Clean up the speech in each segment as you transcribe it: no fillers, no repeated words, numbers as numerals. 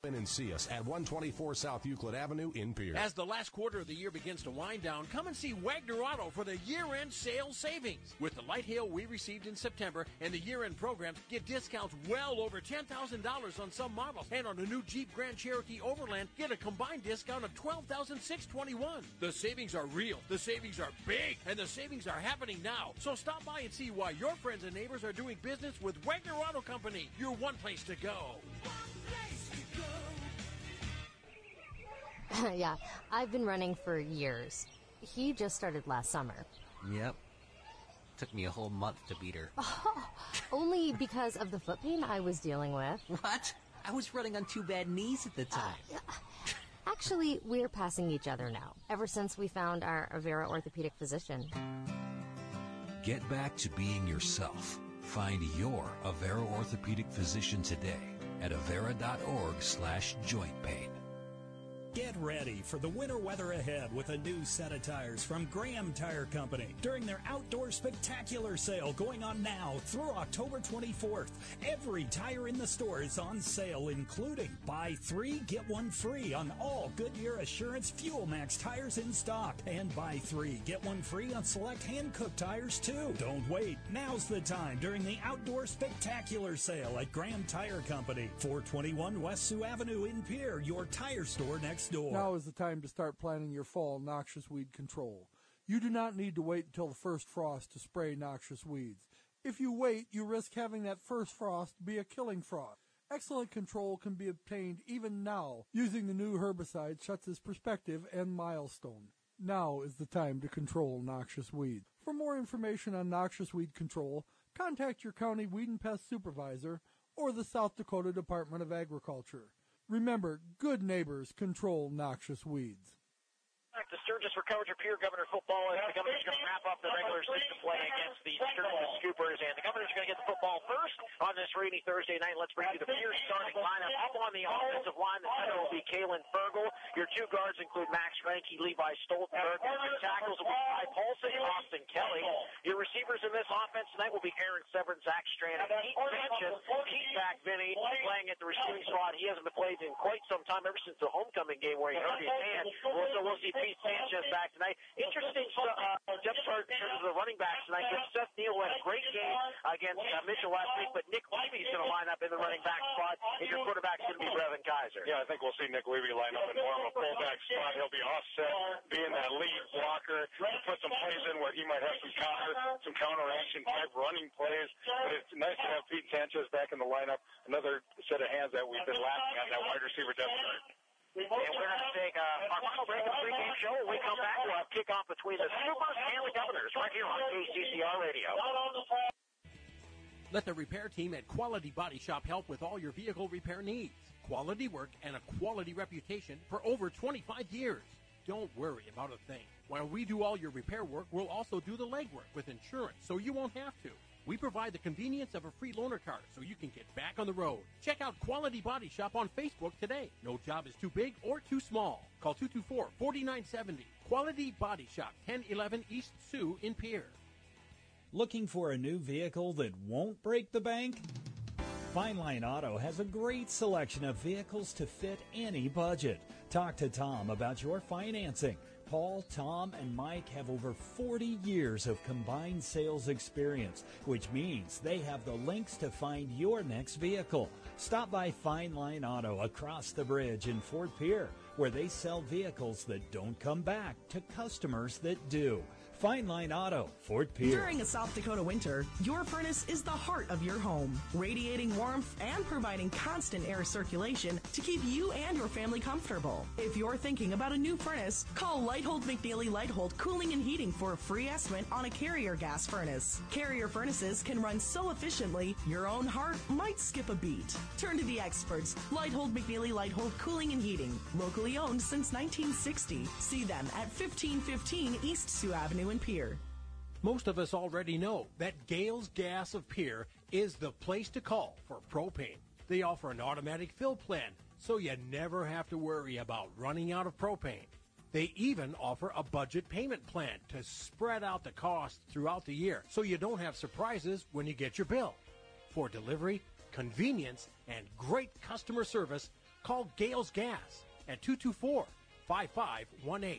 And see us at 124 South Euclid Avenue in Pierre. As the last quarter of the year begins to wind down, come and see Wagner Auto for the year-end sales savings. With the light hail we received in September and the year-end programs, get discounts well over $10,000 on some models. And on a new Jeep Grand Cherokee Overland, get a combined discount of $12,621. The savings are real, the savings are big, and the savings are happening now. So stop by and see why your friends and neighbors are doing business with Wagner Auto Company. Your one place to go. Yeah, I've been running for years. He just started last summer. Yep. Took me a whole month to beat her. Only because of the foot pain I was dealing with. What? I was running on 2 bad knees at the time. Actually, we're passing each other now, ever since we found our Avera orthopedic physician. Get back to being yourself. Find your Avera orthopedic physician today at avera.org/joint pain. Get ready for the winter weather ahead with a new set of tires from Graham Tire Company during their Outdoor Spectacular sale going on now through October 24th. Every tire in the store is on sale, including buy 3, get 1 free on all Goodyear Assurance Fuel Max tires in stock, and buy 3, get 1 free on select hand-cooked tires too. Don't wait. Now's the time during the Outdoor Spectacular sale at Graham Tire Company, 421 West Sioux Avenue in Pierre, your tire store next door. Now is the time to start planning your fall noxious weed control. You do not need to wait until the first frost to spray noxious weeds. If you wait, you risk having that first frost be a killing frost. Excellent control can be obtained even now using the new herbicides such as Perspective and Milestone. Now is the time to control noxious weeds. For more information on noxious weed control, contact your county weed and pest supervisor or the South Dakota Department of Agriculture. Remember, good neighbors control noxious weeds. The Sturgis for coverage of Pierre Governor football as the Governor's going to wrap up the regular season play against the Sturgis Scoopers, and the Governor's going to get the football first on this rainy Thursday night. Let's bring you the Pierre starting lineup. Up on the offensive line, the center will be Kalen Fergal. Your 2 guards include Max Franke, Levi Stoltenberg. Your tackles will be Ty Paulson, Austin Kelly. Your receivers in this offense tonight will be Aaron Severn, Zach Strand, and Pete Sanchez. Pete back Vinny playing at the receiving slot. He hasn't been played in quite some time, ever since the homecoming game where he hurt his hand. So we'll see Pete Sanchez back tonight. Interesting depth chart in terms of the running backs tonight. Seth Neal had a great game against Mitchell last week, but Nick Levy is going to line up in the running back spot, and your quarterback's going to be Brevin Kaiser. Yeah, I think we'll see Nick Levy line up in more of a fullback spot. He'll be offset, being that lead blocker, put some plays in where he might have some counteraction type running plays. But it's nice to have Pete Sanchez back in the lineup. Another set of hands that we've been lacking on that wide receiver depth chart. And we're going to take our final break of the pregame show. When we come back, we'll have kickoff between the Scoopers and the Governors right here on KCCR Radio. Let the repair team at Quality Body Shop help with all your vehicle repair needs. Quality work and a quality reputation for over 25 years. Don't worry about a thing. While we do all your repair work, we'll also do the legwork with insurance, so you won't have to. We provide the convenience of a free loaner car so you can get back on the road. Check out Quality Body Shop on Facebook today. No job is too big or too small. Call 224-4970. Quality Body Shop, 1011 East Sioux in Pierre. Looking for a new vehicle that won't break the bank? Fine Line Auto has a great selection of vehicles to fit any budget. Talk to Tom about your financing. Paul, Tom, and Mike have over 40 years of combined sales experience, which means they have the links to find your next vehicle. Stop by Fine Line Auto across the bridge in Fort Pierre, where they sell vehicles that don't come back to customers that do. Fine Line Auto, Fort Pierre. During a South Dakota winter, your furnace is the heart of your home, radiating warmth and providing constant air circulation to keep you and your family comfortable. If you're thinking about a new furnace, call Lighthold McNeely Lighthold Cooling and Heating for a free estimate on a Carrier gas furnace. Carrier furnaces can run so efficiently, your own heart might skip a beat. Turn to the experts, Lighthold McNeely Lighthold Cooling and Heating, locally owned since 1960. See them at 1515 East Sioux Avenue in Pierre. Most of us already know that Gales Gas of Pierre is the place to call for propane. They offer an automatic fill plan, so you never have to worry about running out of propane. They even offer a budget payment plan to spread out the cost throughout the year, so you don't have surprises when you get your bill. For delivery, convenience, and great customer service, Call Gales Gas at 224-5518.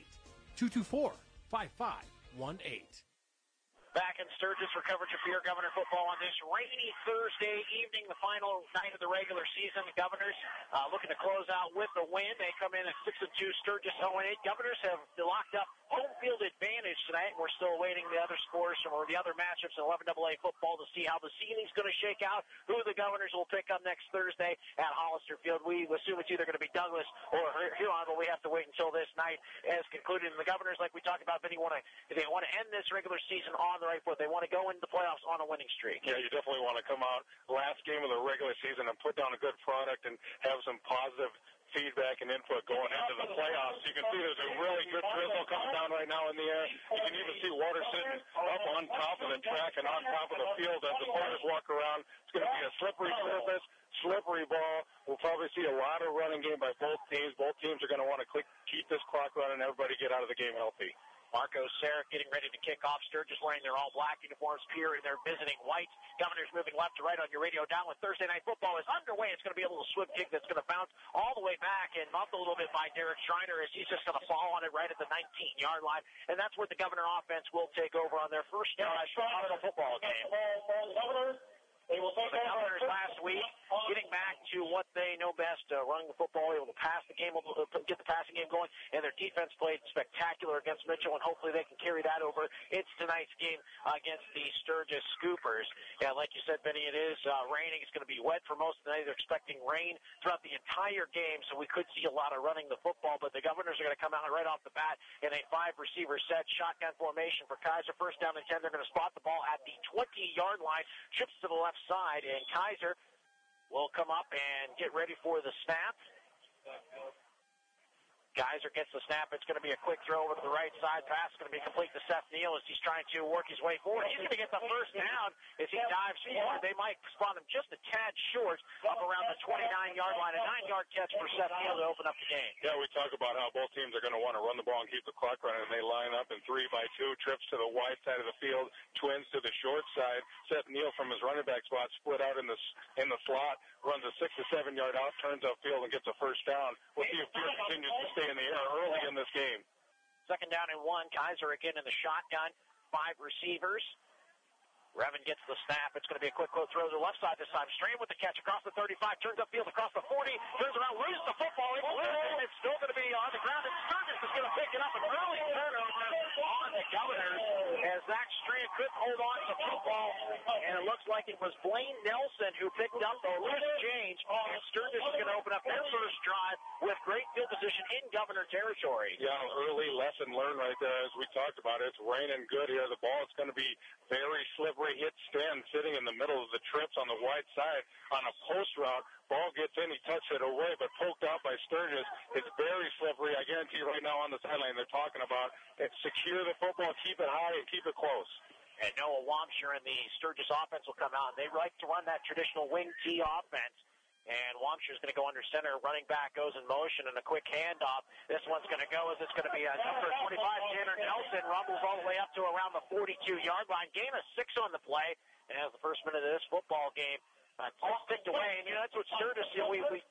224-5518. Back in Sturgis for coverage of Pierre Governor football on this rainy Thursday evening, the final night of the regular season. The Governors looking to close out with the win. They come in at 6-2. Sturgis 0-8. Governors have locked up home field advantage tonight. We're still awaiting the other scores or the other matchups in 11AA football to see how the seeding's going to shake out, who the Governors will pick up next Thursday at Hollister Field. We assume it's either going to be Douglas or Huron, but we have to wait until this night has concluded. And the Governors, like we talked about, Benny, they want to end this regular season on the right foot. They want to go into the playoffs on a winning streak. Yeah, you definitely want to come out last game of the regular season and put down a good product and have some positive feedback and input going into the playoffs. You can see there's a really good drizzle coming down right now in the air. You can even see water sitting up on top of the track and on top of the field as the players walk around. It's going to be a slippery surface, slippery ball. We'll probably see a lot of running game by both teams. Both teams are going to want to keep this clock running and everybody get out of the game healthy. Marco Sarek getting ready to kick off. Sturgis wearing their all-black uniforms. Pierre in their visiting white. Governors moving left to right on your radio down with Thursday Night Football is underway. It's going to be a little swim kick that's going to bounce all the way back and bumped a little bit by Derek Schreiner as he's just going to fall on it right at the 19-yard line. And that's where the Governor offense will take over on their first drive of the football game. The Governors last week getting back to what they know best, running the football, able to pass the game, get the passing game going, and their defense played spectacular against Mitchell, and hopefully they can carry that over into tonight's game against the Sturgis Scoopers. Yeah, like you said, Benny, it is raining. It's going to be wet for most of the night. They're expecting rain throughout the entire game, so we could see a lot of running the football, but the Governors are going to come out right off the bat in a 5-receiver set, shotgun formation for Kaiser. First down and 10. They're going to spot the ball at the 20-yard line, trips to the left side, and Kaiser will come up and get ready for the snap. Kaiser gets the snap. It's going to be a quick throw over to the right side. Pass is going to be complete to Seth Neal as he's trying to work his way forward. He's going to get the first down as he dives forward. They might spot him just a tad short up around the 29-yard line. A 9-yard catch for Seth Neal to open up the game. Yeah, we talk about how both teams are going to want to run the ball and keep the clock running, and they line up in 3-by-2, trips to the wide side of the field, twins to the short side. Seth Neal from his running back spot split out in the slot, runs a 6 to 7 yard out, turns upfield, and gets a first down. We'll see if Pierre continues to stay in the air early in this game. Second down and 1. Kaiser again in the shotgun. 5 receivers. Revan gets the snap. It's going to be a quick throw to the left side this time. Strand with the catch across the 35. Turns upfield across the 40. Turns around, loses the football. It's still going to be on the ground. And Sturgis is going to pick it up. An early turnover on the Governors as Zach Strand couldn't hold on to the football. And it looks like it was Blaine Nelson who picked up the loose change. And Sturgis is going to open up their first drive with great field position in Governor territory. Yeah, early lesson learned right there as we talked about. It's raining good here. The ball is going to be very slippery. Hit Stan sitting in the middle of the trips on the wide side on a post route. Ball gets in, he touched it away, but poked out by Sturgis. It's very slippery. I guarantee you right now on the sideline they're talking about it. Secure the football, keep it high, and keep it close. And Noah Wamsher and the Sturgis offense will come out, and they like to run that traditional wing T offense. And Wamsher's going to go under center. Running back goes in motion and a quick handoff. This one's going to go as it's going to be a number 25. Tanner Nelson rumbles all the way up to around the 42-yard line. Gain of 6 on the play. And as the first minute of this football game, sticked away, and that's what Sturgis. You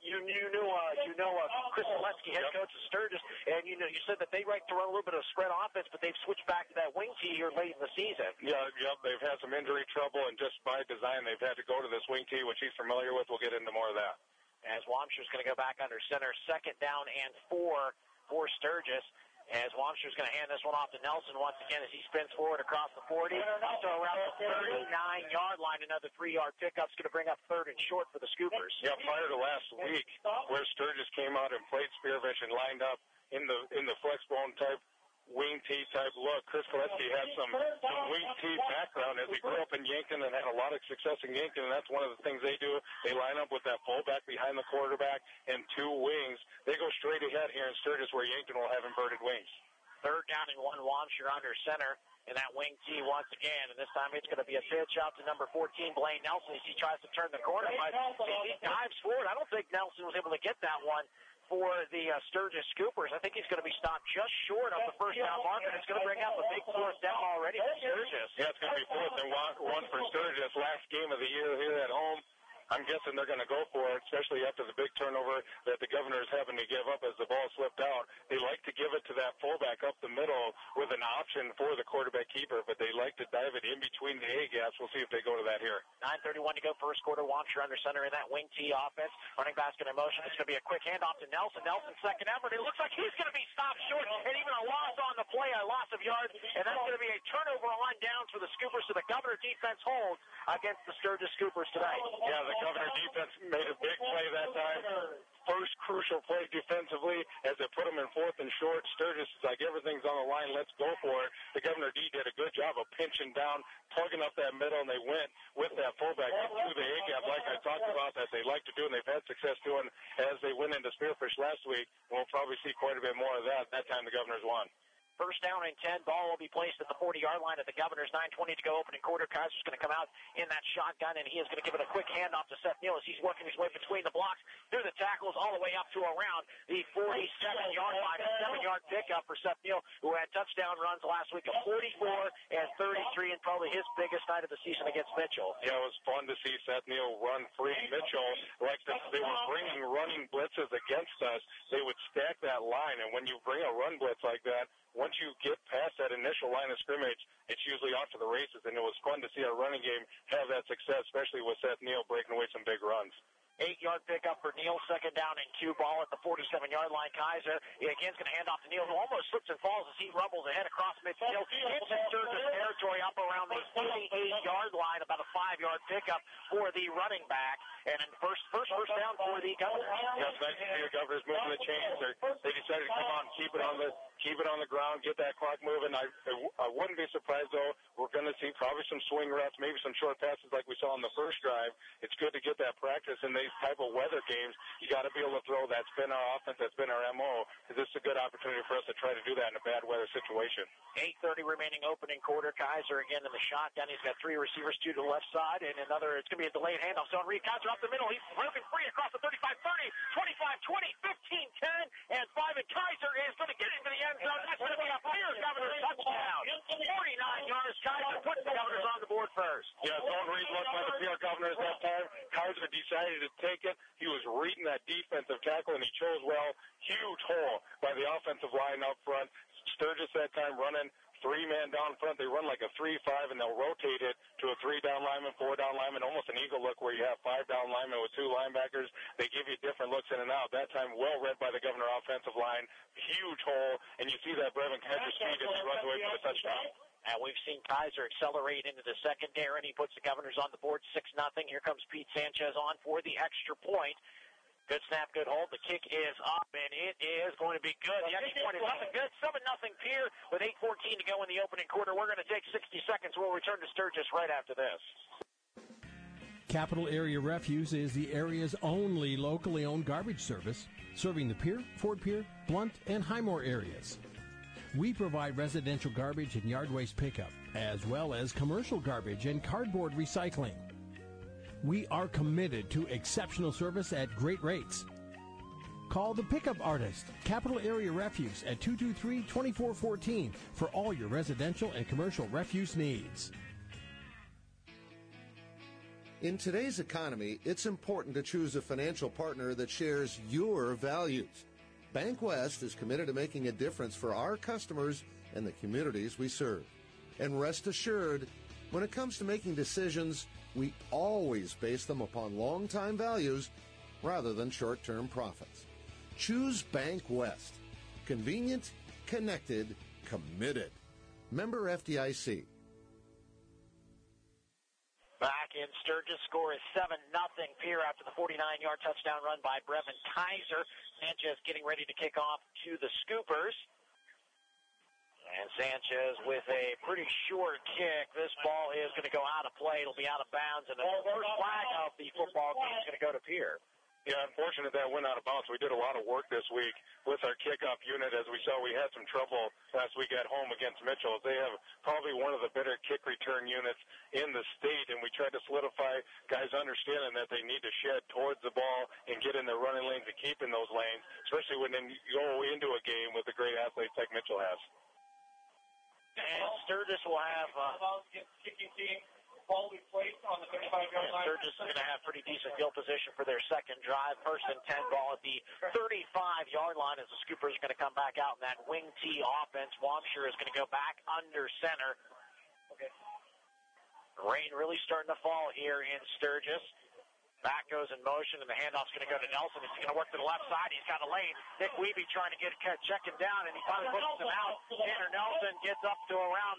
know Chris Zaleski, head coach of Sturgis, and you said that they like to run a little bit of spread offense, but they've switched back to that wing tee here late in the season. Yeah, they've had some injury trouble, and just by design, they've had to go to this wing tee, which he's familiar with. We'll get into more of that. As Wamsher's going to go back under center, second down and 4 for Sturgis. As Wamsher's going to hand this one off to Nelson once again as he spins forward across the 40 up to around the 39-yard line. Another 3-yard pickup's going to bring up third and short for the Scoopers. Yeah, prior to last week where Sturgis came out and played Spearfish and lined up in the flex bone type wing tee type look. Chris Koleski has some wing tee background as he grew up in Yankton and had a lot of success in Yankton, and that's one of the things they do. They line up with that fullback behind the quarterback and 2 wings. They go straight ahead here in Sturgis where Yankton will have inverted wings. Third down and 1, Wamsher under center. And that wing tee once again, and this time it's going to be a pitch out to number 14, Blaine Nelson, as he tries to turn the corner. But he dives forward. I don't think Nelson was able to get that one for the Sturgis Scoopers. I think he's going to be stopped just short of the first down marker. It's going to bring up a big fourth down already for Sturgis. Yeah, it's going to be 4th and 1 for Sturgis. Last game of the year here at home. I'm guessing they're going to go for it, especially after the big turnover that the Governor is having to give up as the ball slipped out. They like to give it to that fullback up the middle with an option for the quarterback keeper, but they like to dive it in between the A-gaps. We'll see if they go to that here. 9:31 to go first quarter. Wancher under center in that wing T offense. Running basket in motion. It's going to be a quick handoff to Nelson. Nelson second effort. It looks like he's going to be stopped short, and even a loss on the play, a loss of yards, and that's going to be a turnover on downs for the Scoopers. So the Governor defense holds against the Sturgis Scoopers today. Yeah, the Governor defense made a big play that time. First crucial play defensively as they put them in fourth and short. Sturgis is like, everything's on the line, let's go for it. The Governor D did a good job of pinching down, plugging up that middle, and they went with that fullback through the A-gap like I talked about that they like to do, and they've had success doing as they went into Spearfish last week. We'll probably see quite a bit more of that. That time the Governor's won. First down and 10. Ball will be placed at the 40-yard line at the Governor's. 9:20 to go opening quarter. Kaiser's going to come out in that shotgun, and he is going to give it a quick handoff to Seth Neal as he's working his way between the blocks, through the tackles, all the way up to around the 47-yard line. A 7-yard pickup for Seth Neal, who had touchdown runs last week of 44 and 33, and probably his biggest night of the season against Mitchell. Yeah, it was fun to see Seth Neal run free. Mitchell, like they were bringing running blitzes against us. They would stack that line, and when you bring a run blitz like that, once you get past that initial line of scrimmage, it's usually off to the races, and it was fun to see our running game have that success, especially with Seth Neal breaking away some big runs. 8-yard pickup for Neal, second down and 2. Ball at the 47-yard line. Kaiser again is going to hand off to Neal, who almost slips and falls as he rumbles ahead across midfield. Hits in Sturgis territory up around the 48-yard line, about a 5-yard pickup for the running back. And in first down for the Governor. Yeah, it's nice to see the Governor's moving the chains. They decided to come on, keep it on the ground, get that clock moving. I wouldn't be surprised, though. We're going to see probably some swing routes, maybe some short passes like we saw in the first drive. It's good to get that practice in these type of weather games. You got to be able to throw. That's been our offense. That's been our MO. This is a good opportunity for us to try to do that in a bad weather situation. 8:30 remaining opening quarter. Kaiser again in the shotgun. He's got 3 receivers, 2 to the left side, and another. It's going to be a delayed handoff. Zone read. Kaiser up the middle. He's moving free across the 35, 30, 25, 20, 15, 10, and 5. And Kaiser is going to get into the end zone. That's going to be a clear Governor's touchdown. 49 yards. Kaiser puts the Governors on the board first. Yeah, zone read looked by the PR Governors that time. Kaiser decided to take it. He was reading that defensive tackle, and he chose well. Huge hole by the offensive line up front. Sturgis that time running 3-man down front. They run like a 3-5, and they'll rotate it to a 3-down lineman, 4-down lineman, almost an eagle look where you have 5-down linemen with 2 linebackers. They give you different looks in and out. That time, well read by the Governor offensive line. Huge hole, and you see that Brevin Kaiser speed as he runs away for the touchdown. And we've seen Kaiser accelerate into the secondary, and he puts the Governors on the board 6-0. Here comes Pete Sanchez on for the extra point. Good snap, good hold. The kick is up, and it is going to be good. The extra point is up and good. 7-0 Pierre with 8:14 to go in the opening quarter. We're going to take 60 seconds. We'll return to Sturgis right after this. Capital Area Refuse is the area's only locally owned garbage service, serving the Pierre, Fort Pierre, Blunt, and Highmore areas. We provide residential garbage and yard waste pickup, as well as commercial garbage and cardboard recycling. We are committed to exceptional service at great rates. Call the Pickup Artist, Capital Area Refuse at 223-2414 for all your residential and commercial refuse needs. In today's economy, it's important to choose a financial partner that shares your values. Bank West is committed to making a difference for our customers and the communities we serve. And rest assured, when it comes to making decisions, we always base them upon long-time values rather than short-term profits. Choose Bank West. Convenient, connected, committed. Member FDIC. Back in Sturgis, score is 7-0 Pierre after the 49-yard touchdown run by Brevin Kaiser. Sanchez getting ready to kick off to the Scoopers. And Sanchez with a pretty short kick. This ball is going to go out of play. It'll be out of bounds. And the first flag of the football game is going to go to Pierre. Yeah, unfortunate that went out of bounds. We did a lot of work this week with our kickoff unit. As we saw, we had some trouble last week at home against Mitchell. They have probably one of the better kick return units in the state, and we tried to solidify guys understanding that they need to shed towards the ball and get in their running lanes and keep in those lanes, especially when you go into a game with the great athletes like Mitchell has. And Sturgis will have kicking team Sturgis is going to have pretty decent field position for their second drive. First and 10, ball at the 35-yard line as the Scoopers are going to come back out in that wing T offense. Wamshire is going to go back under center. Rain really starting to fall here in Sturgis. Back goes in motion, and the handoff's going to go to Nelson. He's going to work to the left side. He's got a lane. Nick Weeby trying to check him down, and he finally pushes him out. Tanner Nelson gets up to around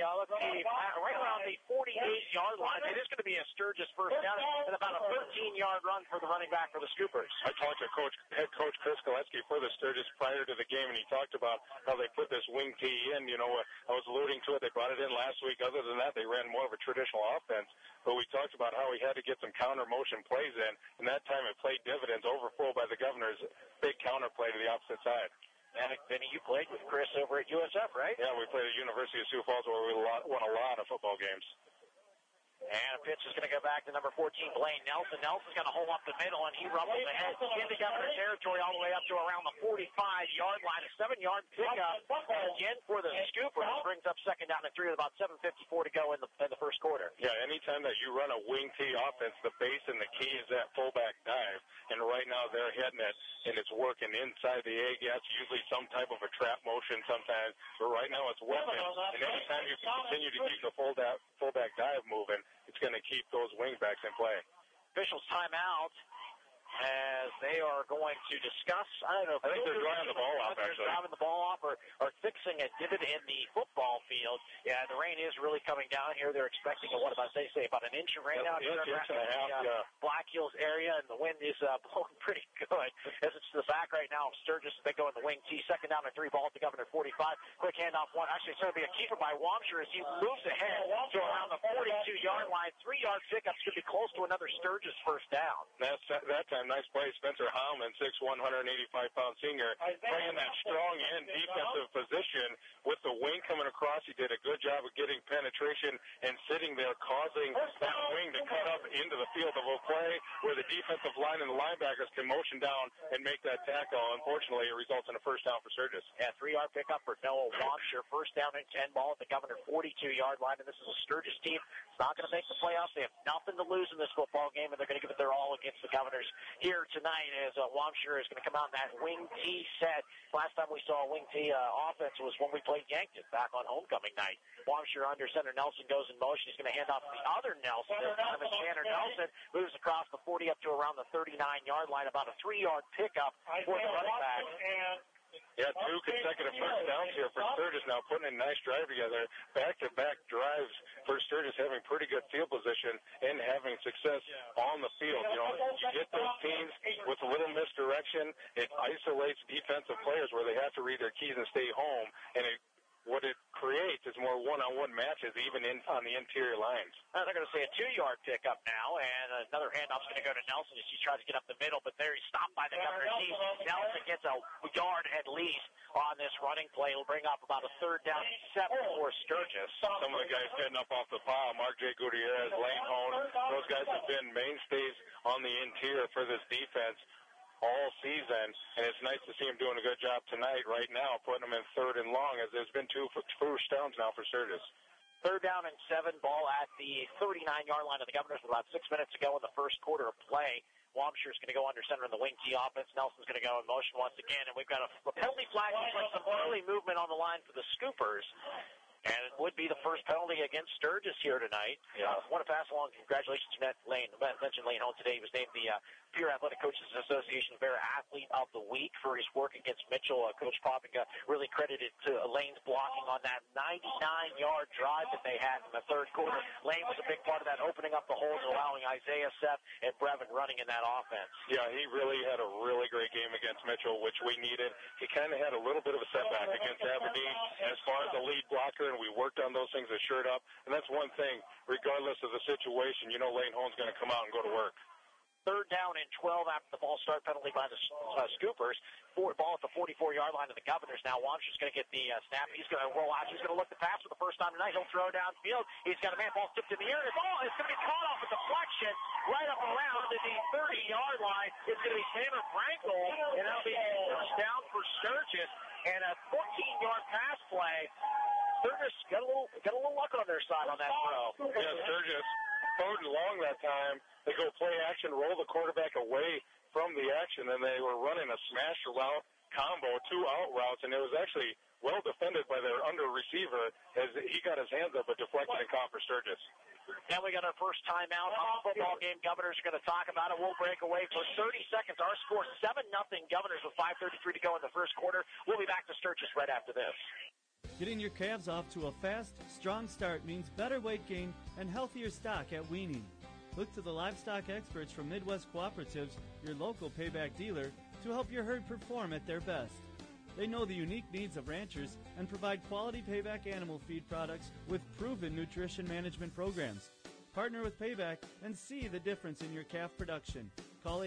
right around the 48-yard line. It is going to be a Sturgis first down and about a 13-yard run for the running back for the Scoopers. I talked to head coach Chris Gillespie for the Sturgis prior to the game, and he talked about how they put this wing T in. You know, I was alluding to it. They brought it in last week. Other than that, they ran more of a traditional offense. But we talked about how he had to get some counter motion plays in, and that time it played dividends. Overthrow by the Governors, big counter play to the opposite side. And Vinny, you played with Chris over at USF, right? Yeah, we played at University of Sioux Falls where we won a lot of football games. And a pitch is going to go back to number 14, Blaine Nelson. Nelson's going to hold up the middle, and he rumbles ahead into Governor territory all the way up to around the 45-yard line. A 7-yard pickup again for the Scoopers. Brings up second down and 3 with about 7:54 to go in the first quarter. Yeah, anytime that you run a wing T offense, the base and the key is that fullback dive. And right now they're heading it, and it's working inside the A gaps, usually some type of a trap motion sometimes. But right now it's working. And anytime you can continue to keep the fullback dive moving, it's going to keep those wingbacks in play. Officials timeout as they are going to discuss. I don't know. I think they're driving the ball off, actually. They're driving the ball off or fixing a divot in the football field. Yeah, the rain is really coming down here. They're expecting about an inch of rain out here in the Black Hills area, and the wind is blowing pretty good. As it's to the back right now of Sturgis, they go in the wing T. Second down and 3, ball at the Governor 45. Quick handoff one. Actually, it's going to be a keeper by Wamshire as he moves ahead to around the 42-yard line. 3-yard pickup should be close to another Sturgis first down. That time. Nice play. Spencer Howman, 6'1", 185-pound senior, playing that strong end defensive position with the wing coming across. He did a good job of getting penetration and sitting there, causing that wing to cut up into the field of a play where the defensive line and the linebackers can motion down and make that tackle. Unfortunately, it results in a first down for Sturgis. Yeah, 3-yard pickup for Noah Wamshire. First down and 10, ball at the Governor 42-yard line, and this is a Sturgis team. It's not going to make the playoffs. They have nothing to lose in this football game, and they're going to give it their all against the Governors here tonight as Wamshire is going to come out in that wing T set. Last time we saw a wing T offense was when we played Yankton back on homecoming night. Wamshire under center. Nelson goes in motion. He's going to hand off to the other Nelson. This time it's Tanner Nelson. Moves across the 40 up to around the 39-yard line. About a 3-yard pickup for the running back. Yeah, 2 consecutive first downs here for Sturgis now, putting a nice drive together. Back-to-back drives for Sturgis, having pretty good field position and having success on the field. You know, you get those teams with a little misdirection, it isolates defensive players where they have to read their keys and stay home, and what it creates is more one-on-one matches even on the interior lines. They're going to say a 2-yard pickup now, and another handoff's going to go to Nelson as he tries to get up the middle, but there he's stopped by the Governor team. Nelson gets a yard at least on this running play. It'll bring up about a 3rd down and 7 for Sturgis. Some of the guys getting up off the pile, Mark J. Gutierrez, Lane Hone, those guys have been mainstays on the interior for this defense all season, and it's nice to see him doing a good job tonight right now, putting them in 3rd and long, as there's been 2 first downs now for Sturgis. 3rd down and 7, ball at the 39-yard line of the Governors with about 6 minutes to go in the first quarter of play. Wamshire's going to go under center in the wing T offense. Nelson's going to go in motion once again, and we've got a penalty flag. Looks like some early movement on the line for the Scoopers. And it would be the first penalty against Sturgis here tonight. Yeah. I want to pass along congratulations to Lane. I mentioned Lane Hone today. He was named the Pure Athletic Coaches Association Bear Athlete of the Week for his work against Mitchell. Coach Poppinga really credited to Lane's blocking on that 99-yard drive that they had in the third quarter. Lane was a big part of that, opening up the holes and allowing Isaiah, Seth, and Brevin running in that offense. Yeah, he really had a really great game against Mitchell, which we needed. He kind of had a little bit of a setback against Aberdeen as far as the lead blocker, and we worked on those things that shirt up. And that's one thing, regardless of the situation, you know Lane Hone's going to come out and go to work. 3rd down and 12 after the ball start penalty by the Scoopers. Ball at the 44-yard line of the Governors. Now Wamshire's going to get the snap. He's going to roll out. He's going to look to pass for the first time tonight. He'll throw downfield. He's got a man. Ball tipped in the air. The ball is going to be caught off a deflection right up around the 30-yard line. It's going to be Taylor Frankel, and that'll be first down for Sturgis. And a 14-yard pass play Sturgis got a little luck on their side on that throw. Yeah, Sturgis throwed long that time. They go play action, roll the quarterback away from the action, and they were running a smash route combo, 2 out routes, and it was actually well defended by their under receiver as he got his hands up but deflected and caught for Sturgis. And we got our first timeout on the football game. Governors are going to talk about it. We'll break away for 30 seconds. Our score 7-0. Governors with 5:33 to go in the first quarter. We'll be back to Sturgis right after this. Getting your calves off to a fast, strong start means better weight gain and healthier stock at weaning. Look to the livestock experts from Midwest Cooperatives, your local payback dealer, to help your herd perform at their best. They know the unique needs of ranchers and provide quality payback animal feed products with proven nutrition management programs. Partner with Payback and see the difference in your calf production. Call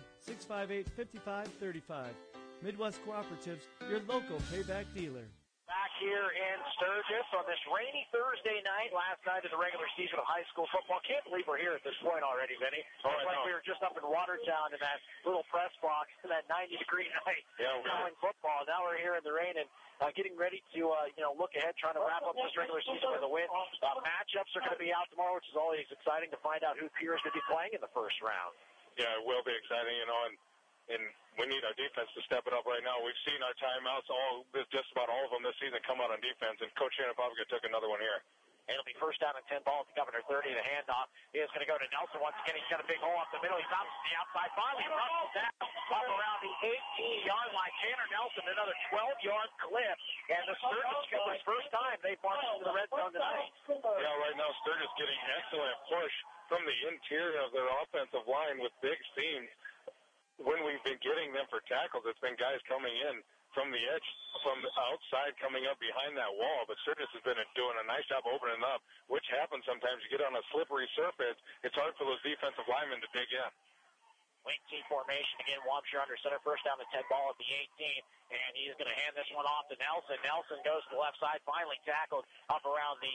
800-658-5535. Midwest Cooperatives, your local payback dealer. Back here in Sturgis on this rainy Thursday night, last night of the regular season of high school football. Can't believe we're here at this point already, Vinny. It's like we were just up in Watertown in that little press box in that 90-degree night playing football. Now we're here in the rain and getting ready to look ahead, trying to wrap up this regular season with a win. Matchups are going to be out tomorrow, which is always exciting to find out who Pierre is going to be playing in the first round. Yeah, it will be exciting, and we need our defense to step it up right now. We've seen our timeouts, just about all of them this season, come out on defense, and Coach Shannon Popovic took another one here. It'll be first down and 10 ball at the Governor 30. The handoff is going to go to Nelson. Once again, he's got a big hole up the middle. He bounces to the outside. Finally rushes down up around the 18-yard line. Tanner Nelson, another 12-yard clip. And the Sturgis Scoopers, first time they've marched into the red zone tonight. Yeah, right now Sturgis getting excellent push from the interior of their offensive line with big seams. When we've been getting them for tackles, it's been guys coming in from the edge, from the outside, coming up behind that wall. But Sturgis has been doing a nice job opening up, which happens sometimes. You get on a slippery surface, it's hard for those defensive linemen to dig in. Wing T formation again. Wampshire under center. First down the 10 ball at the 18. And he's going to hand this one off to Nelson. Nelson goes to the left side, finally tackled up around the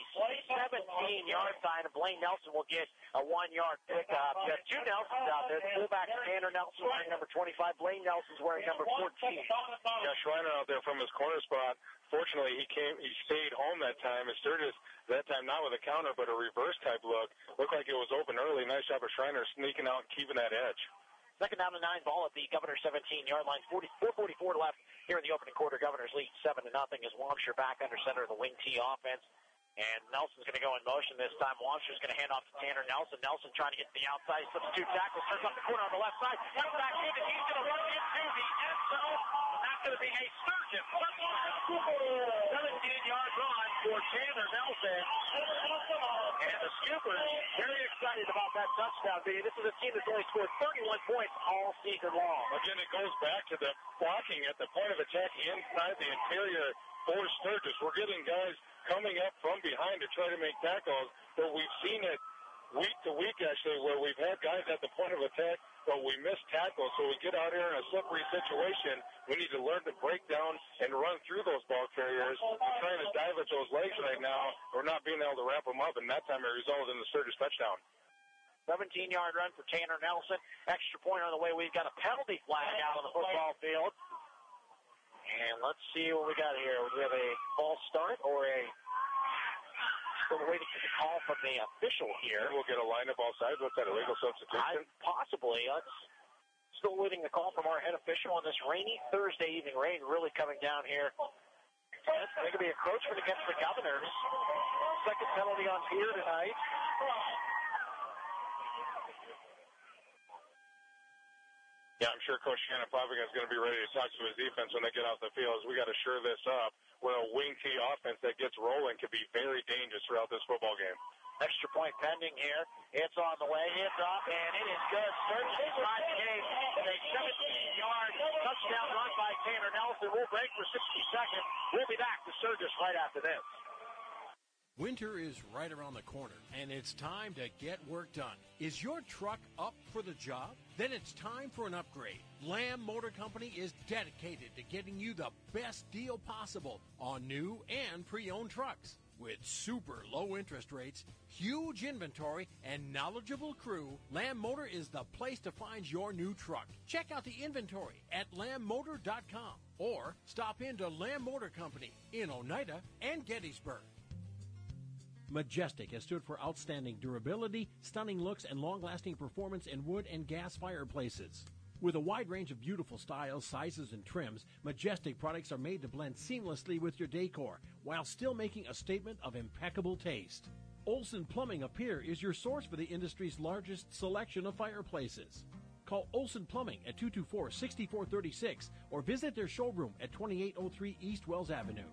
17-yard side. And Blaine Nelson will get a 1-yard pickup. You have 2 Nelsons out there. Fullback Tanner Nelson wearing number 25. Blaine Nelson's wearing number 14. Yeah, Schreiner out there from his corner spot. Fortunately, he stayed home that time. And Sturgis, that time not with a counter, but a reverse type look. Looked like it was open early. Nice job of Schreiner sneaking out and keeping that edge. Second down and 9 ball at the Governor 17-yard line. 4:44 left here in the opening quarter. Governors lead 7-0 as Wampshire back under center of the wing T offense. And Nelson's going to go in motion this time. Wampshire's going to hand off to Tanner Nelson. Nelson trying to get to the outside. Slips 2 tackles. Turns up the corner on the left side. Comes back in and he's going to run into the end zone. That's going to be a Sturgis 17-yard run for Tanner Nelson. And the Scoopers very excited about that touchdown. This is a team that's only scored 31 points all season long. Again, it goes back to the blocking at the point of attack inside the interior for Sturgis. We're getting guys coming up from behind to try to make tackles, but we've seen it week to week, actually, where we've had guys at the point of attack, but we miss tackles. So we get out here in a slippery situation. We need to learn to break down and run through those ball carriers. We're trying to dive at those legs right now. We're not being able to wrap them up, and that time it resulted in the Sturgis touchdown. 17-yard run for Tanner Nelson. Extra point on the way. We've got a penalty flag out on the football field. And let's see what we got here. We have a false start or a... Still waiting for the call from the official here. We'll get a lineup all sides. What's that, illegal substitution? Possibly. Still waiting the call from our head official on this rainy Thursday evening. Rain really coming down here. It's going to be a encroachment against the Governors. Second penalty on here tonight. Yeah, I'm sure Coach Shannon Popovic is going to be ready to talk to his defense when they get off the field. We got to shore this up. Where a wing T offense that gets rolling could be very dangerous throughout this football game. Extra point pending here. It's on the way. It's up, and it is good. Sturgis inside the game with a 17-yard touchdown run by Tanner Nelson. We'll break for 60 seconds. We'll be back to Sturgis right after this. Winter is right around the corner, and it's time to get work done. Is your truck up for the job? Then it's time for an upgrade. Lamb Motor Company is dedicated to getting you the best deal possible on new and pre-owned trucks. With super low interest rates, huge inventory, and knowledgeable crew, Lamb Motor is the place to find your new truck. Check out the inventory at lambmotor.com or stop into Lamb Motor Company in Oneida and Gettysburg. Majestic has stood for outstanding durability, stunning looks, and long-lasting performance in wood and gas fireplaces. With a wide range of beautiful styles, sizes, and trims, Majestic products are made to blend seamlessly with your decor while still making a statement of impeccable taste. Olson Plumbing of Pierre is your source for the industry's largest selection of fireplaces. Call Olson Plumbing at 224-6436 or visit their showroom at 2803 East Wells Avenue.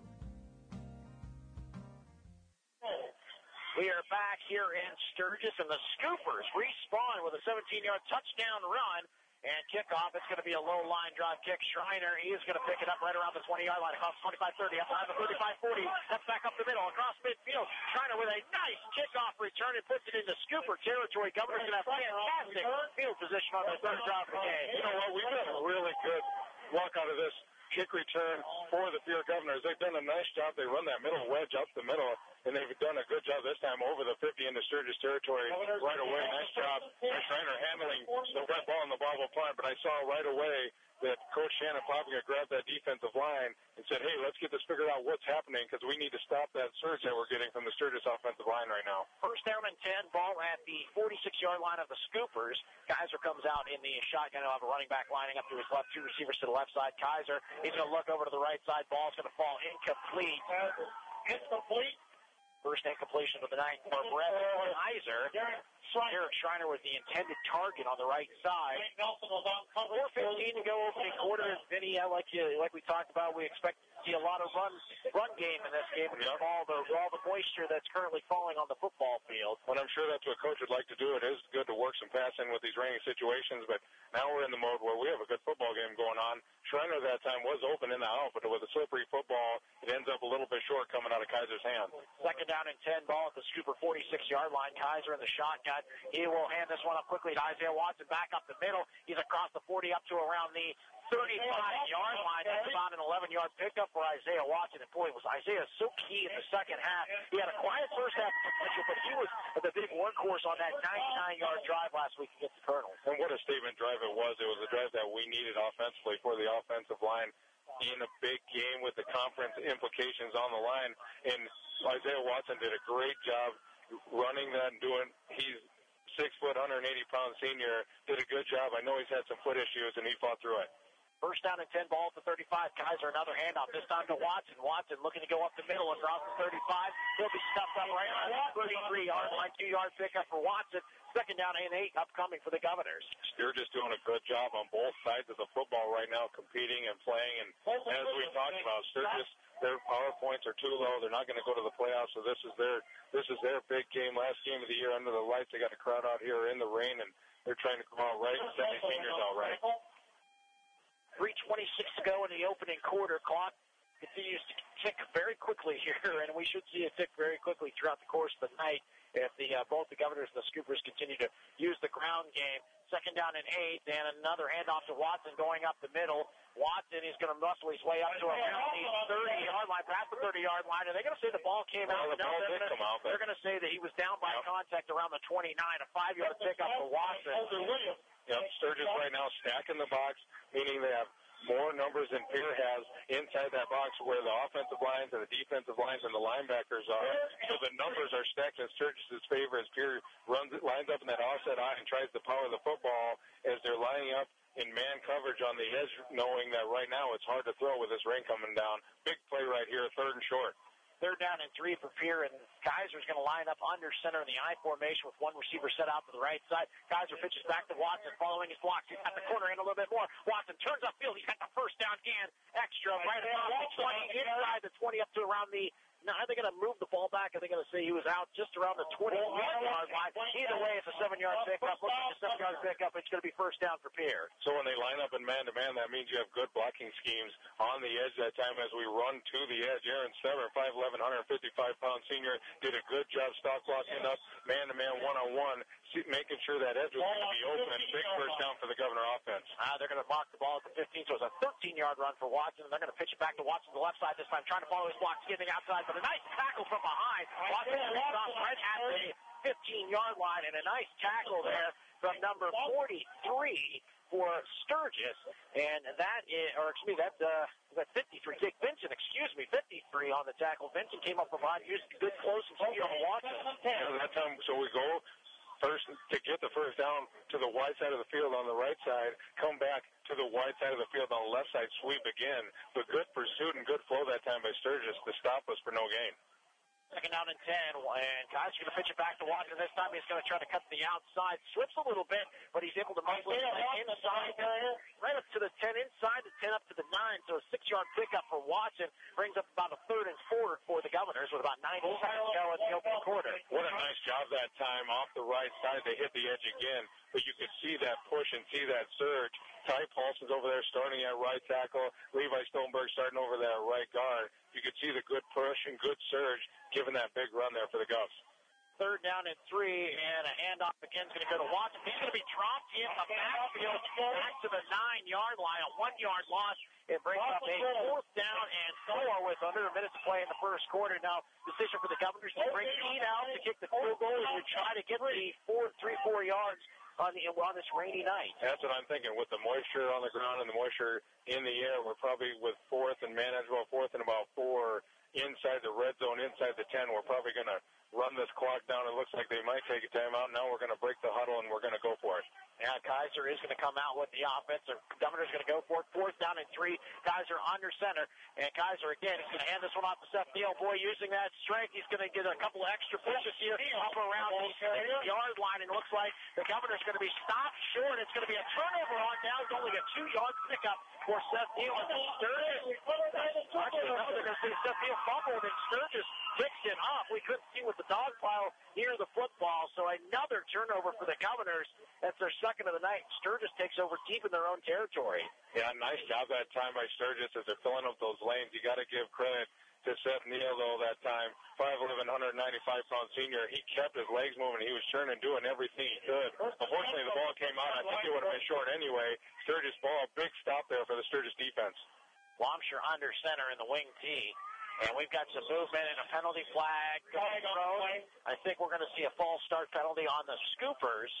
We are back here in Sturgis, and the Scoopers respawn with a 17-yard touchdown run. And kickoff, it's going to be a low line drive kick. Schreiner, he is going to pick it up right around the 20-yard line, across 25-30, up around the 35-40. That's back up the middle, across midfield. Schreiner with a nice kickoff return and puts it into Scooper territory. Governor's going to have fantastic field position on the third drive of the game. You know what? We've got a really good luck out of this kick return for the Pierre Governors. They've done a nice job. They run that middle wedge up the middle, and they've done a good job this time over the 50 into Sturgis territory right away. Nice job by Schreiner handling the red ball and the ball punt, but I saw right away that Coach Shannon Poppinga grabbed that defensive line and said, hey, let's get this figured out what's happening because we need to stop that surge that we're getting from the Sturgis offensive line right now. First down and 10, ball at the 46-yard line of the Scoopers. Kaiser comes out in the shotgun. He'll have a running back lining up to his left, two receivers to the left side. Kaiser, he's going to look over to the right side. Ball's going to fall incomplete. Incomplete. First incompletion of the night for Brett Kaiser. Eric Schreiner was the intended target on the right side. 4:15 to go opening quarter. Vinny, like we talked about, we expect to see a lot of run game in this game with all the moisture that's currently falling on the football field. Well, I'm sure that's what Coach would like to do. It is good to work some passing with these raining situations, but now we're in the mode where we have a good football game going on. Schreiner that time was open in the out, but with a slippery football, it ends up a little bit short coming out of Kaiser's hand. Second down and 10, ball at the Scooper 46-yard line. Kaiser in the shotgun. He will hand this one up quickly to Isaiah Watson back up the middle. He's across the 40 up to around the 35-yard line. That's about an 11-yard pickup for Isaiah Watson. And boy, was Isaiah so key in the second half. He had a quiet first half potential, but he was the big workhorse on that 99-yard drive last week against the Colonels. And what a statement drive it was. It was a drive that we needed offensively for the offensive line in a big game with the conference implications on the line. And Isaiah Watson did a great job running that and he's 6 foot, 180-pound senior, did a good job. I know he's had some foot issues, and he fought through it. First down and 10, ball at the 35. Kaiser, another handoff, this time to Watson. Watson looking to go up the middle across the 35. He'll be stuffed up right on the 33-yard line, 2-yard pickup for Watson. Second down and 8 upcoming for the Governors. They're just doing a good job on both sides of the football right now, competing and playing. And as we talked about, Sturgis, their power points are too low. They're not going to go to the playoffs, so this is their big game, last game of the year under the lights. They got a crowd out here in the rain, and they're trying to come out right and send the seniors out right. 3:26 to go in the opening quarter. Clock continues to tick very quickly here, and we should see it tick very quickly throughout the course of the night if both the Governors and the Scoopers continue to use the ground game. Second down and 8, and another handoff to Watson going up the middle. Watson is going to muscle his way up to around the 30-yard line, past the 30-yard line, and they're going to say the ball came out. They're going to say that he was down by contact around the 29, a 5-yard pickup for Watson. Yep, Sturgis right now stacking the box, meaning they have more numbers than Pierre has inside that box where the offensive lines and the defensive lines and the linebackers are. So the numbers are stacked in Sturgis' favor as Pierre lines up in that offset eye and tries to power the football as they're lining up in man coverage on the edge, knowing that right now it's hard to throw with this rain coming down. Big play right here, 3rd and short. Third down and 3 for Pierre, and Kaiser's going to line up under center in the I formation with one receiver set out to the right side. Kaiser pitches back to Watson, following his blocks. He's got the corner in a little bit more. Watson turns upfield. He's got the first down and extra right across the 20, inside the 20 up to around the. Now, are they going to move the ball back? Are they going to say he was out just around the 21-yard line? Either way, it's a 7-yard pickup. Looking at a 7-yard pickup, it's going to be first down for Pierre. So when they line up in man-to-man, that means you have good blocking schemes on the edge that time as we run to the edge. Aaron Sever, 5'11", 155-pound senior, did a good job stock blocking up man-to-man, one-on-one. making sure that edge was going to be open. Big first down for the Governor offense. They're going to block the ball at the 15, so it's a 13-yard run for Watson. They're going to pitch it back to Watson to the left side this time, trying to follow his block, skipping outside, but a nice tackle from behind. Watson picks off right at the 15-yard line, and a nice tackle there from number 43 for Sturgis, and that is, or excuse me, that's 53. Dick Vincent, 53 on the tackle. Vincent came up from behind, used good close and speed on Watson. That time, so we go first to get the first down to the wide side of the field on the right side, come back to the wide side of the field on the left side, sweep again. But good pursuit and good flow that time by Sturgis to stop us for no gain. Second down and 10, and Kai's going to pitch it back to Watson. This time he's going to try to cut the outside. Slips a little bit, but he's able to muscle it inside, right up to the 10, inside the 10 up to the 9. So a 6-yard pickup for Watson brings up about a 3rd and 4 for the Governors with about 90 seconds to go in the opening quarter. What a nice job that time off the right side. They hit the edge again, but you could see that push and see that surge. Ty Paulson's over there starting at right tackle. Levi Stoneberg starting over there at right guard. You could see the good push and good surge giving that big run there for the Govs. 3rd down and 3, and a handoff again is going to go to Watson. He's going to be dropped in the backfield back to the 9-yard line, a 1-yard loss. It brings up a 4th down and 4 with under a minute to play in the first quarter. Now, decision for the Governors to bring Pete out to kick the field goal and to try to get the 3-4 yards on this rainy night. That's what I'm thinking. With the moisture on the ground and the moisture in the air, we're probably with 4th and manageable, 4th and about 4 inside the red zone, inside the 10. We're probably going to run this clock down. It looks like they might take a timeout. Now we're going to break the huddle, and we're going to go for it. Yeah, Kaiser is going to come out with the offense. The Governor's going to go for it. 4th down and 3. Kaiser under center. And Kaiser, again, is going to hand this one off to Seth Neal. Boy, using that strength, he's going to get a couple of extra pushes here up around the 6-yard line. And it looks like the Governor's going to be stopped short. It's going to be a turnover on down. It's only a 2-yard pickup for Seth Neal. And Sturgis, actually, no, they're going to see Seth Neal fumbled, and Sturgis picks it up. We couldn't see with the dog pile near the football. So another turnover for the Governors. That's their second of the night. Sturgis takes over deep in their own territory. Yeah, nice job that time by Sturgis as they're filling up those lanes. You got to give credit to Seth Neal, though, that time. 5'11", 195-pound senior. He kept his legs moving. He was turning, doing everything he could. Unfortunately, the ball came out. I think it would have been short anyway. Sturgis ball, big stop there for the Sturgis defense. Lomshire under center in the wing tee. And we've got some movement and a penalty flag going thrown. I think we're going to see a false start penalty on the Scoopers.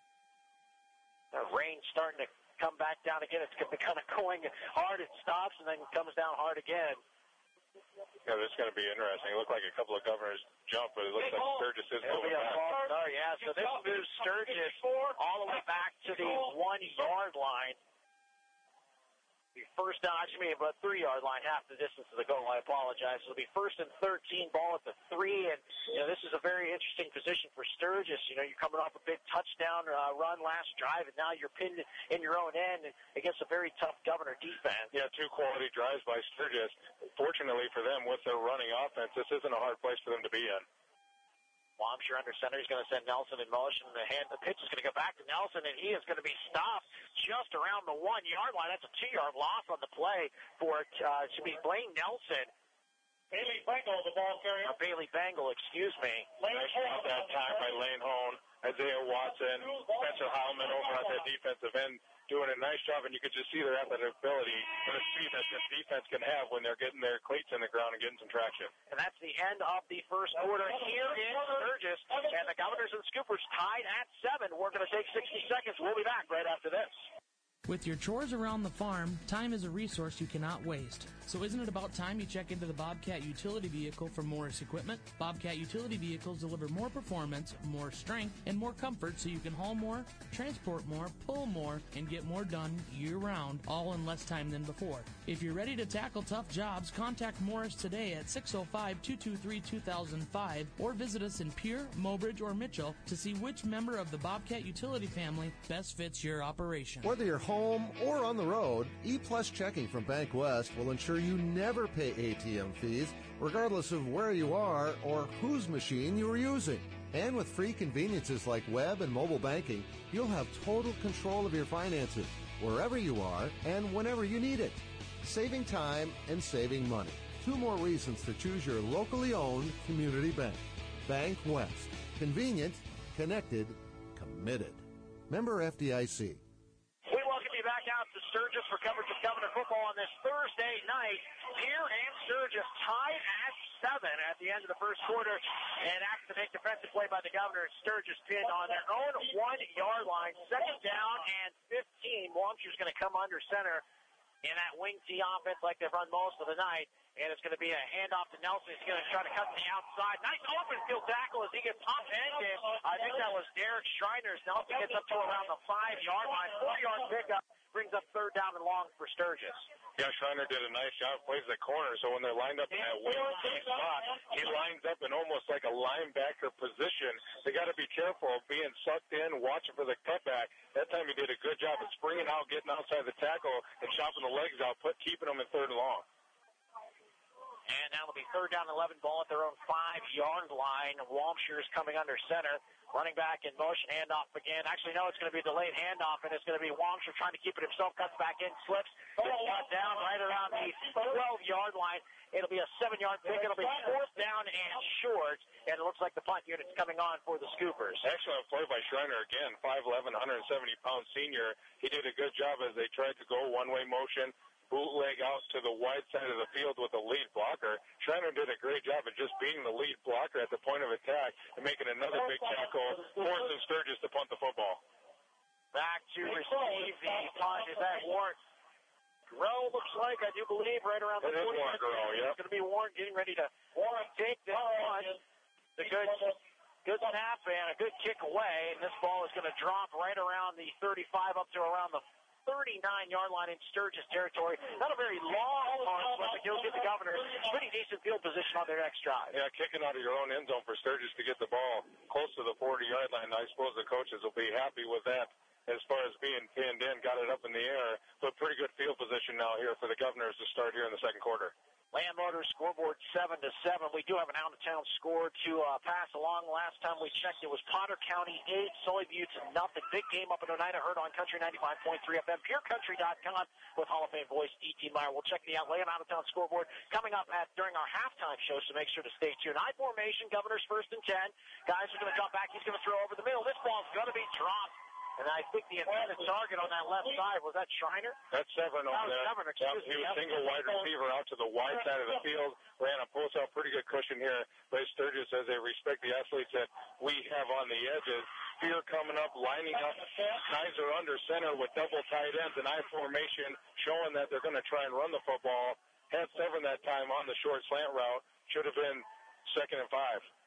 The rain's starting to come back down again. It's kind of going hard. It stops and then comes down hard again. Yeah, this is going to be interesting. It looked like a couple of Governors jump, but it looks like Sturgis is moving back. Oh, yeah, so this moves Sturgis all the way back to the 1-yard line. First down, actually, about 3-yard line, half the distance to the goal. I apologize. It'll be 1st and 13, ball at the 3, and this is a very interesting position for Sturgis. You're coming off a big touchdown run last drive, and now you're pinned in your own end against a very tough Governor defense. Yeah, 2 quality drives by Sturgis. Fortunately for them, with their running offense, this isn't a hard place for them to be in. Lomshire under center. He's going to send Nelson in motion. The pitch is going to go back to Nelson, and he is going to be stopped just around the 1-yard line. That's a 2-yard loss on the play for should be Blaine Nelson. Bailey Bengal, the ball carrier. Bailey Bengal, excuse me. Nice job that time by Lane Hone, Isaiah Watson, Spencer Heilman over at the defensive end, doing a nice job, and you could just see their athletic ability and the speed that this defense can have when they're getting their cleats in the ground and getting some traction. And that's the end of the first quarter here in Sturgis, and the Governors and Scoopers tied at 7. We're going to take 60 seconds. We'll be back right after this. With your chores around the farm, time is a resource you cannot waste. So isn't it about time you check into the Bobcat utility vehicle from Morris Equipment? Bobcat utility vehicles deliver more performance, more strength, and more comfort so you can haul more, transport more, pull more, and get more done year-round, all in less time than before. If you're ready to tackle tough jobs, contact Morris today at 605-223-2005 or visit us in Pierre, Mobridge, or Mitchell to see which member of the Bobcat utility family best fits your operation. Whether you're home or on the road, E-Plus Checking from Bank West will ensure you never pay ATM fees, regardless of where you are or whose machine you are using. And with free conveniences like web and mobile banking, you'll have total control of your finances, wherever you are and whenever you need it. Saving time and saving money. 2 more reasons to choose your locally owned community bank. Bank West. Convenient, connected, committed. Member FDIC. We welcome you back out to Sturgis for coverage of Governor football on this Thursday night. Pierre and Sturgis tied at 7 at the end of the first quarter. And after the big defensive play by the Governor, Sturgis pinned on their own 1-yard line. Second down and 15. Waumshue's going to come under center in that wing T offense like they've run most of the night. And it's going to be a handoff to Nelson. He's going to try to cut to the outside. Nice open field tackle as he gets top-ended. I think that was Derek Schreiner's. Nelson gets up to around the 5-yard line. 4-yard pickup brings up third down and long for Sturgis. Yeah, Schreiner did a nice job, plays the corner, so when they're lined up in that wing spot, he lines up in almost like a linebacker position. They got to be careful of being sucked in, watching for the cutback. That time he did a good job of springing out, getting outside the tackle, and chopping the legs out, keeping them in third and long. And now it'll be third down 11, ball at their own 5-yard line. Walmshure's coming under center. Running back in motion, handoff again. Actually, no, it's going to be a delayed handoff, and it's going to be Walmshure trying to keep it himself. Cuts back in, slips, gets cut down right around the 12-yard line. It'll be a 7-yard pick. It'll be fourth down and short, and it looks like the punt unit's coming on for the Scoopers. Excellent play by Schreiner again, 5'11", 170-pound senior. He did a good job as they tried to go one-way motion. Bootleg out to the wide side of the field with the lead blocker. Schreiner did a great job of just being the lead blocker at the point of attack and making another big tackle, forcing Sturgis to punt the football. Back to receive the punt. Is that Warren? Grow looks like, I do believe, right around the 40. Warren Grow, yeah. It's going to be Warren getting ready to take this punt. The good snap and a good kick away, and this ball is going to drop right around the 35 up to around the 39-yard line in Sturgis territory. Not a very long punt, but he'll get the Governors pretty decent field position on their next drive. Yeah, kicking out of your own end zone for Sturgis to get the ball close to the 40-yard line. I suppose the coaches will be happy with that as far as being pinned in, got it up in the air. But pretty good field position now here for the Governors to start here in the second quarter. Land Motors scoreboard 7-7. We do have an out-of-town score to pass along. Last time we checked, it was Potter County 8, Sully Butte 0. Big game up in Oneida, heard on Country 95.3 FM, PureCountry.com with Hall of Fame voice E.T. Meyer. We'll check the Atlanta out-of-town scoreboard coming up during our halftime show, so make sure to stay tuned. I formation, Governors first and 10. Guys are going to drop back. He's going to throw over the middle. This ball's going to be dropped. And I think the intended target on that left side, was that Schreiner? That's Severn over there. Severn, excuse me. He was single wide receiver out to the wide side of the field. Ran a post out, pretty good cushion here. But Sturgis says they respect the athletes that we have on the edges. Spear coming up, lining up. Guys are under center with double tight ends and I formation, showing that they're going to try and run the football. Had Severn that time on the short slant route. Should have been 2nd and 5.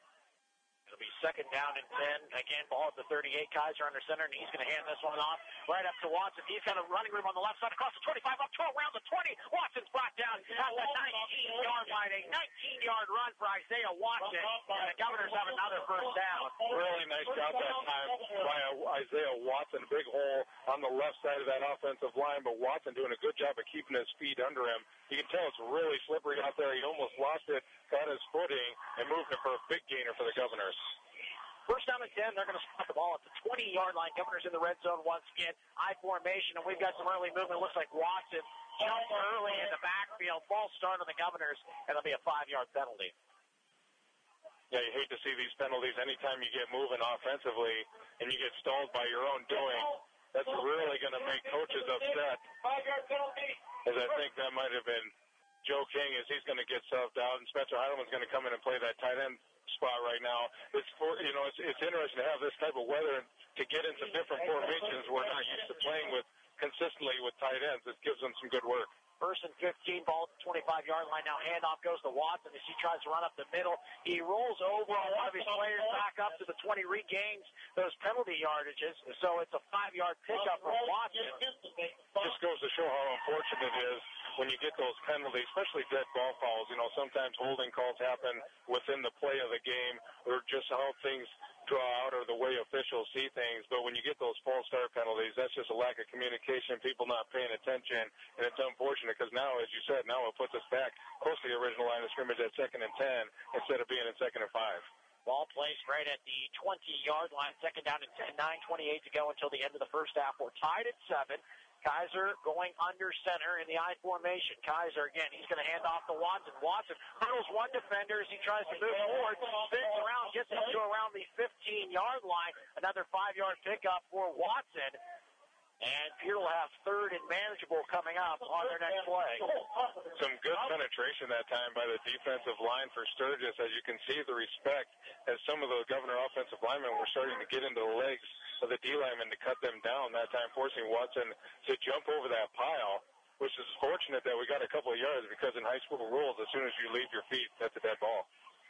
It'll be second down and 10. Again, ball at the 38. Kaiser under center, and he's going to hand this one off right up to Watson. He's got a running room on the left side across the 25, up to around the 20. Watson's brought down at the 19-yard line. A 19-yard run for Isaiah Watson, and the Governors have another first down. Really nice job that time by Isaiah Watson. Big hole on the left side of that offensive line, but Watson doing a good job of keeping his feet under him. You can tell it's really slippery out there. He almost lost it, got his footing, and moved it for a big gainer for the Governors. First down and 10, they're going to spot the ball at the 20-yard line. Governors in the red zone once again. I formation, and we've got some early movement. Looks like Watson jumped early in the backfield. False start on the Governors, and it'll be a 5-yard penalty. Yeah, you hate to see these penalties anytime you get moving offensively and you get stalled by your own doing. That's really going to make coaches upset. 5-yard penalty. As I think that might have been Joe King, as he's going to get subbed out, and Spencer Heidelman's going to come in and play that tight end spot right now. It's interesting to have this type of weather to get into different formations we're not used to playing with consistently with tight ends. It gives them some good work. First and 15, ball at the 25-yard line. Now handoff goes to Watson as he tries to run up the middle. He rolls over on one of his players back up to the 20, regains those penalty yardages. So it's a 5-yard pickup from Watson. Just goes to show how unfortunate it is when you get those penalties, especially dead ball fouls. You know, sometimes holding calls happen within the play of the game or just how things draw out or the way officials see things. But when you get those false start penalties, that's just a lack of communication, people not paying attention, and it's unfortunate because now, as you said, now it puts us back close to the original line of scrimmage at 2nd and 10 instead of being in 2nd and 5. Ball placed right at the 20-yard line, second down and 10, 9:28 to go until the end of the first half. We're tied at 7. Kaiser going under center in the I formation. Kaiser again, he's going to hand off to Watson. Watson hurdles one defender as he tries to move forward, spins around, gets up to around the 15-yard line. Another 5-yard pickup for Watson. And Pierre will have third and manageable coming up on their next play. Some good penetration that time by the defensive line for Sturgis. As you can see, the respect as some of the Governor offensive linemen were starting to get into the legs of the D linemen to cut them down, that time forcing Watson to jump over that pile, which is fortunate that we got a couple of yards because in high school rules, as soon as you leave your feet, that's a dead ball.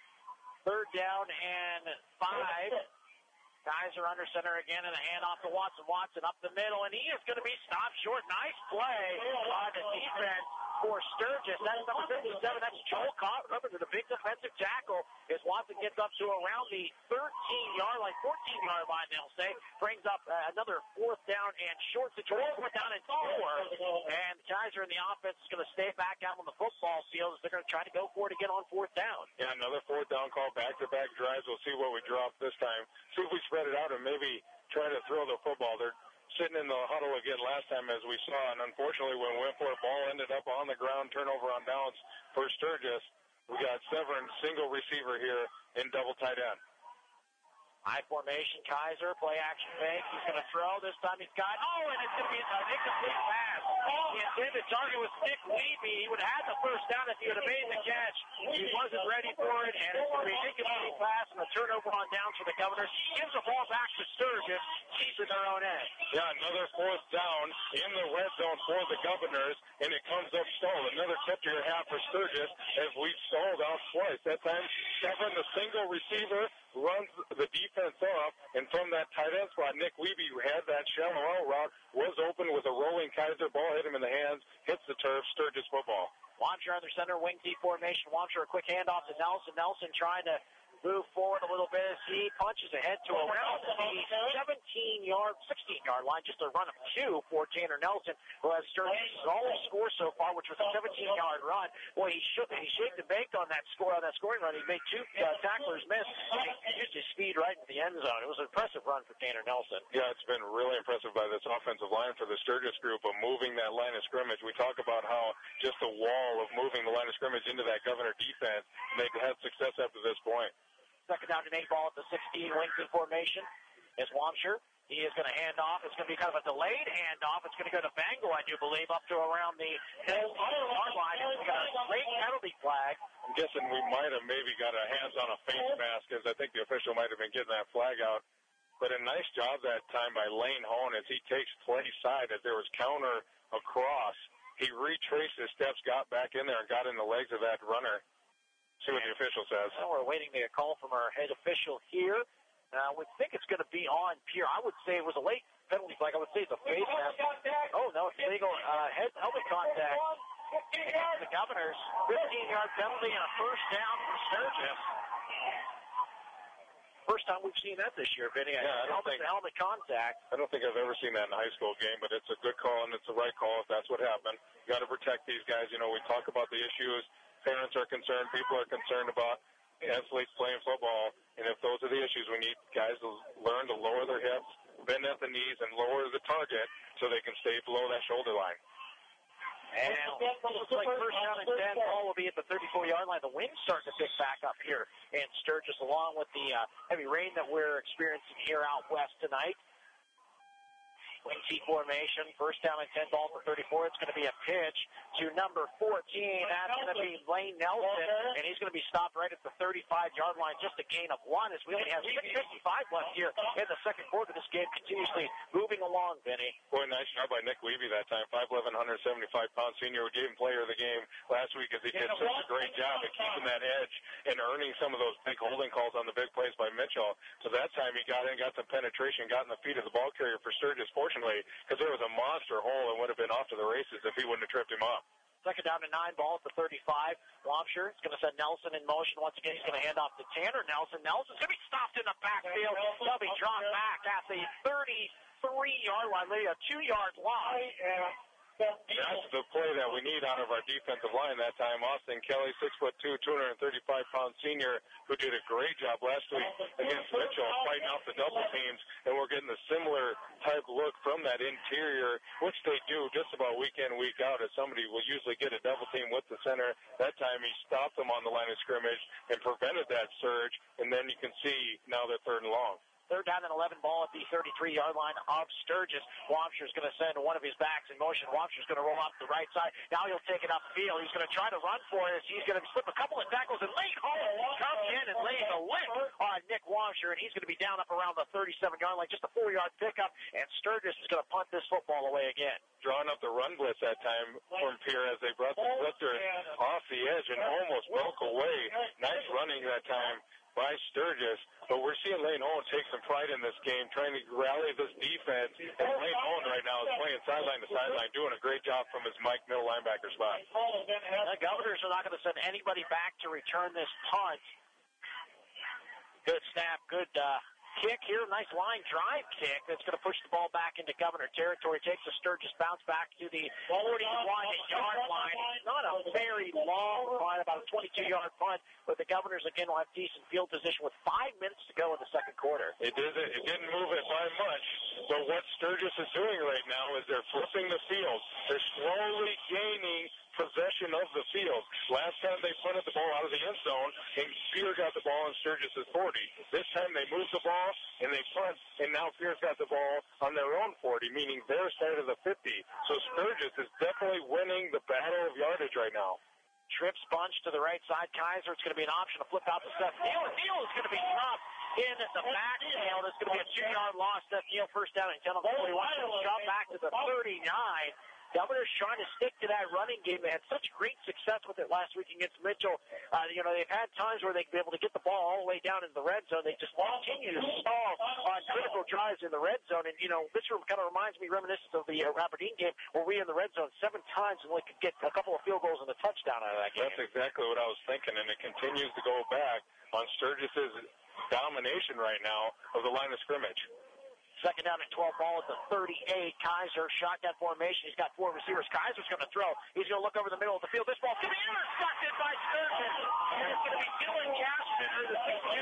Third down and 5. Kaiser under center again, and a handoff to Watson. Watson up the middle, and he is going to be stopped short. Nice play on the defense for Sturgis. That's number 57. That's Joel Cott. Remember, the big defensive tackle as Watson gets up to around the 13-yard line, 14-yard line, they'll say. Brings up another fourth down and short situation. Fourth down and 4. And Kaiser in the offense is going to stay back out on the football field as they're going to try to go for it again on fourth down. Yeah, another fourth down call, back-to-back drives. We'll see what we drop this time. See if we spread it out and maybe try to throw the football. They're sitting in the huddle again last time, as we saw, and unfortunately when we went for a ball ended up on the ground, turnover on downs for Sturgis. We got Severin, single receiver here in double tight end. High formation, Kaiser, play action fake. He's going to throw. This time he's got, and it's going to be an incomplete pass. The intended target was Nick Levy. He would have had the first down if he would have made the catch. He wasn't ready for it, and it's going to be an incomplete pass and a turnover on downs for the Governors. Gives the ball back to Sturgis, keeping their own end. Yeah, another fourth down in the red zone for the Governors, and it comes up stalled. Another tip to your hat for Sturgis as we stalled out twice. That time, Severin, the single receiver, runs the defense off, and from that tight end spot, Nick Levy had that shallow out route, was open with a rolling Kaiser, ball hit him in the hands, hits the turf, Sturgis football. Wamsher under center, wing T formation. Wamsher, a quick handoff to Nelson. Nelson trying to move forward a little bit as he punches ahead to around the 16-yard line, just a run of 2 for Tanner Nelson, who has Sturgis' only score so far, which was a 17-yard run. Boy, he shaped and baked on that scoring run. He made 2 tacklers miss, and he used his speed right into the end zone. It was an impressive run for Tanner Nelson. Yeah, it's been really impressive by this offensive line for the Sturgis group of moving that line of scrimmage. We talk about how just a wall of moving the line of scrimmage into that Governor defense, and they've had success up to this point. Second down and 8 ball at the 16, wing T formation is Wamsher. He is going to hand off. It's going to be kind of a delayed handoff. It's going to go to Bangle, I do believe, up to around the 10-yard line. We got a great penalty flag. I'm guessing we might have maybe got our hands on a face mask, as I think the official might have been getting that flag out. But a nice job that time by Lane Hone as he takes play side as there was counter across. He retraced his steps, got back in there, and got in the legs of that runner. See what the official says. Well, we're waiting to get a call from our head official here. We think it's going to be on Pierre. I would say it was a late penalty flag. I would say it's a face mask. Oh, no, it's legal. Helmet contact. The Governors, 15-yard penalty and a first down for Sturgis. First time we've seen that this year, Vinny. Yeah, helmet contact. I don't think I've ever seen that in a high school game, but it's a good call and it's the right call if that's what happened. You got to protect these guys. You know, we talk about the issues. Parents are concerned. People are concerned about athletes playing football. And if those are the issues, we need guys to learn to lower their hips, bend at the knees, and lower the target so they can stay below that shoulder line. And looks like first down and 10. Ball will be at the 34-yard line. The wind's starting to pick back up here in Sturgis, along with the heavy rain that we're experiencing here out west tonight. Wing T formation, first down and 10, ball for 34. It's going to be a pitch to number 14. That's going to be Lane Nelson, and he's going to be stopped right at the 35-yard line, just a gain of 1, as we only have 6:55 left here in the second quarter. This game continuously moving along, Vinny. Boy, nice job by Nick Levy that time, 5'11", 175-pound senior. We gave him player of the game last week as he did such a great job at keeping that edge and earning some of those big holding calls on the big plays by Mitchell. So that time he got in, got some penetration, got in the feet of the ball carrier for Sturgis, fortunately, because there was a monster hole and would have been off to the races if he wouldn't have tripped him up. Second down and 9, ball at the 35. Wamsher is going to send Nelson in motion. Once again, he's going to hand off to Tanner Nelson. Nelson's going to be stopped in the backfield. He'll be dropped back at the 33-yard line, maybe a 2-yard line. That's the play that we need out of our defensive line that time. Austin Kelly, 6'2", 235-pound senior, who did a great job last week against Mitchell, fighting off the double teams, and we're getting a similar type look from that interior, which they do just about week in, week out, as somebody will usually get a double team with the center. That time he stopped them on the line of scrimmage and prevented that surge, and then you can see now they're 3rd and long. 3rd down and 11, ball at the 33-yard line of Sturgis. Wamscher's going to send one of his backs in motion. Wamscher's going to roll off the right side. Now he'll take it upfield. He's going to try to run for it. He's going to slip a couple of tackles, and Lane Hall comes in and lays a lick on Nick Wamscher, and he's going to be down up around the 37-yard line, just a 4-yard pickup, and Sturgis is going to punt this football away again. Drawing up the run blitz that time from Pierre as they brought the blitzer off the edge and almost broke away. Nice running that time by Sturgis, but we're seeing Lane Owen take some pride in this game, trying to rally this defense. And Lane Owen right now is playing sideline to sideline, doing a great job from his Mike middle linebacker spot. The Governors are not going to send anybody back to return this punt. Good snap, good kick here, nice line drive kick that's going to push the ball back into Governor territory. Takes a Sturgis bounce back to the 41-yard line. Not a very long punt, about a 22-yard punt, but the Governors again will have decent field position with 5 minutes to go in the second quarter. It didn't move it by much, but what Sturgis is doing right now is they're flipping the field. They're slowly gaining possession of the field. Last time they punted the ball out of the end zone, and Pierre got the ball on Sturgis' 40. This time they moved the ball, and they punt, and now Pierre's got the ball on their own 40, meaning their side of the 50. So Sturgis is definitely winning the battle of yardage right now. Trips bunch to the right side. Kaiser, it's going to be an option to flip out to Seth Neal. Neal is going to be stopped in at the backfield. It's going to be a 2-yard loss. Seth Neal first down and 10 on the 41. Shot back to the 39. Governor's trying to stick to that running game. They had such great success with it last week against Mitchell. They've had times where they've been able to get the ball all the way down into the red zone. They just continue to stall on critical drives in the red zone. And, this kind of reminds me reminiscent of the Aberdeen game where we in the red zone 7 times and we could get a couple of field goals and a touchdown out of that game. That's exactly what I was thinking, and it continues to go back on Sturgis' domination right now of the line of scrimmage. Second down and 12, ball at the 38. Kaiser, shotgun formation. He's got 4 receivers. Kaiser's going to throw. He's going to look over the middle of the field. This ball's going to be intercepted by Sturgis. And it's going to be Dylan Gaspiner, the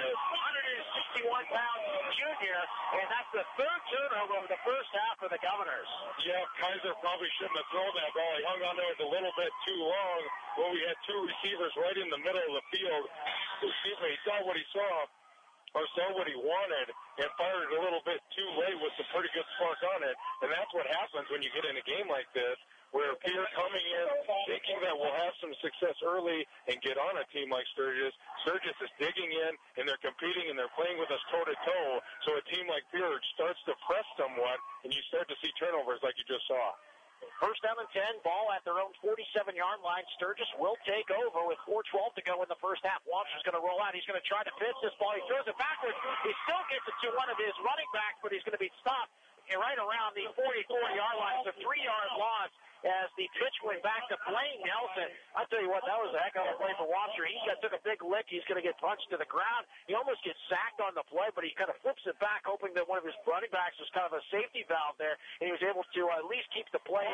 161-pound junior. And that's the 3rd turnover of the first half for the Governors. Yeah, Kaiser probably shouldn't have thrown that ball. He hung on to it a little bit too long. Well, we had 2 receivers right in the middle of the field. He saw what he saw, or saw what he wanted, and fired a little bit too late with some pretty good spark on it. And that's what happens when you get in a game like this, where Pierre coming in, thinking that we'll have some success early and get on a team like Sturgis. Sturgis is digging in, and they're competing, and they're playing with us toe-to-toe. So a team like Pierre starts to press somewhat, and you start to see turnovers like you just saw. First down and 10, ball at their own 47-yard line. Sturgis will take over with 4:12 to go in the first half. Wamscher's going to roll out. He's going to try to pitch this ball. He throws it backwards. He still gets it to one of his running backs, but he's going to be stopped right around the 44-yard line. It's a 3-yard loss as the pitch went back to Blaine Nelson. I tell you what, that was a heck of a play for Wamscher. He took a big lick. He's going to get punched to the ground. He almost gets sacked on the play, but he kind of flips it back, hoping that one of his running backs was kind of a safety valve there, and he was able to at least keep the play,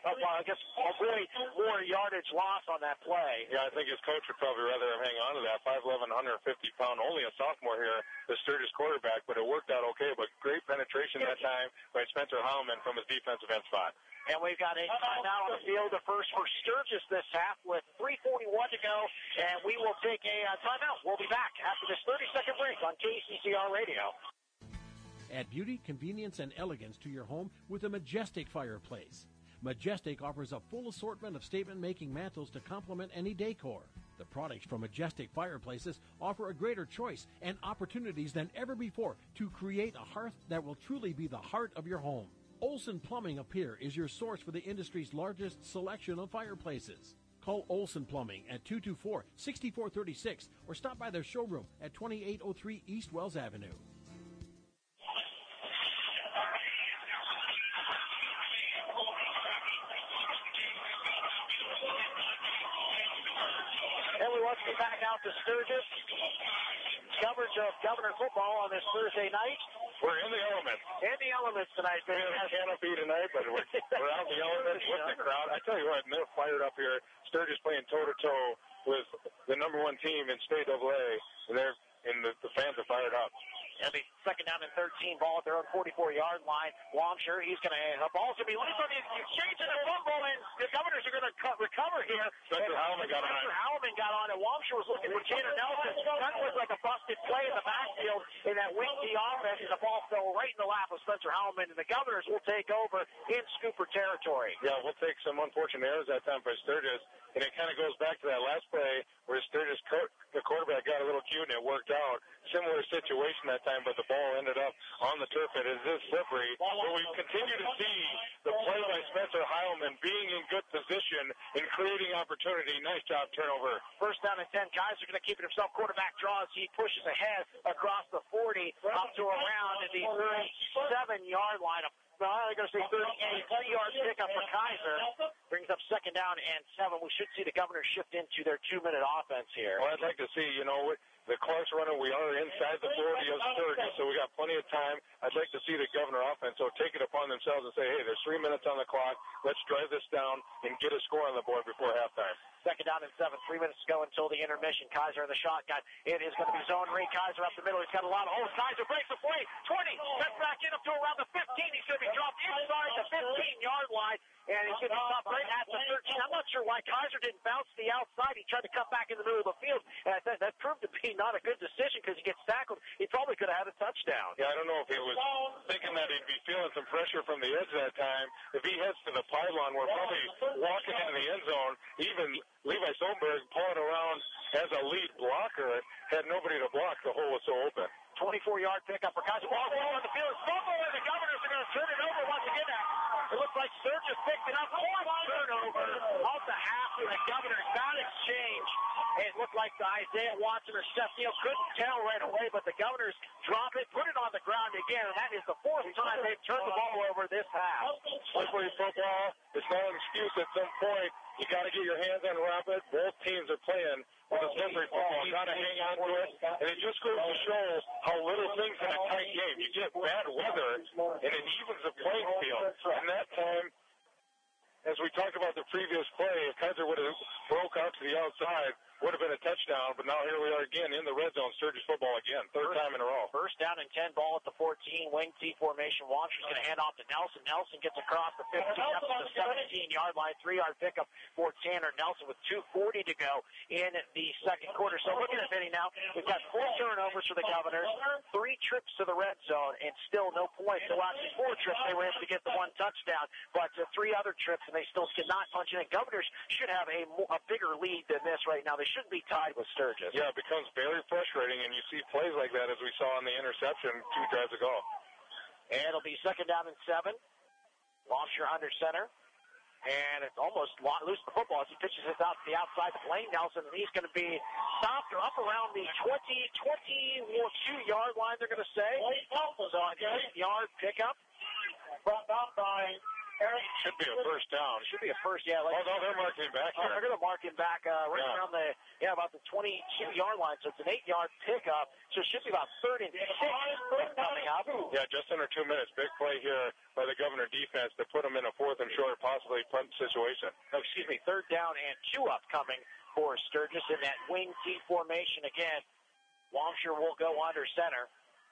avoid more yardage loss on that play. Yeah, I think his coach would probably rather him hang on to that. 5'11", 150-pound, only a sophomore here, the Sturgis quarterback, but it worked out okay. But great penetration that time by Spencer Howman from his defensive end spot. And we've got a timeout on the field, the first for Sturgis this half with 3:41 to go, and we will take a timeout. We'll be back after this 30-second break on KCCR Radio. Add beauty, convenience, and elegance to your home with a Majestic fireplace. Majestic offers a full assortment of statement-making mantles to complement any decor. The products from Majestic Fireplaces offer a greater choice and opportunities than ever before to create a hearth that will truly be the heart of your home. Olson Plumbing of Pierre is your source for the industry's largest selection of fireplaces. Call Olson Plumbing at 224-6436 or stop by their showroom at 2803 East Wells Avenue. And we want to get back out to Sturgis. Coverage of Governor football on this Thursday night. We're in the elements. In the elements tonight. We have a canopy tonight, but we're out in the elements with the crowd. I tell you what, they're fired up here. Sturgis playing toe-to-toe with the number one team in state AA, and the fans are fired up. It'll be second down and 13, ball at their own 44-yard line. Longshire, the ball's going to be loose on the exchange and a fumble, and the Governors are going to recover here. Spencer Howman got on it. Longshire was looking for Tanner Nelson. That was like a busted play in the backfield in that wing-D offense, and the ball fell right in the lap of Spencer Howman, and the Governors will take over in Scooper territory. Yeah, we'll take some unfortunate errors that time by Sturgis, and it kind of goes back to that last play where Sturgis, the quarterback, got a little cute and it worked out. Similar situation that time, but the ball ended up on the turf. It is slippery. But we continue to see the play by Spencer Heilman being in good position and creating opportunity. Nice job, turnover. First down and 10. Kaiser going to keep it himself. Quarterback draws. He pushes ahead across the 40 up to around the 37-yard line. I'm going to say 38-yard pickup for Kaiser. Brings up second down and 7. We should see the Governors shift into their 2-minute offense here. Well, I'd like to see, the clock's running. We are inside the 40 of Sturgis, so we got plenty of time. I'd like to see the Governor offense take it upon themselves and say, hey, there's 3 minutes on the clock. Let's drive this down and get a score on the board before halftime. Second down and 7. 3 minutes to go until the intermission. Kaiser in the shotgun. It is going to be zone read. Kaiser up the middle. He's got a lot of holes. Kaiser breaks the play. 20. Steps back in up to around the 15. He's going to be dropped inside the 15-yard line. And he's going to be stopped right at the 13. I'm not sure why Kaiser didn't bounce to the outside. He tried to cut back in the middle of the field. And I thought that proved to be not a good decision because he gets tackled. He probably could have had a touchdown. Yeah, I don't know if he was thinking that he'd be feeling some pressure from the edge that time. If he heads to the pylon, we're probably walking into the end zone. Even Levi Sohnberg pulling around as a lead blocker had nobody to block. The hole was so open. 24-yard pickup for Kaiser. Ball on the field. Fumble, and the Governors are going to turn it over once again. It looks like Sturgis picked it up. Fourth turnover off the half of the Governors. Bad exchange. It looked like Isaiah Watson or Seth Neal couldn't tell right away, but the Governors drop it, put it on the ground again, and that is the fourth time they've turned the ball over this half. Slippery football. It's not an excuse at some point. You got to get your hands on Rapid. Both teams are playing with a slippery football. Got to hang on to it. And it just goes to show how little things in a tight game. You get bad weather, and it evens the playing field. And that time, as we talked about the previous play, if Kaiser would have broke out to the outside, would have been a touchdown, but now here we are again in the red zone. Sturgis football again, third time in a row. First down and 10, ball at the 14, wing T formation. Launcher's going to hand off to Nelson. Nelson gets across the 15 up to the 17-yard line, 3-yard pickup for Tanner Nelson with 2:40 to go in the second quarter. So looking at Vinny now, we've got 4 turnovers for the Governors, 3 trips to the red zone, and still no points. So actually 4 trips they were able to get the 1 touchdown, but 3 other trips and they still could not punch in. Governors should have a bigger lead than this right now. They shouldn't be tied with Sturgis. Yeah, it becomes very frustrating, and you see plays like that as we saw on the interception 2 drives ago. And it'll be second down and 7. Longshire under center. And it's almost loose the football as he pitches it out to the outside to Blaine Nelson, and he's going to be stopped or up around the 22-yard line, they're going to say. So an 8-yard pickup. Brought down by Should be a first down. Should be a first, yeah. Like, no, they're marking him back here. They're going to mark him back around about the 22-yard line. So it's an 8-yard pickup. So it should be about 3rd and 6 coming up. Yeah, just under 2 minutes. Big play here by the Governor defense to put him in a 4th and short, possibly punt situation. No, excuse me, 3rd down and 2 upcoming for Sturgis in that wing T formation again. Longshire will go under center.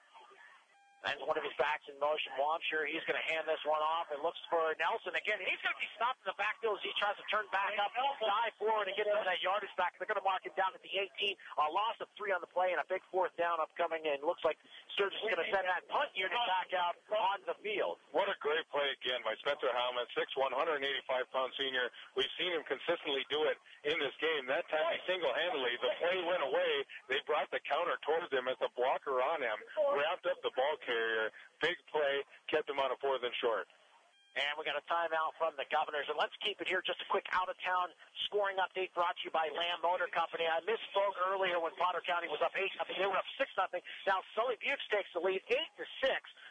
And one of his backs in motion. Longshire, he's going to hand this one off and looks for Nelson again. He's going to be stopped in the backfield as he tries to turn back up, dive forward, and get some of that yardage back. They're going to mark him down at the 18. A loss of 3 on the play and a big 4th down upcoming. And looks like Sturgis is going to send that punt unit back out on the field. What a great play again by Spencer Howman, 6'1", 185-pound senior. We've seen him consistently do it in this game. That time he single-handedly, the play went away. They brought the counter towards him as the blocker on him, wrapped up the ball carrier. Big play, kept him on a 4th and short. And we got a timeout from the Governors. And let's keep it here. Just a quick out-of-town scoring update brought to you by Lamb Motor Company. I misspoke earlier when Potter County was up 8-0. They were up 6-0. Now Sully Buttes takes the lead 8-6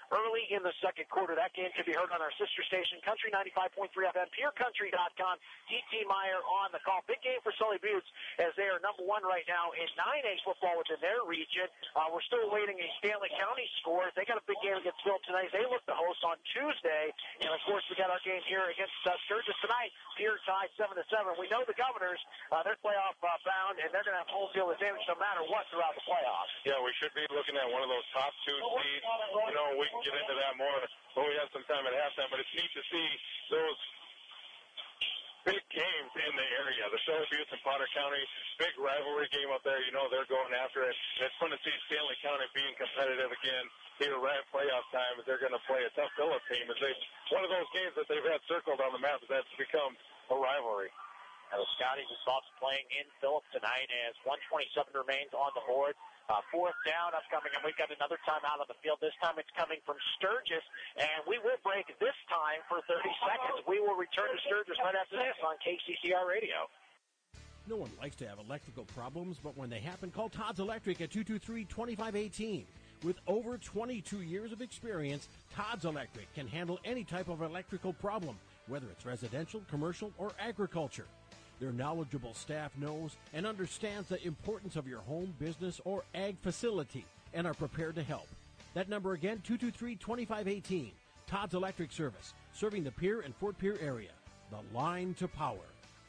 early in the second quarter. That game can be heard on our sister station, Country 95.3 FM, PureCountry.com. D.T. Meyer on the call. Big game for Sully Buttes as they are number one right now in 9A football within their region. We're still awaiting a Stanley County score. They got a big game against Philip tonight. They look to host on Tuesday. And, of course, we got our game here against Sturgis tonight. Pierre tied 7-7. We know the Governors, they're playoff bound, and they're going to have home field advantage no matter what throughout the playoffs. Yeah, we should be looking at one of those top two seeds. You know, we can get into that more when we have some time at halftime, but it's neat to see those big games in the area. The Sully Buttes and Potter County, big rivalry game up there. You know, they're going after it. And it's fun to see Stanley County being competitive again here right at playoff time as they're going to play a tough Phillip team. One of those games that they've had circled on the map that's become a rivalry. The Scotties and Buffs playing in Phillip tonight as 1:27 remains on the board. Fourth down upcoming, and we've got another timeout on the field. This time it's coming from Sturgis, and we will break this time for 30 seconds. We will return to Sturgis right after this on KCCR Radio. No one likes to have electrical problems, but when they happen, call Todd's Electric at 223-2518. With over 22 years of experience, Todd's Electric can handle any type of electrical problem, whether it's residential, commercial, or agriculture. Their knowledgeable staff knows and understands the importance of your home, business, or ag facility and are prepared to help. That number again, 223-2518. Todd's Electric Service, serving the Pierre and Fort Pierre area. The line to power.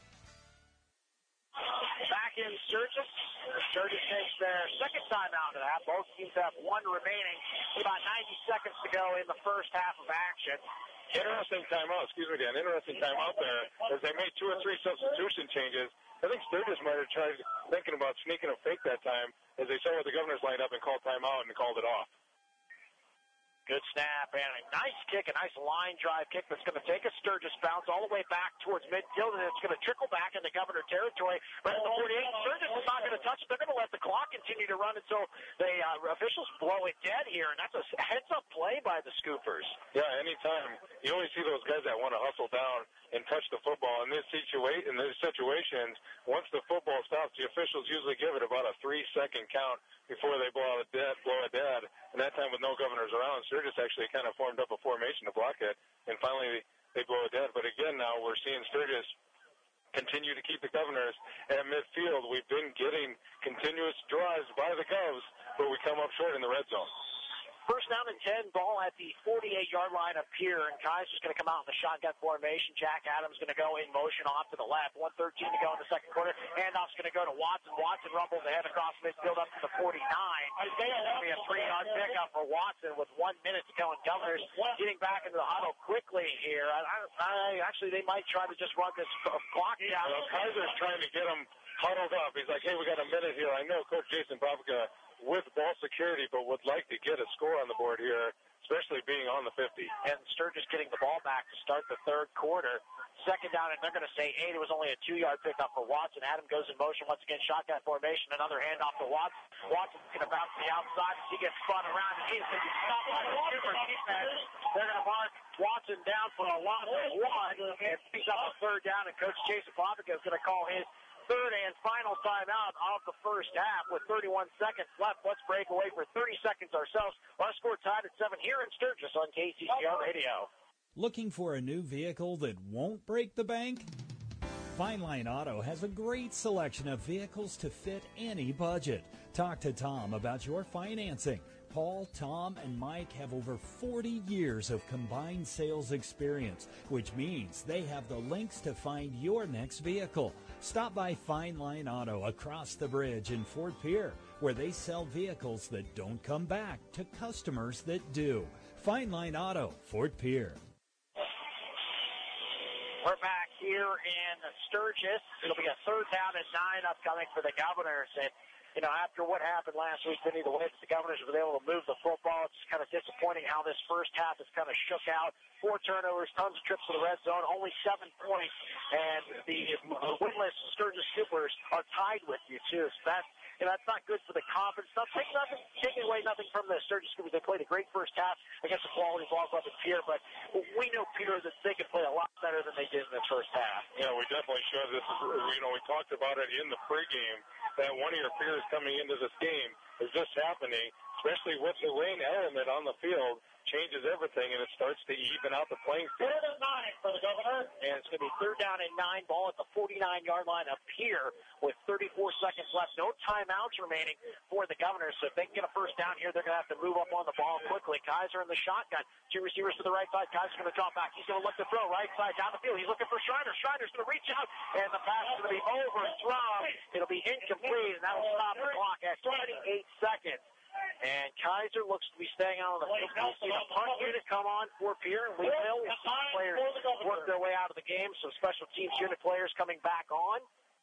Back in Sturgis. Sturgis takes their second timeout of that. Both teams have one remaining. About 90 seconds to go in the first half of action. Interesting timeout, Dan. Interesting timeout there as they made 2 or 3 substitution changes. I think Sturgis might have tried thinking about sneaking a fake that time as they saw the Governors lined up and called timeout and called it off. Good snap and a nice kick, a nice line drive kick that's going to take a Sturgis bounce all the way back towards midfield, and it's going to trickle back into Governor territory. Right at the 48, Sturgis is not going to touch it. They're going to let the clock continue to run until the officials blow it dead here, and that's a heads-up play by the Scoopers. Yeah, anytime. You always see those guys that want to hustle down and touch the football. In these situations, once the football stops, the officials usually give it about a 3-second count before they blow it dead. And that time with no Governors around, Sturgis actually kind of formed up a formation to block it, and finally they blow it dead. But again, now we're seeing Sturgis continue to keep the Governors at midfield. We've been getting continuous drives by the Govs, but we come up short in the red zone. First down and 10, ball at the 48-yard line up here, and Kaiser's going to come out in the shotgun formation. Jack Adams going to go in motion off to the left. 1:13 to go in the second quarter. Handoff's going to go to Watson. Watson rumbles ahead across midfield up to the 49. That'll be a 3-yard pickup for Watson with 1 minute to go, and Governors getting back into the huddle quickly here. Actually, they might try to just run this clock down. Well, Kaiser's trying to get them huddled up. He's like, hey, we got a minute here. I know Coach Jason Paprika with ball security, but would like to get a score on the board here, especially being on the 50. And Sturgis getting the ball back to start the third quarter. Second down, and they're going to say 8. It was only a 2-yard pickup for Watson. Adam goes in motion once again, shotgun formation. Another handoff to Watson. Watson's going to bounce to the outside. He gets spun around, and he's going to be stopped by the Scoopers defense. They're going to mark Watson down for a loss of 1 and picks up a third down, and Coach Jason Paprika is going to call his third and final timeout of the first half with 31 seconds left. Let's break away for 30 seconds ourselves. Our score tied at 7 here in Sturgis on KCCR Radio. Looking for a new vehicle that won't break the bank? Fine Line Auto has a great selection of vehicles to fit any budget. Talk to Tom about your financing. Paul, Tom, and Mike have over 40 years of combined sales experience, which means they have the links to find your next vehicle. Stop by Fine Line Auto across the bridge in Fort Pierre, where they sell vehicles that don't come back to customers that do. Fine Line Auto, Fort Pierre. We're back here in Sturgis. It'll be a third down and 9 upcoming for the Governors. And, you know, after what happened last week, Vinny, the way that the Governors were able to move the football, it's kind of disappointing how this first half has kind of shook out. 4 turnovers, tons of trips to the red zone, only 7 points. And the winless Sturgis Scoopers are tied with you, too. So that's not good for the confidence. Not taking away nothing from the Sturgis Scoopers. They played a great first half against a quality ball club in Pierre, but we know Pierre that they can play a lot better than they did in the first half. Yeah, we definitely should. This is, we talked about it in the pregame that one of your peers coming into this game is just happening, especially with the rain element on the field. changes everything, and it starts to even out the playing field. 3rd and 9 for the Governor. And it's going to be 3rd down and 9, ball at the 49-yard line up here with 34 seconds left. No timeouts remaining for the Governors. So if they can get a first down here, they're going to have to move up on the ball quickly. Kaiser in the shotgun. 2 receivers to the right side. Kaiser's going to drop back. He's going to look to throw right side down the field. He's looking for Schreiner. Schreiner's going to reach out, and the pass is going to be overthrown. It'll be incomplete, and that'll stop the clock at 28 seconds. And Kaiser looks to be staying out on the field. We'll see the punt unit come on for Pierre and Leeville. We'll see players work their way out of the game. So special teams unit players coming back on.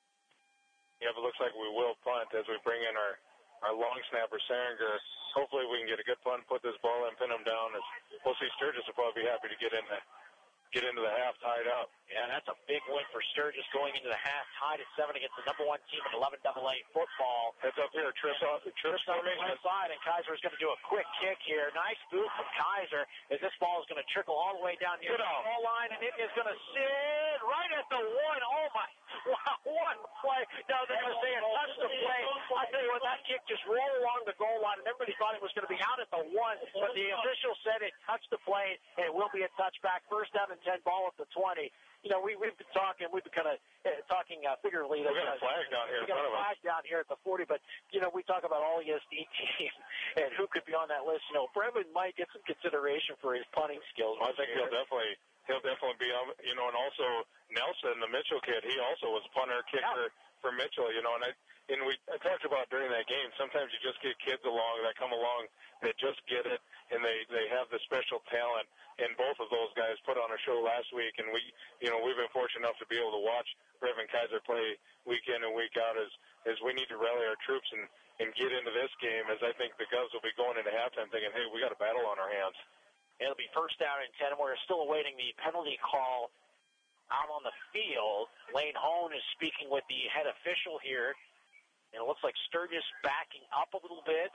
Yeah, but it looks like we will punt as we bring in our long snapper, Seringer. Hopefully we can get a good punt, put this ball in, pin him down. We'll see Sturgis will probably be happy to get into the half tied up. Yeah, that's a big win for Sturgis going into the half, tied at 7 against the number 1 team in 11 AA football. It's up here, Trips on the left side, and Kaiser is going to do a quick kick here. Nice boot from Kaiser as this ball is going to trickle all the way down near the goal line, and it is going to sit right at the 1. Oh my! Wow, what play! Now they're going to say it touched the play. I tell you what, that kick just rolled along the goal line, and everybody thought it was going to be out at the 1, but the official said it touched the play, and it will be a touchback. First down and 10, ball at the 20. You know, we've been talking figuratively. We got a flag down here. We got a flag down here at the 40, but, you know, we talk about all ESD teams and who could be on that list. You know, Brevin might get some consideration for his punting skills. I think he'll definitely be on, you know, and also Nelson, the Mitchell kid, he also was punter, kicker for Mitchell, you know, and I talked about during that game, sometimes you just get kids that come along, that just get it, and they have the special talent. And both of those guys put on a show last week, and we've been fortunate enough to be able to watch Brevin Kaiser play week in and week out as we need to rally our troops and get into this game, as I think the Govs will be going into halftime thinking, hey, we got a battle on our hands. It'll be first down and 10, and we're still awaiting the penalty call out on the field. Lane Hone is speaking with the head official here, and it looks like Sturgis backing up a little bit.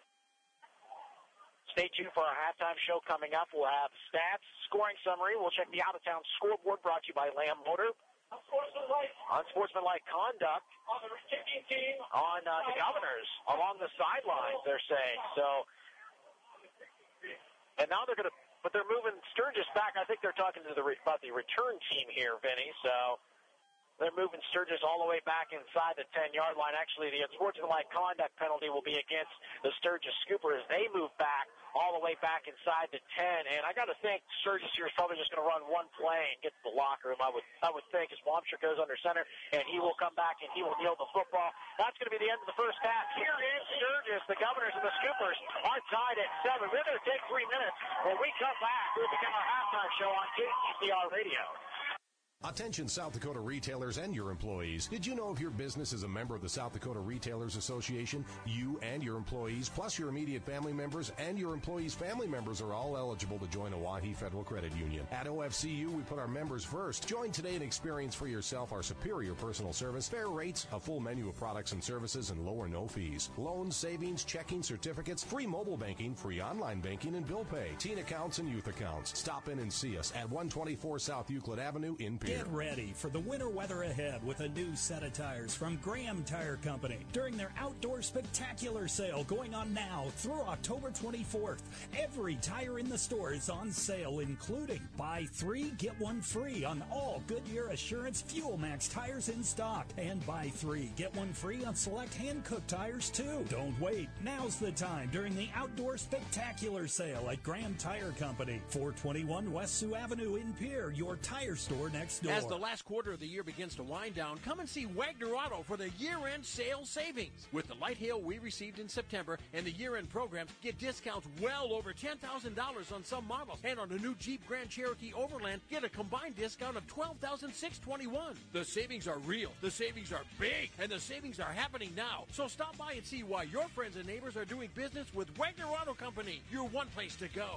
Stay tuned for our halftime show coming up. We'll have stats, scoring summary. We'll check the out-of-town scoreboard brought to you by Lamb Motor. Unsportsmanlike conduct on the kicking team on the Governors along the sidelines, they're saying. So, and now they're moving Sturgis back. I think they're talking to about the return team here, Vinny. So they're moving Sturgis all the way back inside the 10-yard line. Actually, the unsportsmanlike conduct penalty will be against the Sturgis Scooper as they move back all the way back inside the 10. And I got to think Sturgis here is probably just going to run one play and get to the locker room. I would think as Wamscher goes under center, and he will come back and he will kneel the football. That's going to be the end of the first half. Here in Sturgis, the Governors and the Scoopers are tied at 7. We're going to take 3 minutes. When we come back, we'll begin our halftime show on KCCR Radio. Attention South Dakota retailers and your employees. Did you know if your business is a member of the South Dakota Retailers Association, you and your employees, plus your immediate family members and your employees' family members are all eligible to join Oahe Federal Credit Union. At OFCU, we put our members first. Join today and experience for yourself our superior personal service, fair rates, a full menu of products and services, and low or no fees. Loans, savings, checking, certificates, free mobile banking, free online banking, and bill pay. Teen accounts and youth accounts. Stop in and see us at 124 South Euclid Avenue in Pierre. Get ready for the winter weather ahead with a new set of tires from Graham Tire Company during their outdoor spectacular sale going on now through October 24th. Every tire in the store is on sale, including buy 3, get 1 free on all Goodyear Assurance Fuel Max tires in stock, and buy 3, get 1 free on select Hankook tires too. Don't wait. Now's the time during the outdoor spectacular sale at Graham Tire Company, 421 West Sioux Avenue in Pierre, your tire store next door. As the last quarter of the year begins to wind down, come and see Wagner Auto for the year-end sales savings. With the light hail we received in September and the year-end programs, get discounts well over $10,000 on some models. And on a new Jeep Grand Cherokee Overland, get a combined discount of $12,621. The savings are real, the savings are big, and the savings are happening now. So stop by and see why your friends and neighbors are doing business with Wagner Auto Company. Your one place to go.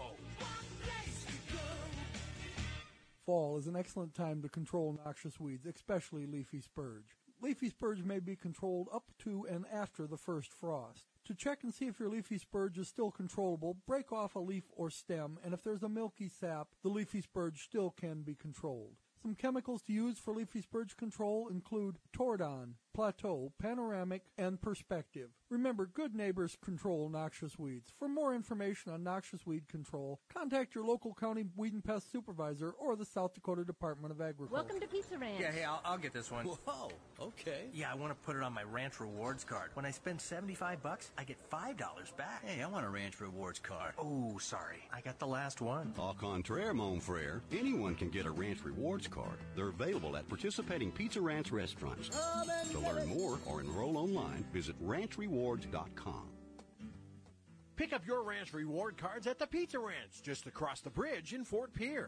Fall is an excellent time to control noxious weeds, especially leafy spurge. Leafy spurge may be controlled up to and after the first frost. To check and see if your leafy spurge is still controllable, break off a leaf or stem, and if there's a milky sap, the leafy spurge still can be controlled. Some chemicals to use for leafy spurge control include Tordon, plateau, panoramic, and perspective. Remember, good neighbors control noxious weeds. For more information on noxious weed control, contact your local county weed and pest supervisor or the South Dakota Department of Agriculture. Welcome to Pizza Ranch. Yeah, hey, I'll get this one. Whoa, okay. Yeah, I want to put it on my Ranch Rewards card. When I spend $75, I get $5 back. Hey, I want a Ranch Rewards card. Oh, sorry. I got the last one. Au contraire, mon frere. Anyone can get a Ranch Rewards card. They're available at participating Pizza Ranch restaurants. To learn more or enroll online, visit ranchrewards.com. Pick up your Ranch Reward cards at the Pizza Ranch, just across the bridge in Fort Pierre.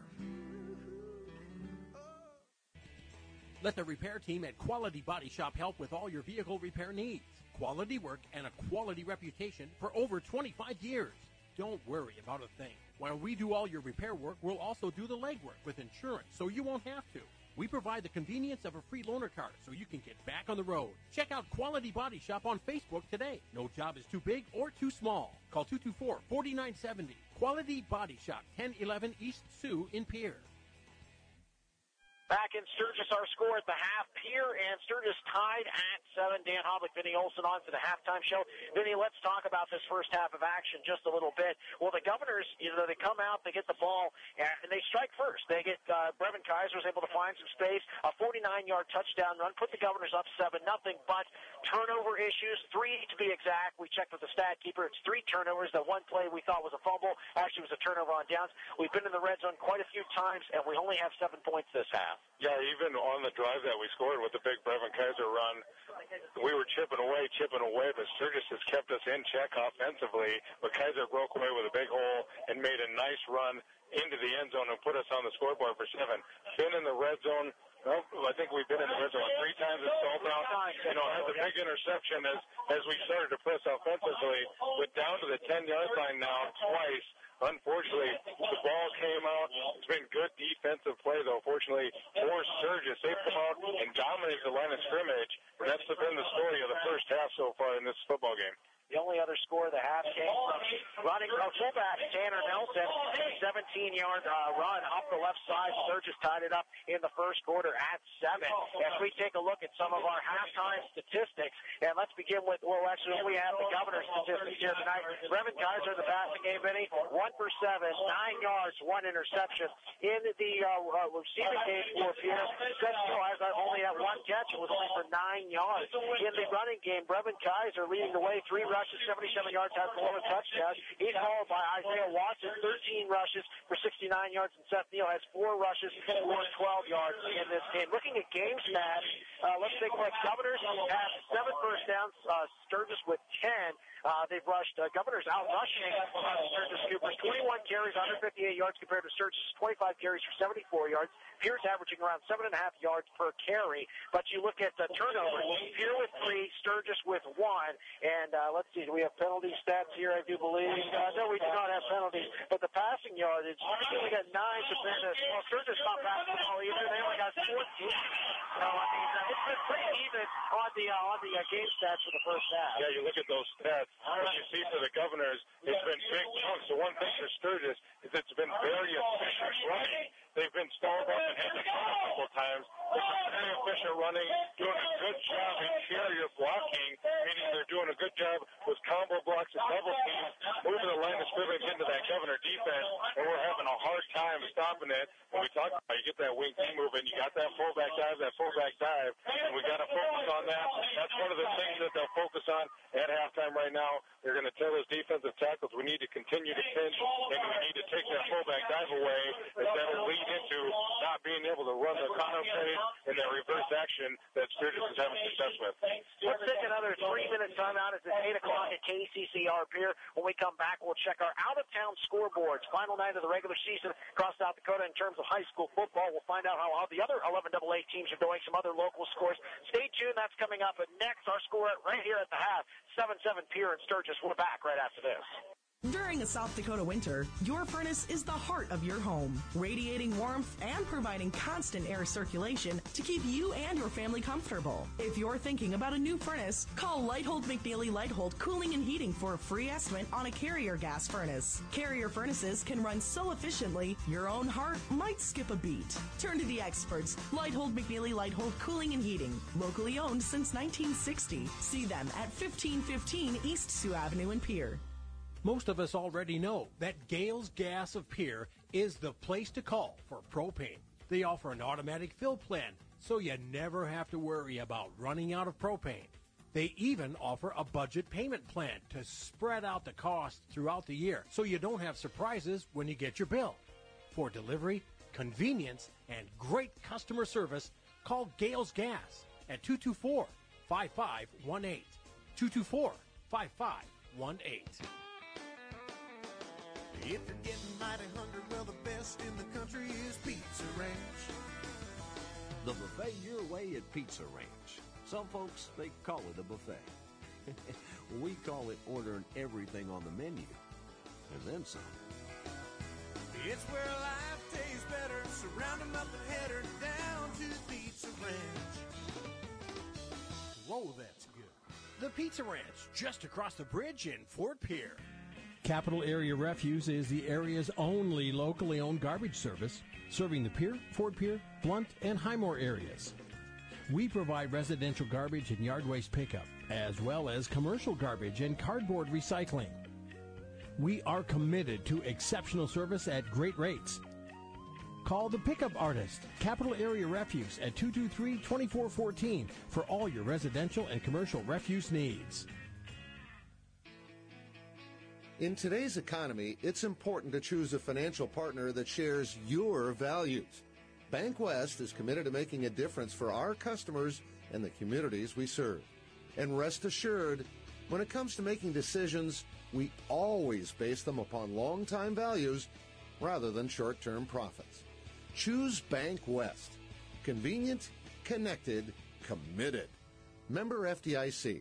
Let the repair team at Quality Body Shop help with all your vehicle repair needs. Quality work and a quality reputation for over 25 years. Don't worry about a thing. While we do all your repair work, we'll also do the legwork with insurance, so you won't have to. We provide the convenience of a free loaner card so you can get back on the road. Check out Quality Body Shop on Facebook today. No job is too big or too small. Call 224-4970. Quality Body Shop, 1011 East Sioux in Pierre. Back in Sturgis, our score at the half. Pierre and Sturgis tied at 7. Dan Hoblich, Vinny Olson on for the halftime show. Vinny, let's talk about this first half of action just a little bit. Well, the Governors, they come out, they get the ball, and they strike first. They get Brevin Kaiser was able to find some space, a 49-yard touchdown run, put the Governors up 7-0, but turnover issues, 3 to be exact. We checked with the stat keeper. It's 3 turnovers. The one play we thought was a fumble actually was a turnover on downs. We've been in the red zone quite a few times, and we only have 7 points this half. Yeah, even on the drive that we scored with the big Brevin Kaiser run, we were chipping away, but Sturgis has kept us in check offensively. But Kaiser broke away with a big hole and made a nice run into the end zone and put us on the scoreboard for 7. Been in the red zone. Well, I think we've been in the red zone 3 times this fall now. Had the big interception as we started to press offensively, but down to the 10-yard line now twice. Unfortunately, the ball came out. It's been good defensive play, though. Fortunately, for Sturgis, they've come out and dominated the line of scrimmage. And that's been the story of the first half so far in this football game. The only other score of the half came from running fullback Tanner Nelson, 17-yard run up the left side. Sturgis tied it up in the first quarter at 7. As we take a look at some of our halftime statistics, and let's begin with, we have the Governor's statistics here tonight. Brevin Kaiser, the passing game, Vinny, 1 for 7, 9 yards, 1 interception. In the receiving game for Pierre, has only had 1 catch. It was only for 9 yards. In the running game, Brevin Kaiser leading the way, 3 rushes, 77 yards, has 11 touchdowns. He's followed by Isaiah Watson, 13 rushes for 69 yards, and Seth Neal has 4 rushes for 12 yards in this game. Looking at game stats, let's take a look. Governors have 7 first downs, Sturgis with 10. They've rushed, Governors out rushing Sturgis Scoopers, 21 carries, 158 yards compared to Sturgis, 25 carries for 74 yards. Pierre's averaging around 7.5 yards per carry. But you look at the turnovers, Pierre with 3, Sturgis with 1. And let's see, do we have penalty stats here, I do believe? No, we do not have penalties. But the passing yardage, we got 9 compared to, Sturgis not passing the ball either. They only got 14. So, it's been pretty even on the game stats for the first half. Yeah, you look at those stats. What you see for the Governors, it's been big chunks. The one thing for Sturgis is it's been very efficient running. They've been stalled up and had to come a couple times. It's very efficient running, doing a good job interior blocking, meaning they're doing a good job with combo blocks and double teams, moving the line of scrimmage into that Governor defense, and we're having a hard time stopping it. When we talk about you get that wing team moving, you got that fullback dive, and we got to focus on that. That's one of the things that they'll focus on at halftime right now. They're going to tell those defensive tackles we need to continue to pinch, and we need to take that fullback dive away, as that will lead into not being able to run the counter plays and that reverse action that Sturgis is having success with. Let's take another 3-minute timeout. It's at 8 o'clock at KCCR Pier. When we come back, we'll check our out-of-town scoreboards. Final night of the regular season across South Dakota in terms of high school football. We'll find out how the other 11 AA teams are doing, some other local scores. Stay tuned. That's coming up. But next, our score right here at the half, 7-7 Pier and Sturgis. We're back right after this. During a South Dakota winter, your furnace is the heart of your home, radiating warmth and providing constant air circulation to keep you and your family comfortable. If you're thinking about a new furnace, call Lighthold McNeely Lighthold Cooling and Heating for a free estimate on a Carrier gas furnace. Carrier furnaces can run so efficiently, your own heart might skip a beat. Turn to the experts, Lighthold McNeely Lighthold Cooling and Heating, locally owned since 1960. See them at 1515 East Sioux Avenue in Pierre. Most of us already know that Gales Gas of Pierre is the place to call for propane. They offer an automatic fill plan, so you never have to worry about running out of propane. They even offer a budget payment plan to spread out the cost throughout the year, so you don't have surprises when you get your bill. For delivery, convenience, and great customer service, call Gales Gas at 224-5518. 224-5518. If you're getting mighty hungry, well, the best in the country is Pizza Ranch. The buffet your way at Pizza Ranch. Some folks, they call it a buffet. We call it ordering everything on the menu, and then some. It's where life tastes better. Surround 'em up and head her down to Pizza Ranch. Whoa, that's good. The Pizza Ranch, just across the bridge in Fort Pierre. Capital Area Refuse is the area's only locally owned garbage service, serving the Pierre, Fort Pierre, Blunt, and Highmore areas. We provide residential garbage and yard waste pickup, as well as commercial garbage and cardboard recycling. We are committed to exceptional service at great rates. Call the Pickup Artist, Capital Area Refuse at 223-2414 for all your residential and commercial refuse needs. In today's economy, it's important to choose a financial partner that shares your values. Bank West is committed to making a difference for our customers and the communities we serve. And rest assured, when it comes to making decisions, we always base them upon long-time values rather than short-term profits. Choose Bank West. Convenient, connected, committed. Member FDIC.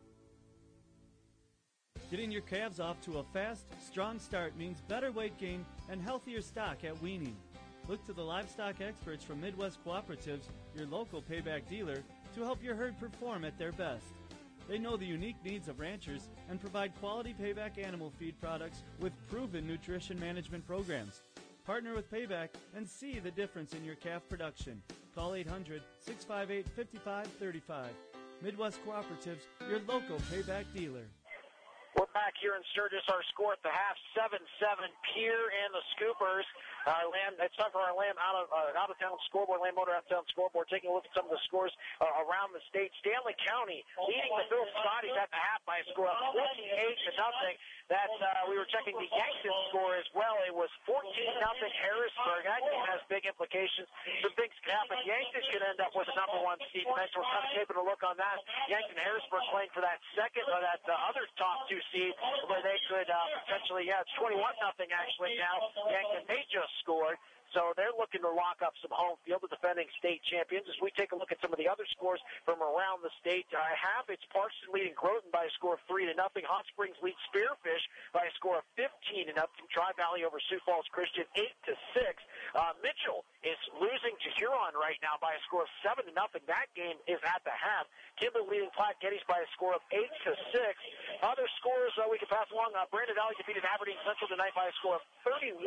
Getting your calves off to a fast, strong start means better weight gain and healthier stock at weaning. Look to the livestock experts from Midwest Cooperatives, your local payback dealer, to help your herd perform at their best. They know the unique needs of ranchers and provide quality payback animal feed products with proven nutrition management programs. Partner with Payback and see the difference in your calf production. Call 800-658-5535. Midwest Cooperatives, your local payback dealer. We're back here in Sturgis. Our score at the half, 7-7, Pierre and the Scoopers. It's time for our Lamb out-of-town scoreboard, Lamb Motor out-of-town scoreboard. Taking a look at some of the scores around the state. Stanley County leading the Bill Scotties at the half by a score of 48-0. That we were checking the Yankton score as well. It was 14-0 Harrisburg. That game has big implications. Some things can happen. Yankton could end up with the number one seed. We're kind of keeping a look on that. Yankton Harrisburg playing for that second or that other top two seed where they could potentially, it's 21-0 actually now. Yankton, they just scored. So they're looking to lock up some home field, the defending state champions. As we take a look at some of the other scores from around the state, half it's Parson leading Groton by a score of 3-0. Hot Springs leads Spearfish by a score of 15-0. Tri-Valley over Sioux Falls Christian 8-6. Mitchell is losing to Huron right now by a score of 7-0. That game is at the half. Kimball leading Platte Geddes by a score of 8-6. Other scores we can pass along. Brandon Valley defeated Aberdeen Central tonight by a score of 31-7.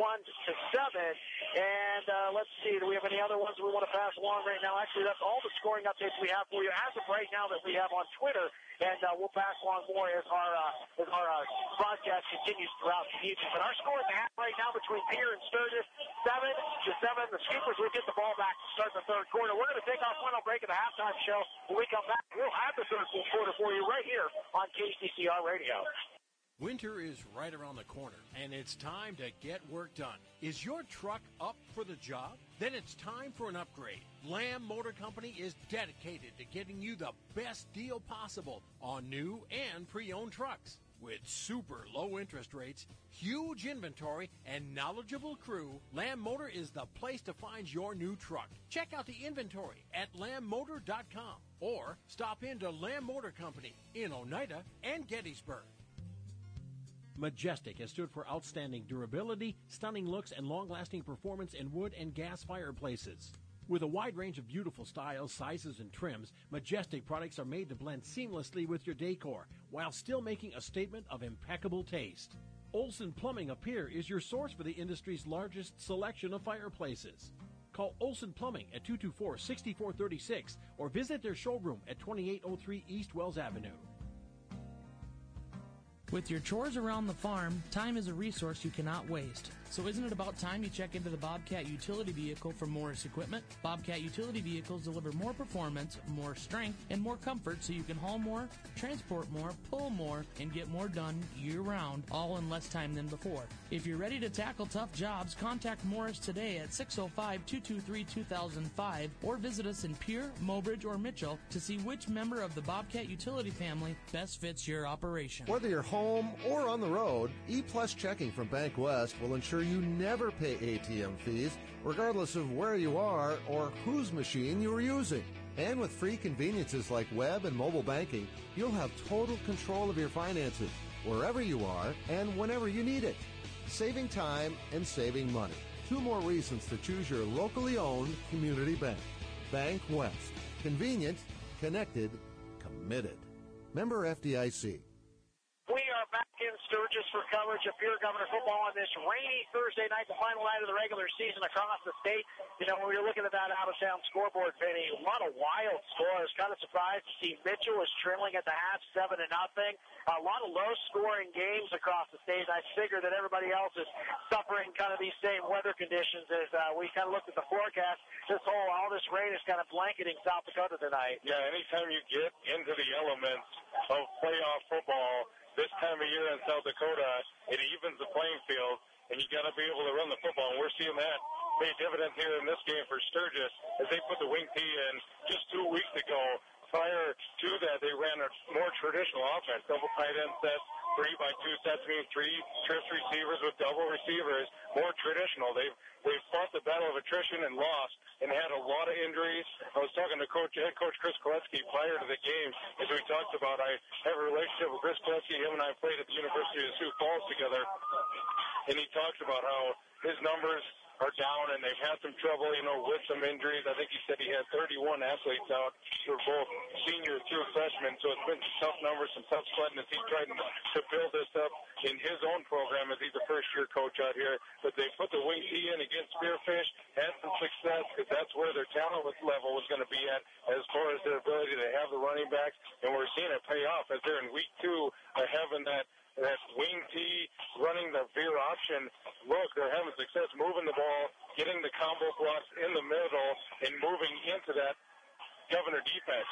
And let's see, do we have any other ones we want to pass along right now? Actually, that's all the scoring updates we have for you as of right now that we have on Twitter. And we'll pass along more as our broadcast continues throughout the evening. But our score at the half right now between Pierre and Sturgis, 7-7. The Scoopers will get the ball back to start the third quarter. We're going to take our final break of the halftime show. When we come back, we'll have the third quarter for you right here on KCCR Radio. Winter is right around the corner, and it's time to get work done. Is your truck up for the job? Then it's time for an upgrade. Lamb Motor Company is dedicated to getting you the best deal possible on new and pre-owned trucks. With super low interest rates, huge inventory, and knowledgeable crew, Lamb Motor is the place to find your new truck. Check out the inventory at lambmotor.com or stop into Lamb Motor Company in Oneida and Gettysburg. Majestic has stood for outstanding durability, stunning looks, and long-lasting performance in wood and gas fireplaces. With a wide range of beautiful styles, sizes, and trims, Majestic products are made to blend seamlessly with your decor while still making a statement of impeccable taste. Olson Plumbing of Pierre is your source for the industry's largest selection of fireplaces. Call Olson Plumbing at 224-6436 or visit their showroom at 2803 East Wells Avenue. With your chores around the farm, time is a resource you cannot waste. So isn't it about time you check into the Bobcat utility vehicle from Morris Equipment? Bobcat utility vehicles deliver more performance, more strength, and more comfort so you can haul more, transport more, pull more, and get more done year-round, all in less time than before. If you're ready to tackle tough jobs, contact Morris today at 605-223-2005 or visit us in Pierre, Mobridge, or Mitchell to see which member of the Bobcat utility family best fits your operation. Whether you're home or on the road, E-Plus Checking from Bank West will ensure you never pay ATM fees, regardless of where you are or whose machine you are using. And with free conveniences like web and mobile banking, you'll have total control of your finances, wherever you are and whenever you need it. Saving time and saving money. 2 more reasons to choose your locally owned community bank. Bank West. Convenient, connected, committed. Member FDIC. We are back in Sturgis for coverage of Pierre Governor football on this rainy Thursday night, the final night of the regular season across the state. You know, when you're looking at that out-of-town scoreboard, Vinny, a lot of wild scores. Kind of surprised to see Mitchell was trailing at the half 7-0. A lot of low-scoring games across the state. I figure that everybody else is suffering kind of these same weather conditions as we kind of looked at the forecast. All this rain is kind of blanketing South Dakota tonight. Yeah, anytime you get into the elements of playoff football, this time of year in South Dakota, it evens the playing field, and you got to be able to run the football. And we're seeing that pay dividends here in this game for Sturgis as they put the wing tee in just 2 weeks ago. Prior to that, they ran a more traditional offense, double tight end sets, 3x2 sets, meaning 3 trips receivers with double receivers, more traditional. They've fought the battle of attrition and lost and had a lot of injuries. I was talking to head coach Chris Koletsky prior to the game, as we talked about. I have a relationship with Chris Koletsky. Him and I played at the University of Sioux Falls together, and he talks about how his numbers are down, and they've had some trouble, with some injuries. I think he said he had 31 athletes out for both senior through freshmen, so it's been some tough numbers, some tough sledding as he's trying to build this up in his own program as he's a first-year coach out here. But they put the wing tee in against Spearfish, had some success, because that's where their talent level was going to be at as far as their ability to have the running backs, and we're seeing it pay off as they're in week 2 of having that wing tee, running the veer option look. They're having success moving the ball, getting the combo blocks in the middle, and moving into that Governor defense.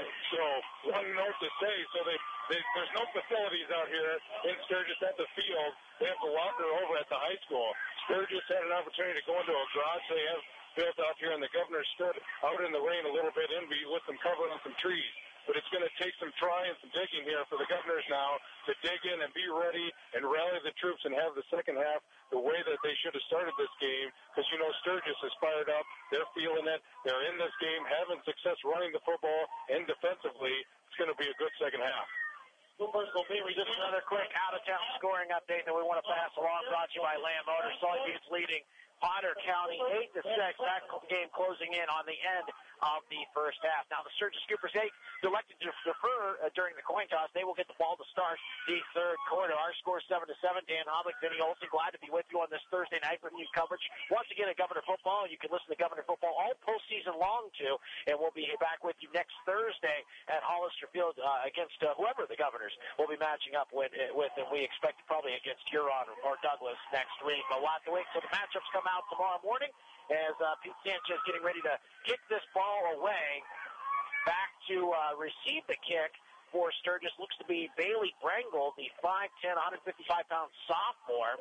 So one note to say, there's no facilities out here in Sturgis at the field. They have the locker over at the high school. Sturgis had an opportunity to go into a garage they have built out here, and the Governor stood out in the rain a little bit with some cover on some trees. But it's going to take some try and some digging here for the Governors now to dig in and be ready and rally the troops and have the second half the way that they should have started this game, because Sturgis is fired up. They're feeling it. They're in this game, having success running the football and defensively. It's going to be a good second half. Just another quick out-of-town scoring update that we want to pass along, brought to you by Lamb Motors. Syracuse leading Potter County 8-6. That game closing in on the end of the first half. Now the Sturgis Scoopers elected to defer during the coin toss. They will get the ball to start the third quarter. Our score 7-7. Dan Hoblich, Vinny Olson, glad to be with you on this Thursday night with new coverage. Once again at Governor Football, you can listen to Governor Football all postseason long too, and we'll be back with you next Thursday at Hollister Field against whoever the Governors will be matching up with, and we expect probably against Huron or Douglas next week. But we'll have to wait till the matchups come out tomorrow morning as Pete Sanchez getting ready to kick this ball away. Back to receive the kick for Sturgis looks to be Bailey Brangle, the 5'10", 155-pound sophomore.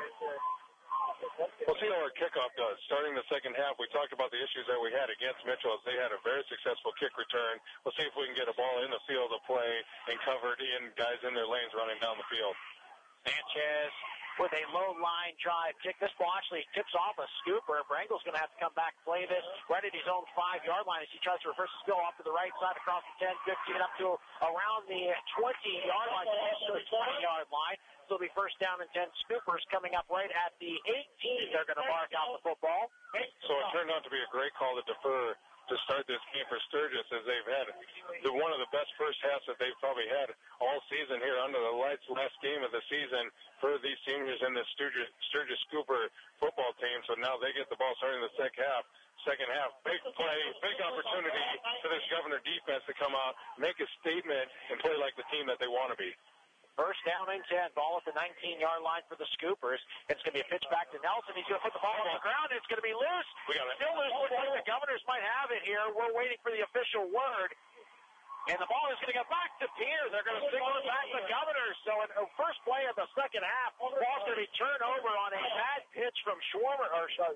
We'll see how our kickoff does. Starting the second half, we talked about the issues that we had against Mitchell as they had a very successful kick return. We'll see if we can get a ball in the field of play and covered in guys in their lanes running down the field. Sanchez with a low line drive kick. This ball actually tips off a scooper. Brangle's going to have to come back, play this right at his own 5-yard line as he tries to reverse his go off to the right side across the 10, 15, up to around the 20-yard line, to the 20-yard line. So it'll be first down and 10. Scoopers coming up right at the 18. They're going to mark out the football. So it turned out to be a great call to defer to start this game for Sturgis, as they've had one of the best first halves that they've probably had all season here under the lights. Last game of the season for these seniors in the Sturgis Scooper football team. So now they get the ball starting in the second half. Big play, big opportunity for this Governor defense to come out, make a statement, and play like the team that they want to be. First down and 10. Ball at the 19-yard line for the Scoopers. It's going to be a pitch back to Nelson. He's going to put the ball on the ground. It's going to be loose. Still loose. Looks like the Governors might have it here. We're waiting for the official word. And the ball is going to get back to Pierre. They're going to signal it back to the Governors. So in the first play of the second half, the ball's going to be turned over on a bad pitch from Schwarber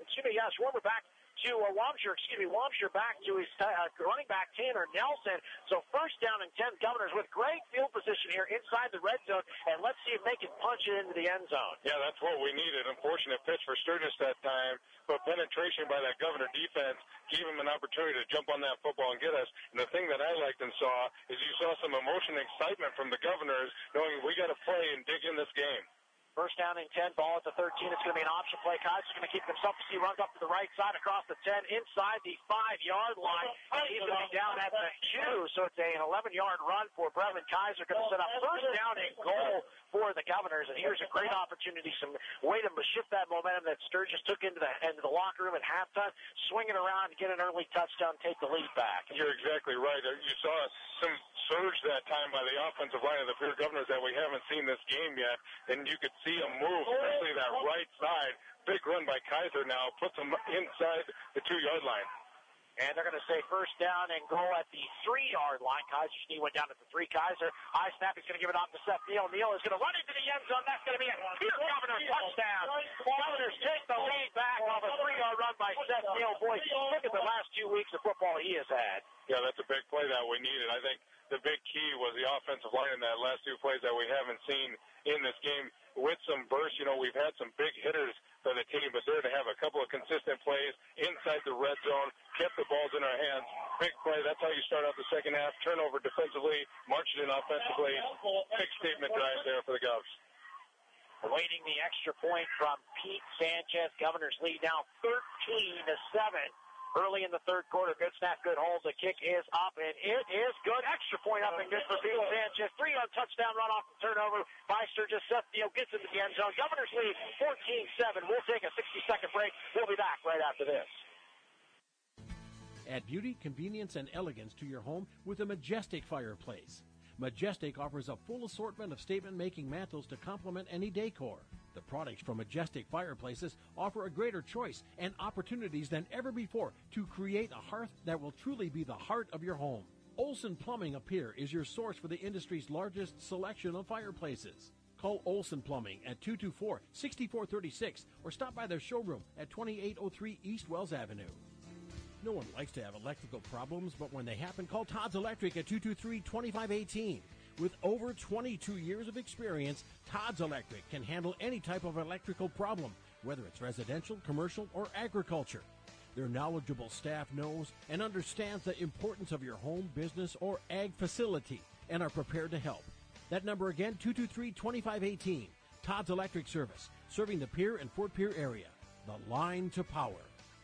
back to Wamshire back to his running back, Tanner Nelson. So first down and 10, Governors with great field position here inside the red zone, and let's see if they can punch it into the end zone. Yeah, that's what we needed. Unfortunate pitch for Sturgis that time, but penetration by that Governor defense gave him an opportunity to jump on that football and get us. And the thing that I liked and saw is you saw some emotion and excitement from the Governors, knowing we got to play and dig in this game. First down and 10, ball at the 13. It's going to be an option play. Kaiser's going to keep himself as he runs up to the right side across the 10, inside the 5-yard line. And he's going to be down at the 2, so it's an 11-yard run for Brevin Kaiser. Going to set up first down and goal for the Governors. And here's a great opportunity, some way to shift that momentum that Sturgis took into the locker room at halftime, swing it around, get an early touchdown, take the lead back. You're exactly right. You saw some surge that time by the offensive line of the Pierre Governors that we haven't seen this game yet, and you could see them move, especially that right side. Big run by Kaiser now, puts them inside the 2-yard line. And they're going to say first down and goal at the 3-yard line. Kaiser's knee went down at the 3. Kaiser, high snap, he's going to give it off to Seth Neal. Neal is going to run into the end zone. That's going to be a Pierre Governor touchdown. Governors take the lead back off a 3-yard run by Seth Neal. Boy, look at the last 2 weeks of football he has had. Yeah, that's a big play that we needed. I think the big key was the offensive line in that last 2 plays that we haven't seen in this game. With some bursts, we've had some big hitters for the team, but there to have a couple of consistent plays inside the red zone, kept the balls in our hands. Big play. That's how you start out the second half. Turnover defensively, march it in offensively. Big statement drive there for the Govs. Awaiting the extra point from Pete Sanchez. Governors lead now 13-7. Early in the third quarter, good snap, good hold. The kick is up, and it is good. Extra point up and good for Pete Sanchez. 3-yard touchdown run off the turnover by Sturgis. Seth Neal gets into the end zone. Governors lead 14-7. We'll take a 60-second break. We'll be back right after this. Add beauty, convenience, and elegance to your home with a Majestic fireplace. Majestic offers a full assortment of statement-making mantles to complement any decor. The products from Majestic Fireplaces offer a greater choice and opportunities than ever before to create a hearth that will truly be the heart of your home. Olson Plumbing of Pierre is your source for the industry's largest selection of fireplaces. Call Olson Plumbing at 224-6436 or stop by their showroom at 2803 East Wells Avenue. No one likes to have electrical problems, but when they happen, call Todd's Electric at 223-2518. With over 22 years of experience, Todd's Electric can handle any type of electrical problem, whether it's residential, commercial, or agriculture. Their knowledgeable staff knows and understands the importance of your home, business, or ag facility and are prepared to help. That number again, 223-2518. Todd's Electric Service, serving the Pierre and Fort Pierre area. The line to power.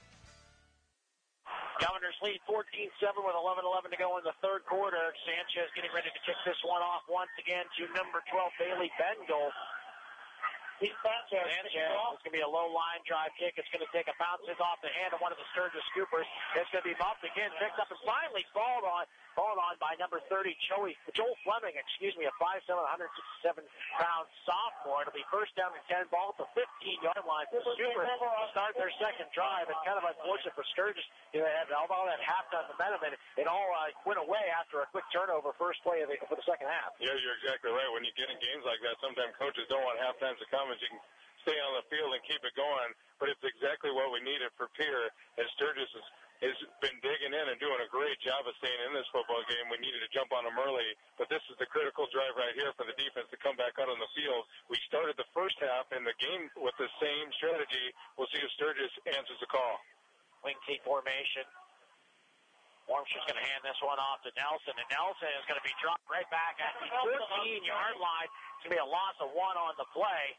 Governors lead 14-7 with 11:11 to go in the third quarter. Sanchez getting ready to kick this one off once again to number 12, Bailey Bengel. Sanchez, it's going to be a low line drive kick. It's going to take a bounces off the hand of one of the Sturgis Scoopers. It's going to be bumped again, picked up, and finally followed on by number 30, Joel Fleming, a 5'7", 167-pound sophomore. It'll be first down and 10, ball at the 15-yard line. The Scoopers start their second drive. It's kind of unfortunate for Sturgis. They had all that halftime momentum, and it all went away after a quick turnover, first play for the second half. Yeah, you're exactly right. When you get in games like that, sometimes coaches don't want halftimes to come, and you can stay on the field and keep it going. But it's exactly what we needed for Pierre, as Sturgis has been digging in and doing a great job of staying in this football game. We needed to jump on them early, but this is the critical drive right here for the defense to come back out on the field. We started the first half in the game with the same strategy. We'll see if Sturgis answers the call. Wing T formation. Warmshire's going to hand this one off to Nelson, and Nelson is going to be dropped right back at the 14-yard line. It's going to be a loss of 1 on the play.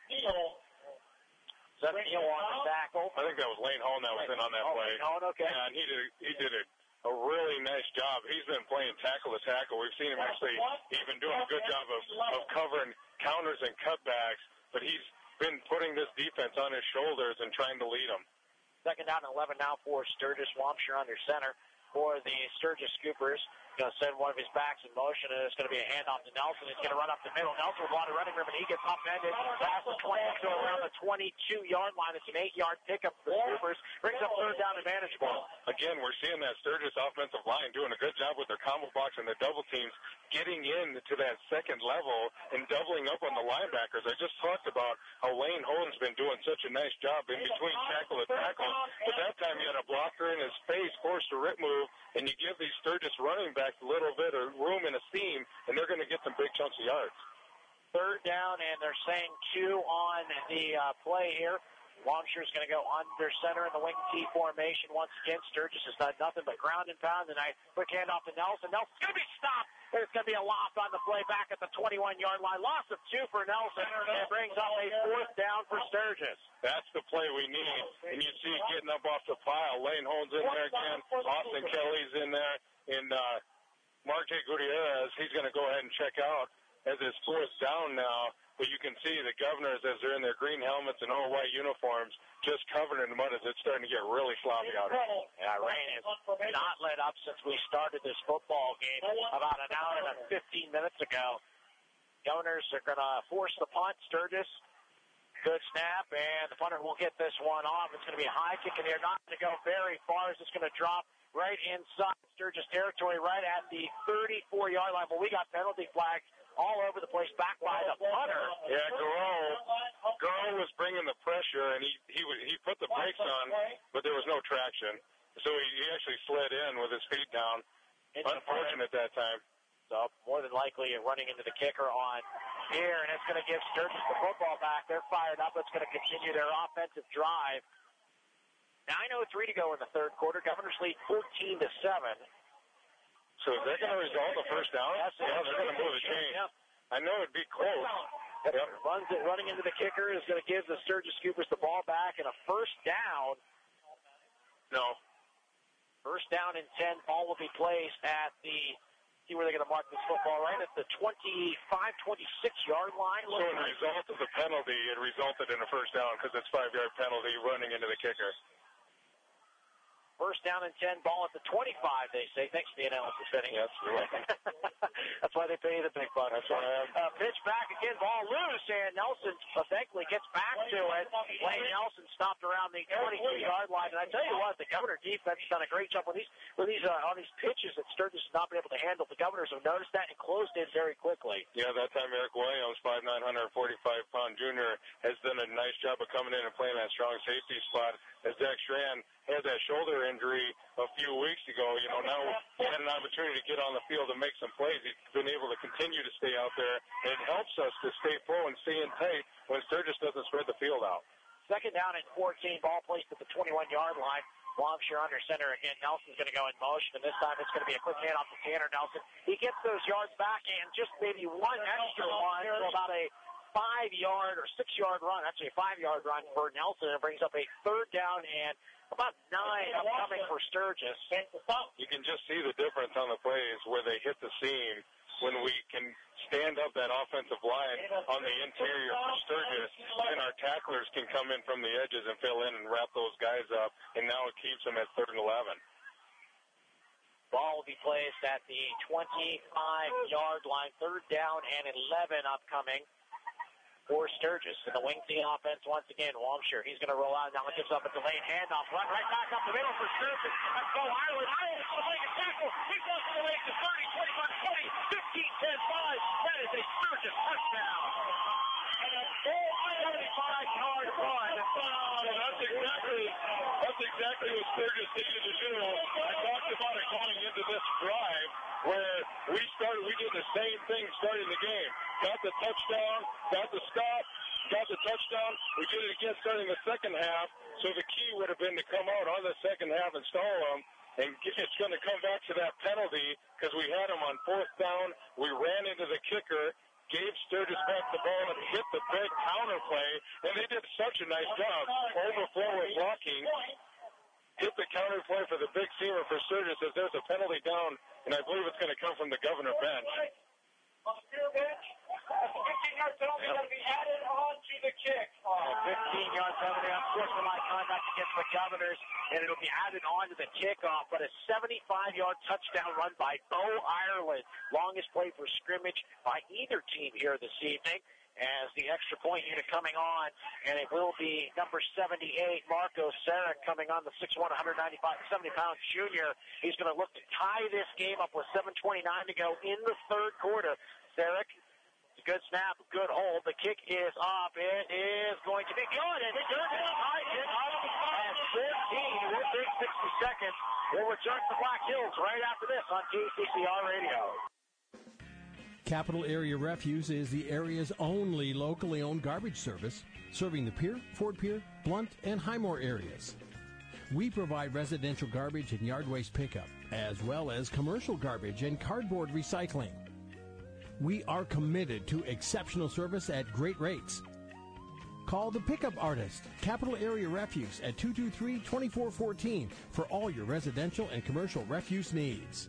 Seth Neal on the tackle. I think that was Lane Hone that was in on that play. Lane Hone, okay. Yeah, and he did a really nice job. He's been playing tackle to tackle. We've seen him actually even doing a good job of covering counters and cutbacks, but he's been putting this defense on his shoulders and trying to lead them. Second down and 11 now for Sturgis. Wampshire under center for the Sturgis Scoopers. Going to send one of his backs in motion, and it's going to be a handoff to Nelson. He's going to run up the middle. Nelson with a lot of running room, and he gets upended. Past the 20 to around the 22-yard line. It's an 8-yard pickup for the Scoopers. Brings up third down and manageable. Again, we're seeing that Sturgis offensive line doing a good job with their combo box and their double teams, getting in to that second level and doubling up on the linebackers. I just talked about how Lane Hone's been doing such a nice job in between tackle and tackle. But that time he had a blocker in his face, forced a rip move, and you give these Sturgis running backs a little bit of room in a seam, and they're going to get some big chunks of yards. Third down, and they're saying 2 on the play here. Wampshire's going to go under center in the wing T formation once again. Sturgis has done nothing but ground and pound tonight. Quick handoff to Nelson. Nelson's going to be stopped. There's going to be a loss on the play back at the 21-yard line. Loss of 2 for Nelson. It brings up a 4th down for Sturgis. That's the play we need. And you see getting up off the pile. Lane Hone's in there again. Austin Kelly's in there. And Marte Gutierrez, he's going to go ahead and check out as his 4th down now. But you can see the Governors, as they're in their green helmets and all white uniforms, just covered in mud as it's starting to get really sloppy out here. Yeah, rain has not let up since we started this football game about an hour and 15 minutes ago. Governors are going to force the punt. Sturgis, good snap, and the punter will get this one off. It's going to be a high kick in here, not going to go very far. It's just going to drop right inside Sturgis territory, right at the 34-yard line. But we got penalty flags all over the place, back by the punter. Yeah, Garreau was bringing the pressure, and he put the brakes on, but there was no traction. So he actually slid in with his feet down. Unfortunate that time. So more than likely running into the kicker on here, and it's going to give Sturgis the football back. They're fired up. It's going to continue their offensive drive. 9:03 to go in the third quarter. Governors lead 14-7. So is that going to result in a first down? Yes, they're going to move the chain. Yep. I know it'd be close. Yep. Running into the kicker is going to give the Sturgis Scoopers the ball back, and a first down. No. First down and 10. Ball will be placed at the, see where they're going to mark this football, right at the 25, 26-yard line. So in result of the penalty, it resulted in a first down because it's 5-yard penalty running into the kicker. First down and 10, ball at the 25, they say. Thanks for the analysis, Benny. Yes, you're welcome. That's why they pay you the big bucks. That's why I am. Pitch back again, ball loose, and Nelson thankfully gets back to it. Lane Nelson stopped around the 22-yard line. And I tell you what, the Governor defense has done a great job on these pitches that Sturgis has not been able to handle. The Governors have noticed that and closed in very quickly. Yeah, that time Eric Williams, 5'9", 145-pound junior, has done a nice job of coming in and playing that strong safety spot. As Zach Strand had that shoulder injury a few weeks ago, now he had an opportunity to get on the field and make some plays. He's been able to continue to stay out there, and it helps us to stay full and stay in tight when Sturgis doesn't spread the field out. Second down and 14, ball placed at the 21-yard line. Wampshire under center again. Nelson's going to go in motion, and this time it's going to be a quick handoff to Tanner Nelson. He gets those yards back and just maybe one extra one, so about a 5-yard or 6-yard run, actually a 5-yard run for Nelson. It brings up a third down and about 9 upcoming for Sturgis. You can just see the difference on the plays where they hit the seam when we can stand up that offensive line on the interior for Sturgis, and our tacklers can come in from the edges and fill in and wrap those guys up, and now it keeps them at 3rd and 11. Ball will be placed at the 25-yard line, third down and 11 upcoming for Sturgis. And the wing T offense once again, Wampshire. He's going to roll out. Now it gives up a delayed handoff. Run right back up the middle for Sturgis. Let's go Ireland. Ireland's going to make a tackle. He goes all the way to 30, 25, 20, 15, 10, 5. That is a Sturgis touchdown. And a full 35-yard run. That's exactly what Sturgis needed to do. I talked about it going into this drive where we did the same thing starting the game. Got the touchdown, got the stop, got the touchdown. We did it again starting the second half. So the key would have been to come out on the second half and stall them. And it's going to come back to that penalty because we had him on 4th down. We ran into the kicker, gave Sturgis back the ball, and hit the big counter play. And they did such a nice job. Overflow with blocking. Hit the counter play for the big seamer for Sturgis as there's a penalty down, and I believe it's going to come from the Governor bench. On the pure bench, a 15-yard penalty going to be added on to the kick. 15-yard penalty on sportsmanlike conduct against the Governors, and it'll be added on to the kickoff. But a 75-yard touchdown run by Bo Ireland, longest play for scrimmage by either team here this evening. As the extra point unit coming on, and it will be number 78, Marco Sarek, coming on, the 6'1", 170-pound junior. He's going to look to tie this game up with 7:29 to go in the third quarter. Sarek, good snap, good hold. The kick is up. It is going to be good, and Sturgis ties it up at 14. We'll take 60 seconds. We'll return to Black Hills right after this on KCCR Radio. Capital Area Refuse is the area's only locally owned garbage service, serving the Pier, Ford Pier, Blunt, and Highmore areas. We provide residential garbage and yard waste pickup, as well as commercial garbage and cardboard recycling. We are committed to exceptional service at great rates. Call the Pickup Artist, Capital Area Refuse, at 223-2414 for all your residential and commercial refuse needs.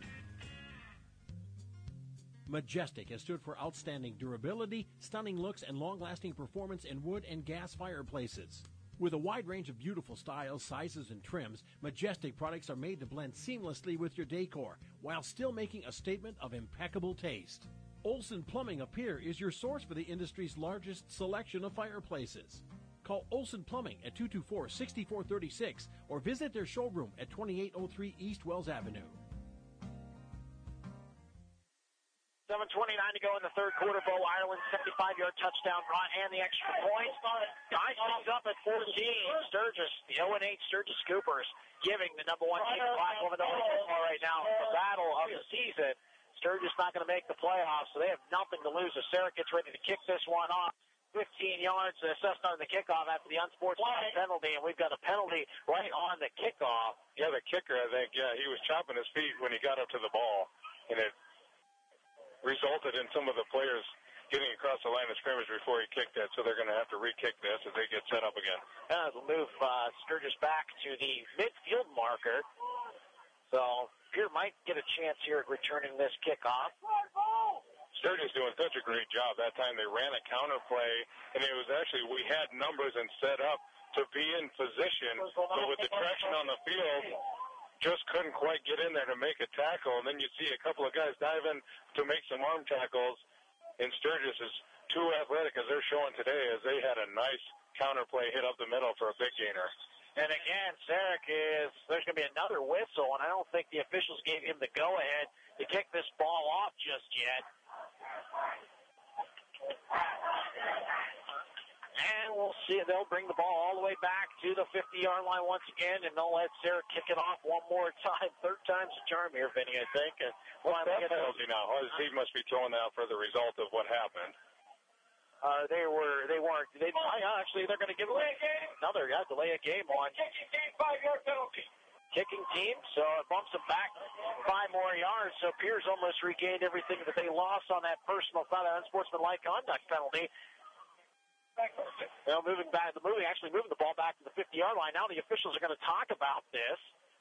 Majestic has stood for outstanding durability, stunning looks, and long-lasting performance in wood and gas fireplaces. With a wide range of beautiful styles, sizes, and trims, Majestic products are made to blend seamlessly with your decor while still making a statement of impeccable taste. Olson Plumbing of Pier is your source for the industry's largest selection of fireplaces. Call Olson Plumbing at 224-6436 or visit their showroom at 2803 East Wells Avenue. 7:29 to go in the third quarter. Bo Ireland, 75-yard touchdown run and the extra point. Ties things up at 14. Sturgis, the 0-8 Sturgis Scoopers, giving the number 1 team in Black Women football right now the battle of the season. Sturgis not going to make the playoffs, so they have nothing to lose. As Sarah gets ready to kick this one off. 15 yards assessed on the kickoff after the unsportsmanlike penalty, and we've got a penalty right on the kickoff. Yeah, the kicker, I think, he was chopping his feet when he got up to the ball, and it resulted in some of the players getting across the line of scrimmage before he kicked it, so they're going to have to re-kick this as they get set up again. We'll move Sturgis back to the midfield marker. So Pier might get a chance here at returning this kickoff. Sturgis doing such a great job. That time they ran a counter play, and it was actually, we had numbers and set up to be in position, but with the traction on the field, just couldn't quite get in there to make a tackle. And then you see a couple of guys dive in to make some arm tackles. And Sturgis is too athletic, as they're showing today, as they had a nice counter play hit up the middle for a big gainer. And again, Sarek there's going to be another whistle, and I don't think the officials gave him the go-ahead to kick this ball off just yet. And we'll see. They'll bring the ball all the way back to the 50-yard line once again, and they'll let Sarah kick it off one more time. Third time's the charm here, Vinny, I think. What's that penalty now? He must be throwing that for the result of what happened. They weren't. Actually, they're going to give another delay a game on. Kicking team, 5-yard penalty. Kicking team, so it bumps them back 5 more yards. So Piers almost regained everything that they lost on that personal foul, that unsportsmanlike conduct penalty. Well, moving the ball back to the 50-yard line. Now the officials are going to talk about this.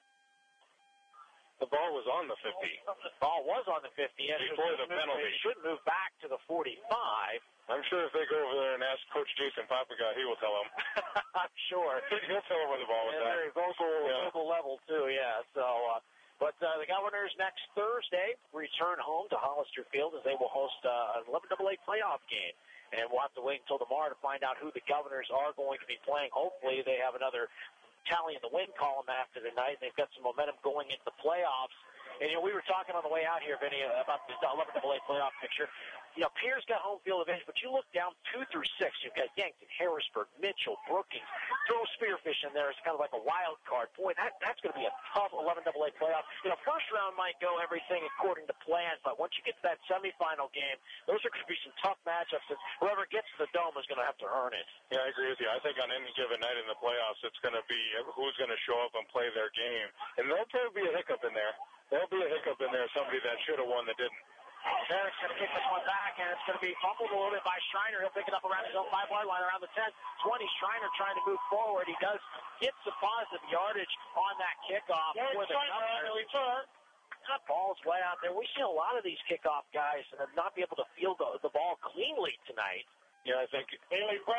The ball was on the 50. The ball was on the 50. Before the penalty. It should move back to the 45. I'm sure if they go over there and ask Coach Jason Papaga, he will tell them. I'm sure. He'll tell them where the ball was at. Very vocal level, too, yeah. So, but the Governors next Thursday return home to Hollister Field as they will host an 11AA playoff game. And we'll have to wait until tomorrow to find out who the Governors are going to be playing. Hopefully they have another tally in the win column after tonight. They've got some momentum going into the playoffs. And, we were talking on the way out here, Vinny, about the 11AA playoff picture. Pierre's got home field advantage, but you look down 2 through 6. You've got Yankton, Harrisburg, Mitchell, Brookings. Throw Spearfish in there as kind of like a wild card. Boy, that's going to be a tough 11 AA playoff. First round might go everything according to plan, but once you get to that semifinal game, those are going to be some tough matchups, and whoever gets to the Dome is going to have to earn it. Yeah, I agree with you. I think on any given night in the playoffs, it's going to be who's going to show up and play their game. And there'll probably be a hiccup in there. There'll be a hiccup in there, somebody that should have won that didn't. Eric's going to kick this one back, and it's going to be fumbled a little bit by Schreiner. He'll pick it up around his own 5-yard line, around the 10, 20. Schreiner trying to move forward. He does get some positive yardage on that kickoff for the Governors. That ball's way out there. We've seen a lot of these kickoff guys not be able to field the ball cleanly tonight. Yeah, I think, you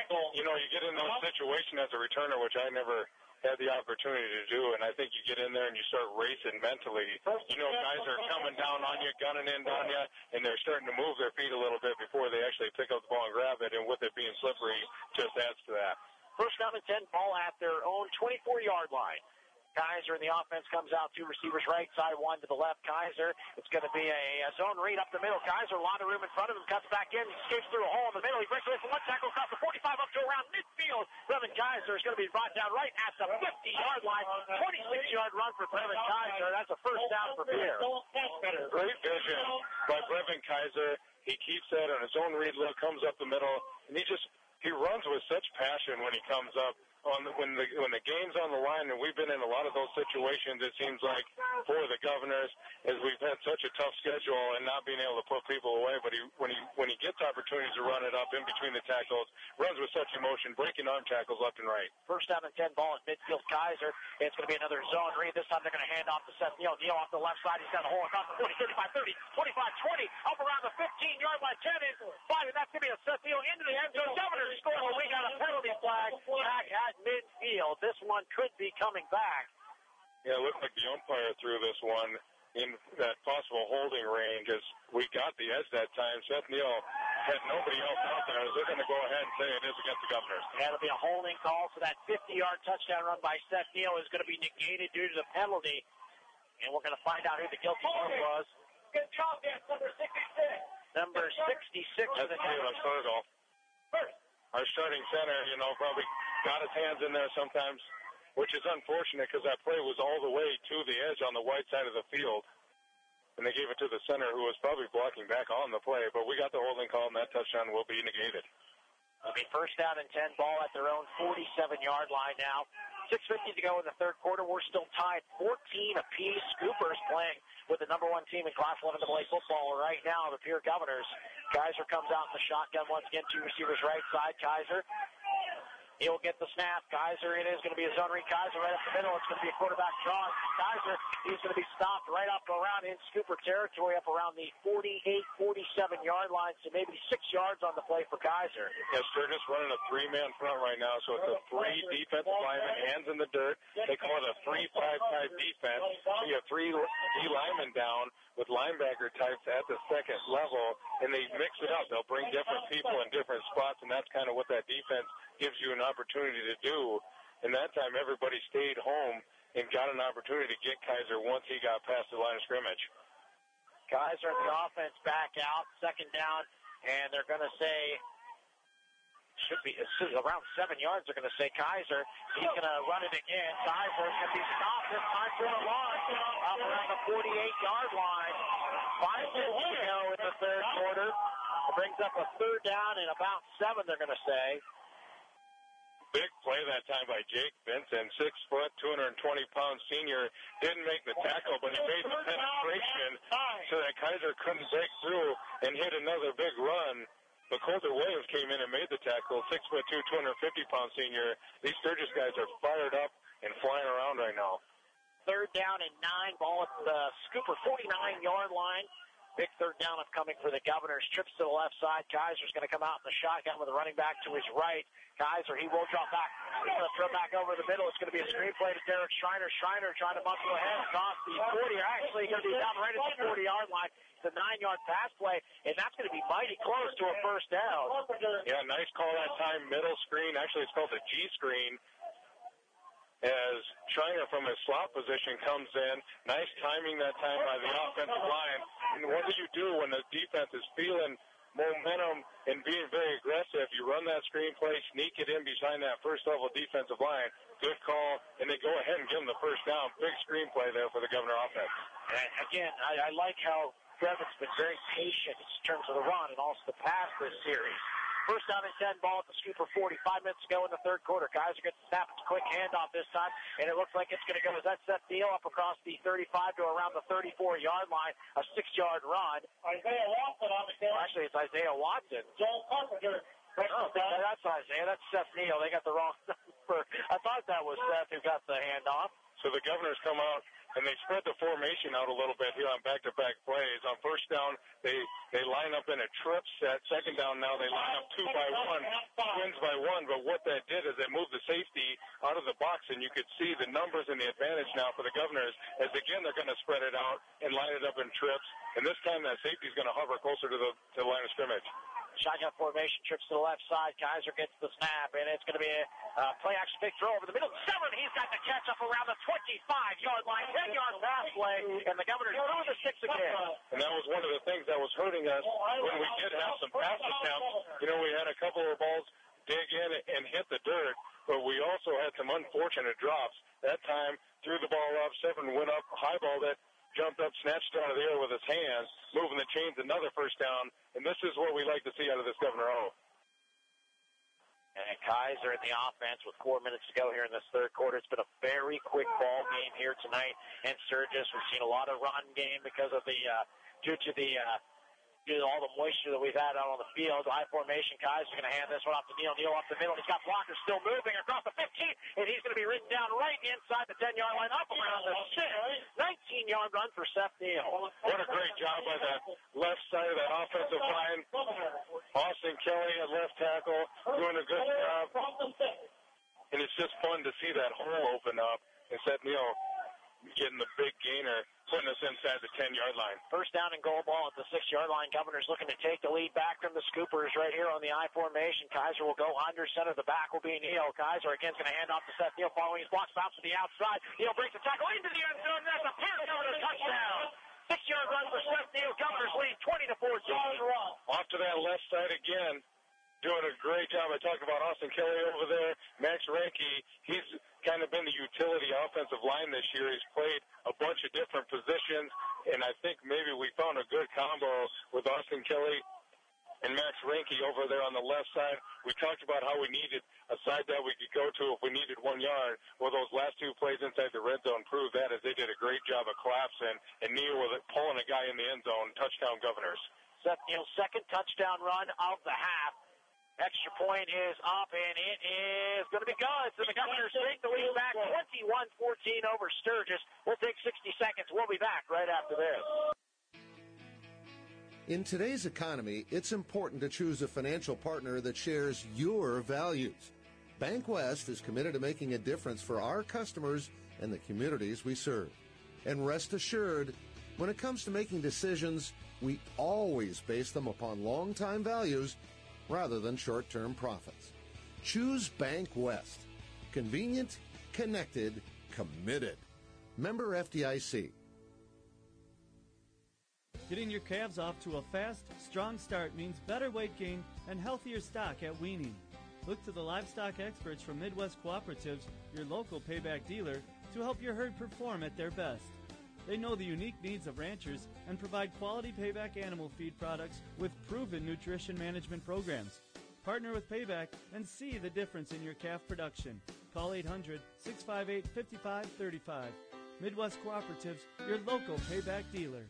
get in those situations as a returner, which I never had the opportunity to do, and I think you get in there and you start racing mentally. Guys are coming down on you, gunning in on you, and they're starting to move their feet a little bit before they actually pick up the ball and grab it, and with it being slippery, just adds to that. First down and 10, ball at their own 24-yard line. Kaiser in the offense comes out, 2 receivers right side, 1 to the left. Kaiser, it's going to be a zone read up the middle. Kaiser, a lot of room in front of him, cuts back in, escapes through a hole in the middle. He breaks away from one tackle across the 45 up to around midfield. Brevin Kaiser is going to be brought down right at the 50-yard line. 26-yard run for Brevin Kaiser. That's a first down for Pierre. Great vision by Brevin Kaiser. He keeps that on his own read look, comes up the middle, and he runs with such passion when he comes up. When the game's on the line, and we've been in a lot of those situations, it seems like, for the Governors, as we've had such a tough schedule and not being able to put people away, but when he gets opportunities to run it up in between the tackles, runs with such emotion, breaking arm tackles left and right. First down and 10, ball at midfield, Kaiser. It's going to be another zone read. This time they're going to hand off to Seth Neal. Neal off the left side. He's got a hole across the 40, 35, 30, 25, 20, up around the 15-yard line, 10 is 5, and that's going to be a Seth Neal into the end zone. Governors score, but we got a penalty flag back at midfield. This one could be coming back. Yeah, it looked like the umpire threw this one in that possible holding range as we got the edge that time. Seth Neal had nobody else out there. They're going to go ahead and say it is against the Governors. Yeah, it'll be a holding call, so that 50-yard touchdown run by Seth Neal is going to be negated due to the penalty. And we're going to find out who the guilty one was. Good job, there, number 66. Number 66 of the Felix Fergal. Our starting center, probably got his hands in there sometimes, which is unfortunate because that play was all the way to the edge on the white side of the field. And they gave it to the center who was probably blocking back on the play. But we got the holding call, and that touchdown will be negated. It'll be first down and 10, ball at their own 47-yard line now. 6:50 to go in the third quarter. We're still tied 14 apiece. Scoopers playing with the number 1 team in Class 11 AA football right now, the Pierre Governors. Kaiser comes out in the shotgun once again, 2 receivers right side. Kaiser, he'll get the snap. Kaiser, it is going to be a zone read. Kaiser right up the middle. It's going to be a quarterback draw. Kaiser, he's going to be stopped right up around in Scooper territory, up around the 48, 47-yard line, so maybe 6 yards on the play for Kaiser. Yes, they're just running a 3-man front right now, so it's a 3 defensive linemen, hands in the dirt. They call it a 3-5-5 defense. So you have 3 D linemen down with linebacker types at the second level, and they mix it up. They'll bring different people in different spots, and that's kind of what that defense gives you an opportunity to do. And that time, everybody stayed home and got an opportunity to get Kaiser once he got past the line of scrimmage. Kaiser and the offense back out, second down, and they're going to say, should be around 7 yards, they're going to say Kaiser. He's going to run it again. Kaiser is going to be stopped this time for a loss up around the 48-yard line. 5 minutes to go in the third quarter. It brings up a third down and about 7, they're going to say. Big play that time by Jake Benson, 6 foot, 220-pound senior. Didn't make the tackle, but he made the penetration so that Kaiser couldn't break through and hit another big run. But Colter Williams came in and made the tackle, 6 foot 2, 250-pound senior. These Sturgis guys are fired up and flying around right now. Third down and 9, ball at the Scooper 49-yard line. Big third down upcoming for the Governors. Trips to the left side. Kaiser's going to come out in the shotgun with a running back to his right. Kaiser, he will drop back. He's going to throw back over the middle. It's going to be a screen play to Derek Schreiner. Schreiner trying to muscle ahead across the 40. Actually, going to be down right at the 40-yard line. It's a 9-yard pass play, and that's going to be mighty close to a first down. Yeah, nice call that time. Middle screen. Actually, it's called a G screen. As Schreiner from his slot position comes in. Nice timing that time by the offensive line. And what do you do when the defense is feeling momentum and being very aggressive. You run that screen play, sneak it in behind that first level defensive line. Good call, and they go ahead and give them the first down. Big screenplay there for the Governor offense. And again, I like how Brevin's been very patient in terms of the run and also the pass this series. First down and 10, ball at the Scooper 40. 5 minutes to go in the third quarter. Guys are going to snap a quick handoff this time, and it looks like it's going to go as that Seth Neal up across the 35 to around the 34-yard line, a 6-yard run. Isaiah Watson on the field. Actually, it's Isaiah Watson. Joel Carpenter. No, that's Isaiah. That's Seth Neal. They got the wrong number. I thought that was Seth who got the handoff. So the Governors come out, and they spread the formation out a little bit here on back-to-back plays. On first down, they line up in a trip set. Second down now, they line up 2 by 1, twins by 1. But what that did is they moved the safety out of the box, and you could see the numbers and the advantage now for the Governors as, again, they're going to spread it out and line it up in trips. And this time that safety is going to hover closer to the line of scrimmage. Shotgun formation, trips to the left side. Kaiser gets the snap, and it's going to be a play-action big throw over the middle. Severn, he's got the catch up around the 25-yard line, 10-yard pass play, and the Governors through the 6 again. And that was one of the things that was hurting us when we did have some pass attempts. You know, we had a couple of balls dig in and hit the dirt, but we also had some unfortunate drops. That time, threw the ball up, Severn went up, highballed it, jumped up, snatched it out of the air with his hands, moving the chains, another first down, and this is what we like to see out of this Governor O. And Kaiser in the offense with 4 minutes to go here in this third quarter. It's been a very quick ball game here tonight in Sturgis. We've seen a lot of run game because of the due to all the moisture that we've had out on the field. High formation, Kaiser's going to hand this one off to Neal. Neal up the middle. He's got blockers still moving across the 15, and he's going to be written down right inside the 10-yard line, up around the 19-yard run for Seth Neal. What a great job by that left side of that offensive line. Austin Kelly at left tackle doing a good job. And it's just fun to see that hole open up and Seth Neal getting the big gainer, putting us inside the 10-yard line. First down and goal ball at the 6-yard line. Governors looking to take the lead back from the Scoopers right here on the I formation. Kaiser will go under center. The back will be Neal. Kaiser again is going to hand off to Seth Neal following his block, stops to the outside. Neal breaks the tackle into the end zone. That's a Pierce Governor touchdown. 6-yard run for Seth Neal. Governors lead 20-14. Off to that left side again. Doing a great job. I talked about Austin Kelly over there. Max Renke, he's kind of been the utility offensive line this year. He's played a bunch of different positions, and I think maybe we found a good combo with Austin Kelly and Max Renke over there on the left side. We talked about how we needed a side that we could go to if we needed 1 yard. Well, those last 2 plays inside the red zone proved that, as they did a great job of collapsing, and Neal with it pulling a guy in the end zone. Touchdown, Governors. Seth Neal's second touchdown run of the half. Extra point is up, and it is going to be good. So the Governors take the lead back 21-14 over Sturgis. We'll take 60 seconds. We'll be back right after this. In today's economy, it's important to choose a financial partner that shares your values. Bank West is committed to making a difference for our customers and the communities we serve. And rest assured, when it comes to making decisions, we always base them upon long-time values rather than short-term profits. Choose Bank West. Convenient, connected, committed. Member FDIC. Getting your calves off to a fast, strong start means better weight gain and healthier stock at weaning. Look to the livestock experts from Midwest Cooperatives, your local payback dealer, to help your herd perform at their best. They know the unique needs of ranchers and provide quality payback animal feed products with proven nutrition management programs. Partner with Payback and see the difference in your calf production. Call 800-658-5535. Midwest Cooperatives, your local payback dealer.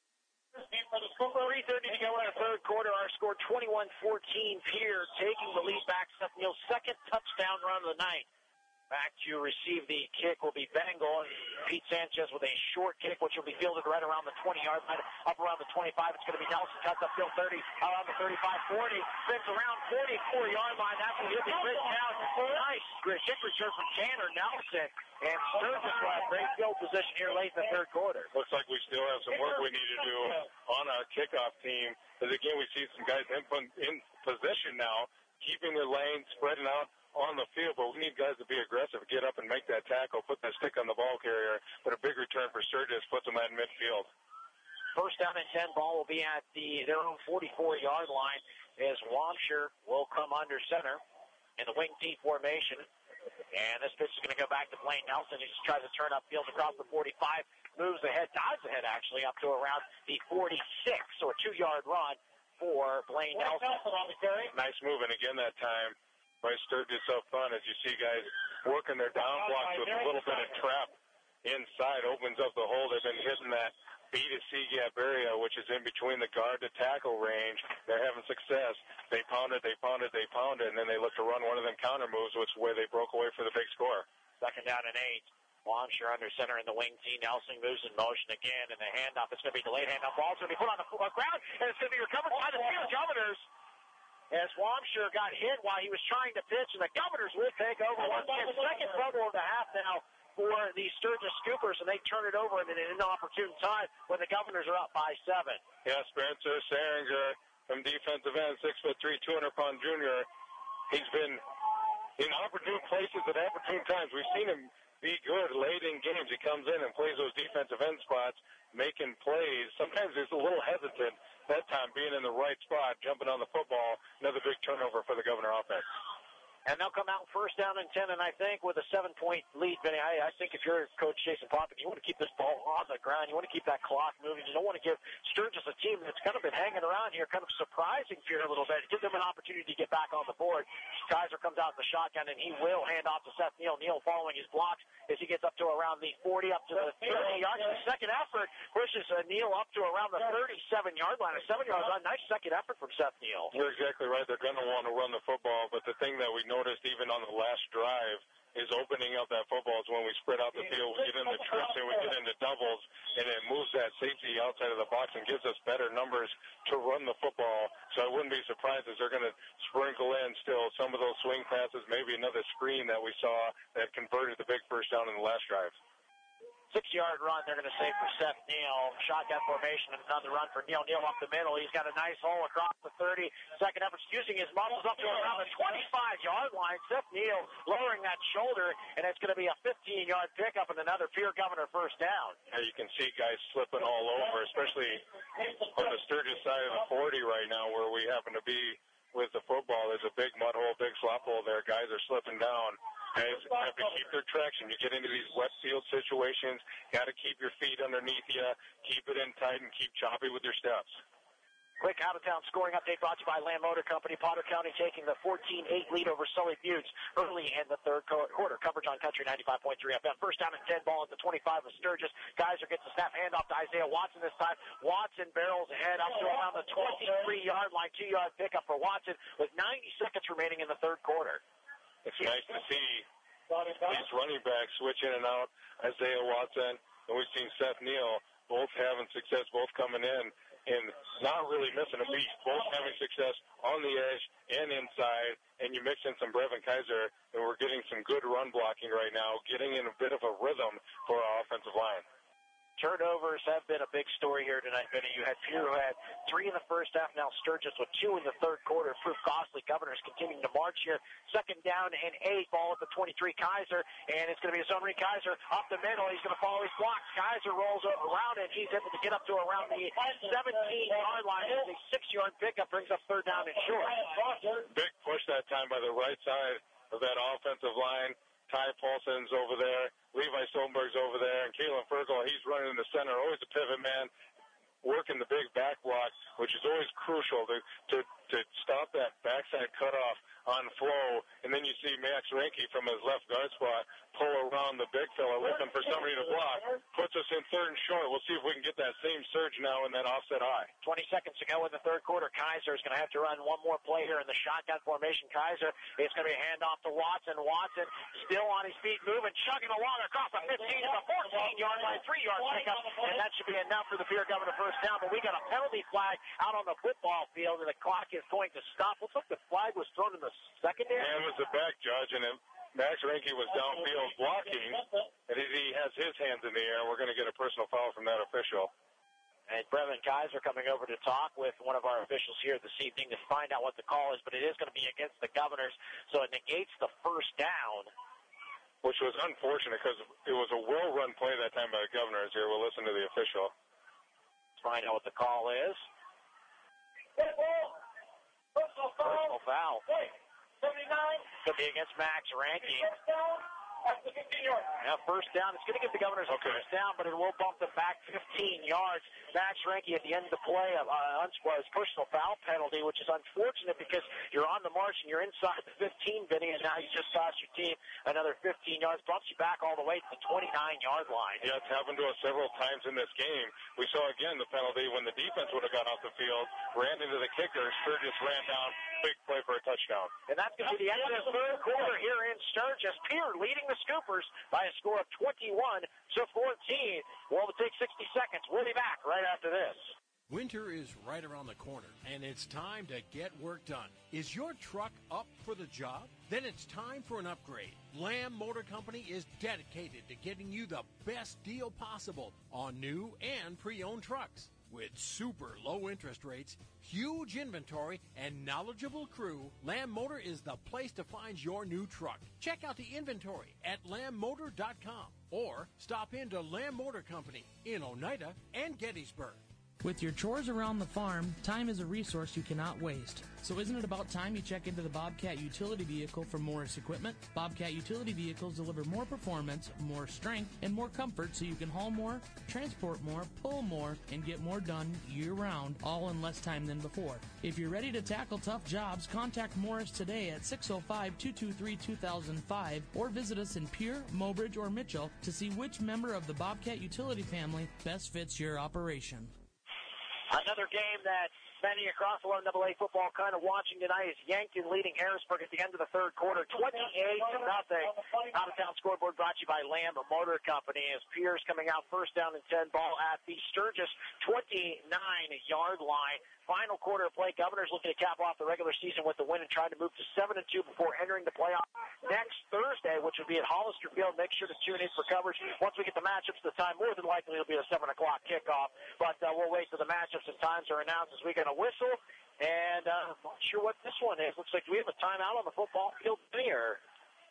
3:30 to go in the third quarter. Our score 21-14. Pierre taking the lead back. Seth Neal's second touchdown run of the night. Back to receive the kick will be Bengal. Pete Sanchez with a short kick, which will be fielded right around the 20-yard line, up around the 25. It's going to be Nelson, cuts upfield 30, around the 35-40, spins around 44-yard line. That's when he'll be written out. Nice kick return from Tanner Nelson. And Sturgis will have great field position here late in the third quarter. Looks like we still have some work we need to do on our kickoff team. As again, we see some guys in position now, keeping their lane, spreading out on the field, but we need guys to be aggressive, get up and make that tackle, put that stick on the ball carrier, but a big return for Sturgis puts them at midfield. First down and 10. Ball will be at their own 44-yard line as Wamshire will come under center in the wing T formation. And this pitch is going to go back to Blaine Nelson. He just tries to turn upfield across the 45, moves ahead, dives ahead actually up to around the 46. So a 2-yard run for Blaine Nelson. Nice move, and again that time by Sturgis up front as you see guys working their down blocks with a little bit of trap inside, opens up the hole. They've been hitting that B to C gap area, which is in between the guard to tackle range. They're having success. They pound it, and then they look to run one of them counter moves, which is where they broke away for the big score. Second down and 8. Wamshire under center in the wing T. Nelson moves in motion again, and the handoff is going to be delayed handoff. Ball's going to be put on the ground, and it's going to be recovered by the field Governors. As Wamshire got hit while he was trying to pitch, and the Governors will take over once again. Second fumble of the half now for the Sturgis Scoopers, and they turn it over in an inopportune time when the Governors are up by 7. Yeah, Spencer Saringer from defensive end, 6'3", 200-pound junior. He's been in opportune places at opportune times. We've seen him be good late in games. He comes in and plays those defensive end spots, making plays. Sometimes he's a little hesitant. That time being in the right spot, jumping on the football, another big turnover for the Governor offense. And they'll come out first down and 10, and I think with a 7-point lead, Benny, I think if you're Coach Jason Poppin, you want to keep this ball on the ground. You want to keep that clock moving. You don't want to give Sturgis, a team that's kind of been hanging around here, kind of surprising here a little bit. Give them an opportunity to get back on the board. Kaiser comes out the shotgun, and he will hand off to Seth Neal. Neal following his blocks as he gets up to around the 40, up to the 30 yards. The second effort pushes Neal up to around the 37-yard line. A 7-yard line. Nice second effort from Seth Neal. You're exactly right. They're going to want to run the football, but the thing that we noticed even on the last drive is opening up that football is when we spread out the field, we get into trips and we get into doubles, and it moves that safety outside of the box and gives us better numbers to run the football. So I wouldn't be surprised if they're going to sprinkle in still some of those swing passes, maybe another screen that we saw that converted the big first down in the last drive. 6-yard run, they're going to say for Seth Neal. Shotgun formation, and another run for Neal. Neal up the middle. He's got a nice hole across the 30. Second effort, using his muscles up to around the 25-yard line. Seth Neal lowering that shoulder, and it's going to be a 15-yard pickup and another Pierre Governor first down. Yeah, you can see guys slipping all over, especially on the Sturgis side of the 40 right now where we happen to be with the football. There's a big mud hole, big slop hole there. Guys are slipping down. Guys have to keep their traction. You get into these wet field situations, got to keep your feet underneath you, keep it in tight, and keep choppy with your steps. Quick out-of-town scoring update brought to you by Land Motor Company. Potter County taking the 14-8 lead over Sully Buttes early in the third quarter. Coverage on Country 95.3 FM. First down and 10, ball at the 25 of Sturgis. Kaiser gets the snap, handoff to Isaiah Watson this time. Watson barrels ahead up to around the 23-yard line, 2-yard pickup for Watson with 90 seconds remaining in the third quarter. It's nice to see these running backs switch in and out. Isaiah Watson, and we've seen Seth Neal, both having success, both coming in and not really missing a beat, both having success on the edge and inside, and you mix in some Brevin Kaiser, and we're getting some good run blocking right now, getting in a bit of a rhythm for our offensive line. Turnovers have been a big story here tonight, Benny. You had Pierre who had 3 in the first half, now Sturgis with 2 in the third quarter. Proved costly. Governors continuing to march here. Second down and 8, ball at the 23, Kaiser, and it's going to be Zomri Kaiser up the middle. He's going to follow his blocks. Kaiser rolls around, and he's able to get up to around the 17-yard line. It's a 6-yard pickup, brings up third down and short. Big push that time by the right side of that offensive line. Ty Paulson's over there, Levi Stoltenberg's over there, and Kalen Fergal, he's running in the center, always a pivot man, working the big back block, which is always crucial to stop that backside cutoff on flow. And then you see Max Reinke from his left guard spot pull around the big fella, looking for somebody to block, puts us in third and short. We'll see if we can get that same surge now in that offset high. 20 seconds to go in the third quarter. Kaiser is going to have to run one more play here in the shotgun formation. Kaiser, it's going to be a handoff to Watson. Watson still on his feet, moving, chugging along across the 15 to the 14-yard line, 3-yard pickup, and that should be enough for the Pierre Governor first down. But we got a penalty flag out on the football field, and the clock is going to stop. Looks like the flag was thrown in the secondary. And it was the back judge, and Max Reinke was downfield blocking, and he has his hands in the air. We're going to get a personal foul from that official. And Brevin Kaiser coming over to talk with one of our officials here this evening to find out what the call is, but it is going to be against the Governors, so it negates the first down. Which was unfortunate because it was a well-run play that time by the Governors here. We'll listen to the official. Find out what the call is. Personal foul. 79. Could be against Max Ranke. Now first down. It's going to give the Governors a first down, but it will bump them back 15 yards. Max Ranke at the end of the play was personal foul penalty, which is unfortunate because you're on the march and you're inside the 15, Vinny, and now you just cost your team another 15 yards, bumps you back all the way to the 29-yard line. Yeah, it's happened to us several times in this game. We saw again the penalty when the defense would have gone off the field, ran into the kicker, Sturgis ran down, big play for a touchdown. And that's going to be the end of the third quarter here in Sturgis. Pierre leading the Scoopers by a score of 21-14. Well, it'll take 60 seconds. We'll be back right after this. Winter is right around the corner, and it's time to get work done. Is your truck up for the job? Then it's time for an upgrade. Lamb Motor Company is dedicated to getting you the best deal possible on new and pre-owned trucks. With super low interest rates, huge inventory, and knowledgeable crew, Lamb Motor is the place to find your new truck. Check out the inventory at lambmotor.com or stop into Lamb Motor Company in Oneida and Gettysburg. With your chores around the farm, time is a resource you cannot waste. So isn't it about time you check into the Bobcat utility vehicle from Morris Equipment? Bobcat utility vehicles deliver more performance, more strength, and more comfort so you can haul more, transport more, pull more, and get more done year-round, all in less time than before. If you're ready to tackle tough jobs, contact Morris today at 605-223-2005 or visit us in Pierre, Mobridge, or Mitchell to see which member of the Bobcat utility family best fits your operation. Another game that many across 11AA football kind of watching tonight is Yankton leading Harrisburg at the end of the third quarter, 28-0. Out-of-town scoreboard brought to you by Lamb Motor Company as Pierce coming out first down and 10 ball at the Sturgis 29-yard line. Final quarter of play. Governors looking to cap off the regular season with the win and trying to move to 7-2 before entering the playoff next Thursday, which will be at Hollister Field. Make sure to tune in for coverage. Once we get the matchups, the time more than likely it'll be a 7 o'clock kickoff. But we'll wait till the matchups and times are announced as we get a whistle. And I'm not sure what this one is. Looks like we have a timeout on the football field here.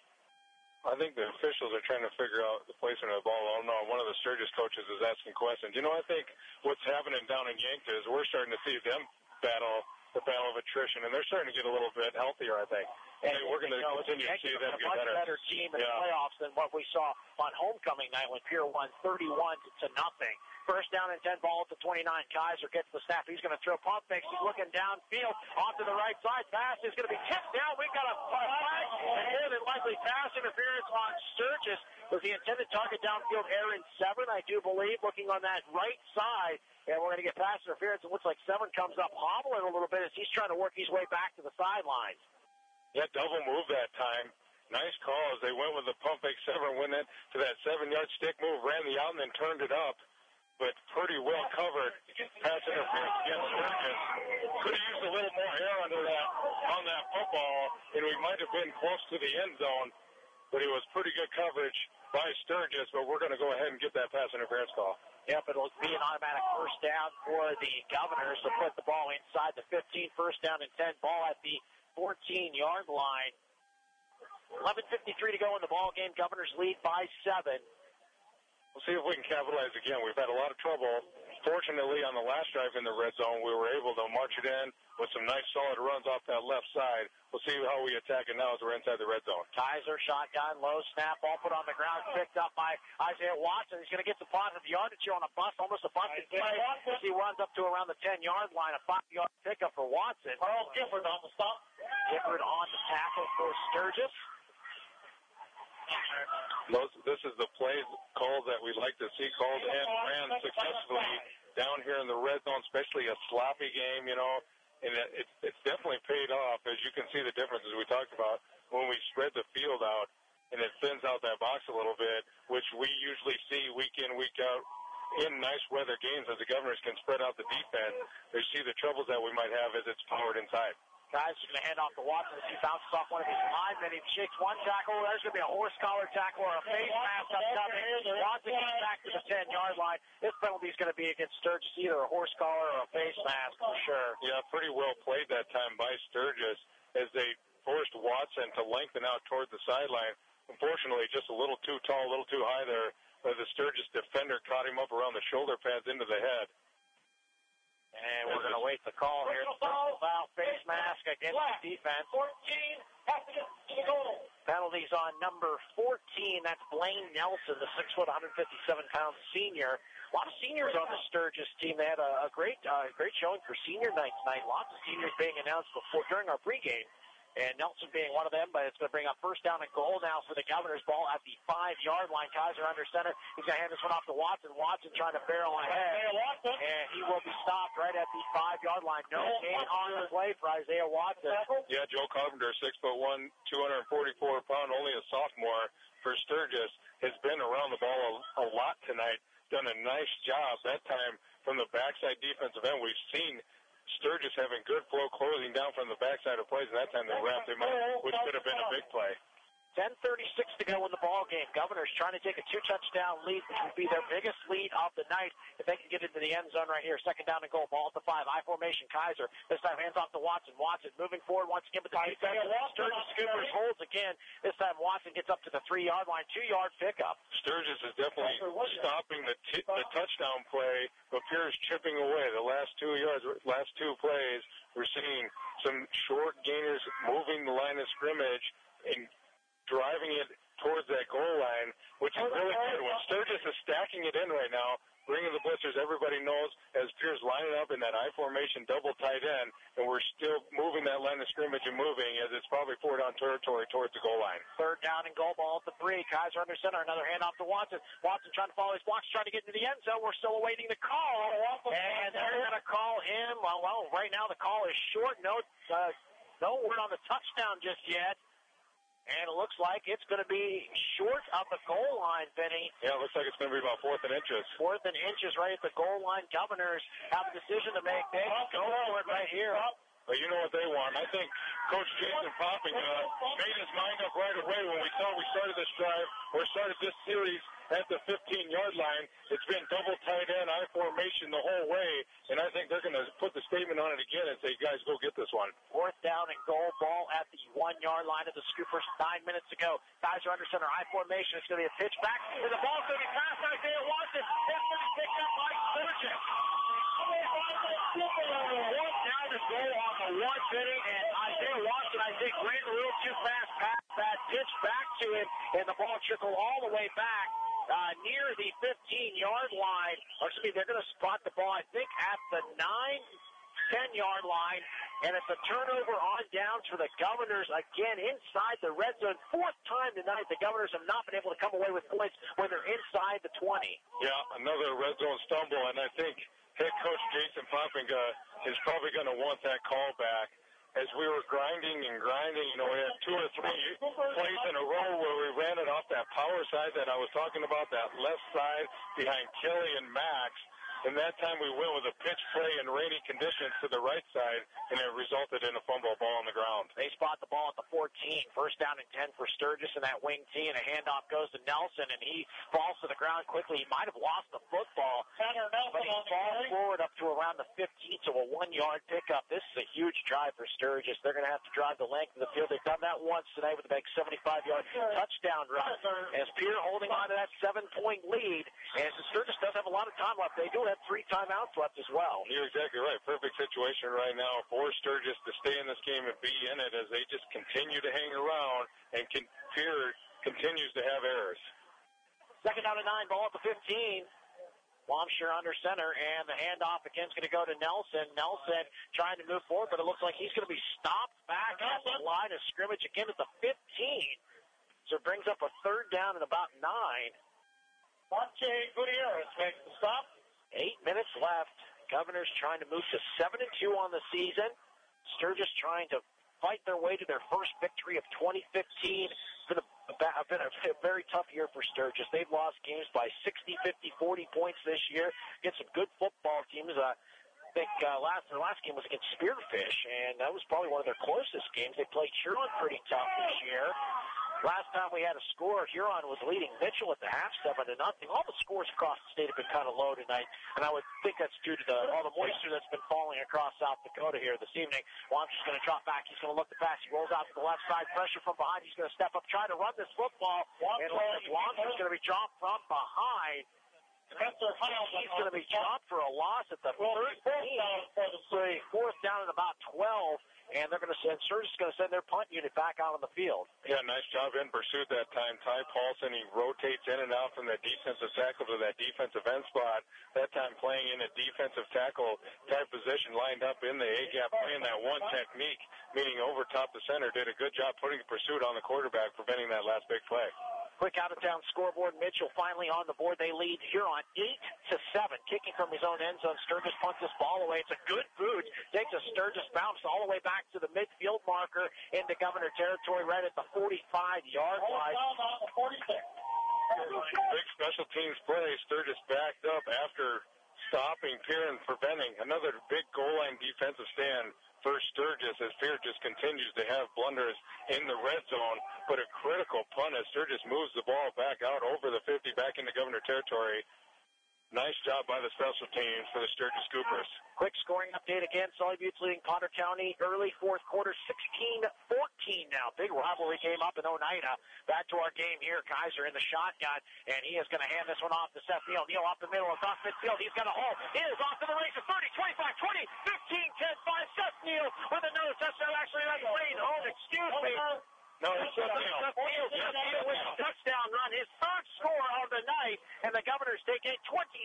I think the officials are trying to figure out the placement of the ball. I don't know. One of the Sturgis coaches is asking questions. You know, I think what's happening down in Yankton is we're starting to see them battle the battle of attrition, and they're starting to get a little bit healthier, I think. And we're going to continue to see them get better. A much better team in the playoffs than what we saw on homecoming night when Pierre won 31-0. First down and 10 ball at the 29. Kaiser gets the snap. He's going to throw pump fakes. He's looking downfield off to the right side. Pass is going to be tipped down. We've got a flag and more than likely pass interference on Sturgis. Was the intended target downfield Aaron Severn, I do believe, looking on that right side. And we're going to get pass interference. It looks like Severn comes up hobbling a little bit as he's trying to work his way back to the sidelines. Yeah, double move that time. Nice call as they went with the pump fake. Severn went into that 7-yard stick move, ran the out, and then turned it up. But pretty well covered. Pass interference against Sturgis. Could have used a little more air under that on that football, and we might have been close to the end zone. But it was pretty good coverage by Sturgis, but we're going to go ahead and get that pass interference call. Yep, it'll be an automatic first down for the Governors to put the ball inside the 15. First down and 10 ball at the 14-yard line. 11:53 to go in the ball game. Governors lead by 7. We'll see if we can capitalize again. We've had a lot of trouble. Fortunately, on the last drive in the red zone, we were able to march it in with some nice solid runs off that left side. We'll see how we attack it now as we're inside the red zone. Kaiser, shotgun, low snap, ball put on the ground, picked up by Isaiah Watson. He's going to get some positive yardage here on a bust, almost a busted play. As he runs up to around the 10-yard line, a 5-yard pickup for Watson. Carl Gifford on the stop. Gifford on the tackle for Sturgis. This is the play call that we'd like to see called and ran successfully down here in the red zone, especially a sloppy game, you know, and it's definitely paid off. As you can see the difference as we talked about when we spread the field out and it thins out that box a little bit, which we usually see week in, week out in nice weather games as the Governors can spread out the defense. They see the troubles that we might have as it's powered inside. Kaiser's going to hand off to Watson as he bounces off one of his linemen. He shakes one tackle. There's going to be a horse collar tackle or a face mask upcoming. Watson gets back to the 10-yard line. This penalty is going to be against Sturgis, either a horse collar or a face mask for sure. Yeah, pretty well played that time by Sturgis as they forced Watson to lengthen out toward the sideline. Unfortunately, just a little too tall, a little too high there. The Sturgis defender caught him up around the shoulder pads into the head. And we're going to wait the call here. Foul face mask against the defense. 14 has to get to the goal. Penalties on number 14. That's Blaine Nelson, the 6', 157-pound senior. A lot of seniors on the Sturgis team. They had a great showing for senior night tonight. Lots of seniors being announced during our pregame. And Nelson being one of them, but it's going to bring up first down and goal now for the Governors. Ball at the 5-yard line. Kaiser under center. He's going to hand this one off to Watson. Watson trying to barrel ahead. And he will be stopped right at the 5-yard line. No gain on the play for Isaiah Watson. Yeah, Joe Carpenter, 6'1", 244-pound, only a sophomore for Sturgis, has been around the ball a lot tonight. Done a nice job that time from the backside defensive end. We've seen Sturgis having good flow closing down from the backside of plays, and that time they wrapped him up, which could have been a big play. 10:36 to go in the ball game. Governors trying to take a 2-touchdown lead, which would be their biggest lead of the night if they can get into the end zone right here. Second down and goal. Ball at the 5. I formation. Kaiser. This time hands off to Watson. Watson moving forward once again, but the defense. Sturgis Scoopers holds again. This time Watson gets up to the 3-yard line. 2-yard pickup. Sturgis is definitely stopping the touchdown play, but Pierce chipping away. The last 2 yards, last 2 plays, we're seeing some short gainers moving the line of scrimmage and driving it towards that goal line, which is really good. When Sturgis is stacking it in right now, bringing the blitzers, everybody knows as Pierce lining up in that I formation double tight end, and we're still moving that line of scrimmage and moving as it's probably 4-down territory towards the goal line. Third down and goal. Ball at the 3. Kaiser under center. Another handoff to Watson. Watson trying to follow his blocks, trying to get into the end zone. We're still awaiting the call, and they're going to call him. Well, right now the call is short. No word on the touchdown just yet. And it looks like it's going to be short of the goal line, Benny. Yeah, it looks like it's going to be about 4th and inches. 4th and inches right at the goal line. Governors have a decision to make. They go for it right here. But you know what they want. I think Coach Jason Popping made his mind up right away when we thought we started this drive or started this series at the 15-yard line. It's been double tight end, I formation the whole way, and I think they're going to put the statement on it again and say, guys, go get this one. 4th down and goal. Ball at the 1-yard line of the Scoopers. 9 minutes to go. Kaiser under center, I formation. It's going to be a pitch back, and the ball's going to be passed. Isaiah Watson. It's going to be picked up by Sturgis. 1 down to go on the 1, Benny, and Isaiah Watson, I think, ran a little too fast past that pitch back to him, and the ball trickled all the way back. Near the 15-yard line, or excuse me, they're going to spot the ball, I think, at the 10-yard line, and it's a turnover on downs for the Governors, again, inside the red zone. 4th time tonight, the Governors have not been able to come away with points when they're inside the 20. Yeah, another red zone stumble, and I think head coach Jason Poppinga is probably going to want that call back. As we were grinding, we had 2 or 3 plays in a row where we ran it off that power side that I was talking about, that left side behind Kelly and Max. And that time we went with a pitch play in rainy conditions to the right side, and it resulted in a fumble ball on the ground. They spot the ball at the 14. First down and 10 for Sturgis in that wing T, and a handoff goes to Nelson, and he falls to the ground quickly. He might have lost the football, but he falls forward up to around the 15, so a 1-yard pickup. This is a huge drive for Sturgis. They're going to have to drive the length of the field. They've done that once today with a big 75-yard touchdown run. As Pierre holding on to that 7-point lead, and Sturgis does have a lot of time left. They do have 3 timeouts left as well. You're exactly right. Perfect situation right now for Sturgis to stay in this game and be in it as they just continue to hang around, and Pierre continues to have errors. Second down and 9, ball at the 15. Longshire under center, and the handoff again is going to go to Nelson. Nelson trying to move forward, but it looks like he's going to be stopped back at the line of scrimmage again at the 15. So it brings up a 3rd down and about 9. Monte Gutierrez makes the stop. 8 minutes left. Governors trying to move to 7-2 on the season. Sturgis trying to fight their way to their first victory of 2015. It's been a very tough year for Sturgis. They've lost games by 60, 50, 40 points this year against some good football teams. I think their last game was against Spearfish, and that was probably one of their closest games. They played Huron pretty tough this year. Last time we had a score, Huron was leading Mitchell at the half 7-0. All the scores across the state have been kind of low tonight, and I would think that's due to all the moisture that's been falling across South Dakota here this evening. Wams's going to drop back. He's going to look the pass. He rolls out to the left side. Pressure from behind. He's going to step up, try to run this football. And Wams's going to be dropped from behind. He's going to be chopped for a loss at the 13. So fourth down at about 12. And they're going to send Sturgis going to send their punt unit back out on the field. Yeah, nice job in pursuit that time. Ty Paulson, he rotates in and out from that defensive tackle to that defensive end spot. That time playing in a defensive tackle type position, lined up in the A-gap, playing that one technique, meaning over top the center. Did a good job putting pursuit on the quarterback, preventing that last big play. Quick out-of-town scoreboard. Mitchell finally on the board. They lead Huron 8-7. Kicking from his own end zone. Sturgis punts this ball away. It's a good boot. Takes a Sturgis bounce all the way back to the midfield marker into Governor territory right at the 45-yard line. Big special teams play. Sturgis backed up after stopping Pierre and preventing another big goal line defensive stand for Sturgis as Pierre just continues to have blunders in the red zone, but a critical punt as Sturgis moves the ball back out over the 50 back into Governor territory. Nice job by the special teams for the Sturgis Scoopers. Quick scoring update again. Solid Butte's leading Potter County early fourth quarter, 16-14 now. Big rivalry game up in Oneida. Back to our game here. Kaiser in the shotgun, and he is going to hand this one off to Seth Neal. Neal off the middle, across midfield. He's got a hole. He is off to the races. 30, 25, 20, 15, 10, 5. Seth Neal with another touchdown. Actually, that's Wayne home. Excuse me. No, it's Seth Neal. Seth Neal with a touchdown run. His third score of the night, and the Governors take a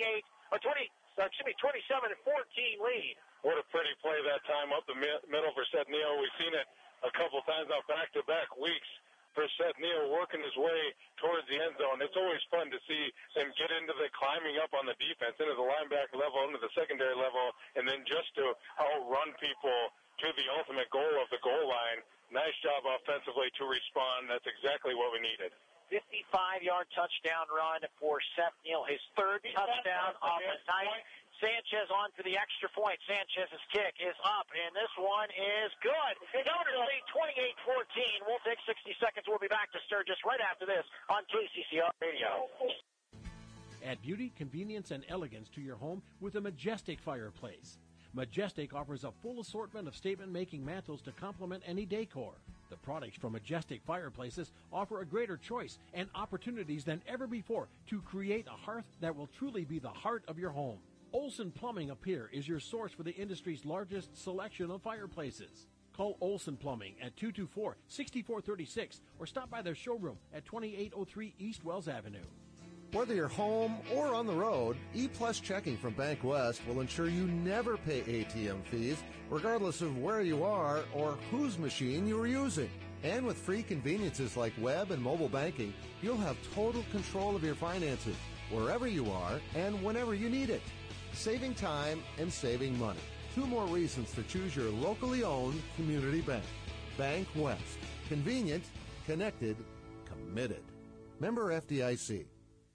27-14 lead. What a pretty play that time up the middle for Seth Neal. We've seen it a couple times now back-to-back weeks for Seth Neal working his way towards the end zone. It's always fun to see him get into the climbing up on the defense, into the linebacker level, into the secondary level, and then just to outrun people to the ultimate goal of the goal line. Nice job offensively to respond. That's exactly what we needed. 55-yard touchdown run for Seth Neal, his third touchdown of the night. Sanchez on for the extra point. Sanchez's kick is up, and this one is good. Governors lead 28-14. We'll take 60 seconds. We'll be back to Sturgis right after this on KCCR Radio. Add beauty, convenience, and elegance to your home with a Majestic fireplace. Majestic offers a full assortment of statement-making mantles to complement any decor. The products from Majestic Fireplaces offer a greater choice and opportunities than ever before to create a hearth that will truly be the heart of your home. Olson Plumbing of Pierre is your source for the industry's largest selection of fireplaces. Call Olson Plumbing at 224-6436 or stop by their showroom at 2803 East Wells Avenue. Whether you're home or on the road, E-Plus Checking from Bank West will ensure you never pay ATM fees, regardless of where you are or whose machine you are using. And with free conveniences like web and mobile banking, you'll have total control of your finances, wherever you are and whenever you need it. Saving time and saving money. Two more reasons to choose your locally owned community bank. Bank West. Convenient, connected, committed. Member FDIC.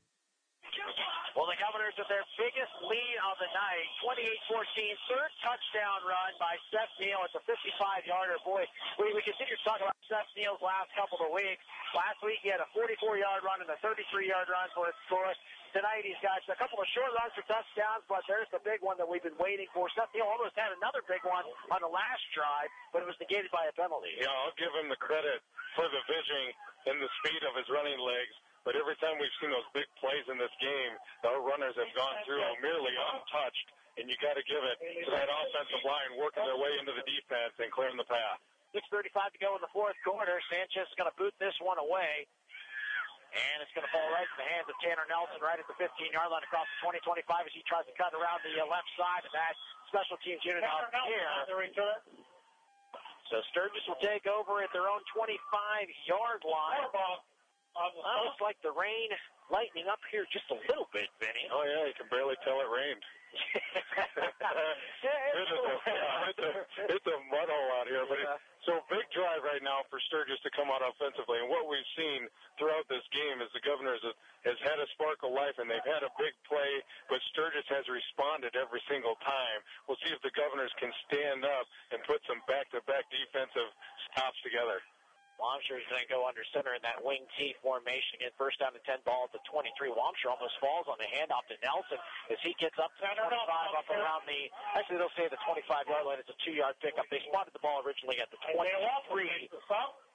Well, the Governors with their biggest lead of the night, 28-14, third touchdown run by Seth Neal at the 55-yarder. Boy, we continue to talk about Seth Neal's last couple of weeks. Last week he had a 44-yard run and a 33-yard run for his score. Tonight he's got a couple of short runs for touchdowns, but there's the big one that we've been waiting for. Seth Neal almost had another big one on the last drive, but it was negated by a penalty. Yeah, I'll give him the credit for the vision and the speed of his running legs. But every time we've seen those big plays in this game, our runners have gone through merely untouched, and you got to give it to that offensive line working their way into the defense and clearing the path. 6:35 to go in the fourth quarter. Sanchez is going to boot this one away, and it's going to fall right in the hands of Tanner Nelson right at the 15-yard line across the 20-25 as he tries to cut around the left side of that special teams unit out here. So Sturgis will take over at their own 25-yard line. Looks like the rain lightening up here just a little bit, Vinny. Oh, yeah, you can barely tell it rained. It's a mud hole out here. But so big drive right now for Sturgis to come out offensively. And what we've seen throughout this game is the Governors has had a spark of life, and they've had a big play, but Sturgis has responded every single time. We'll see if the Governors can stand up and put some back-to-back defensive stops together. Wamsher is going to go under center in that wing T formation. Again, first down and 10 ball at the 23. Wamsher almost falls on the handoff to Nelson as he gets up to the 25, up around the, actually they'll say the 25-yard line. It's a 2-yard pickup. They spotted the ball originally at the 23.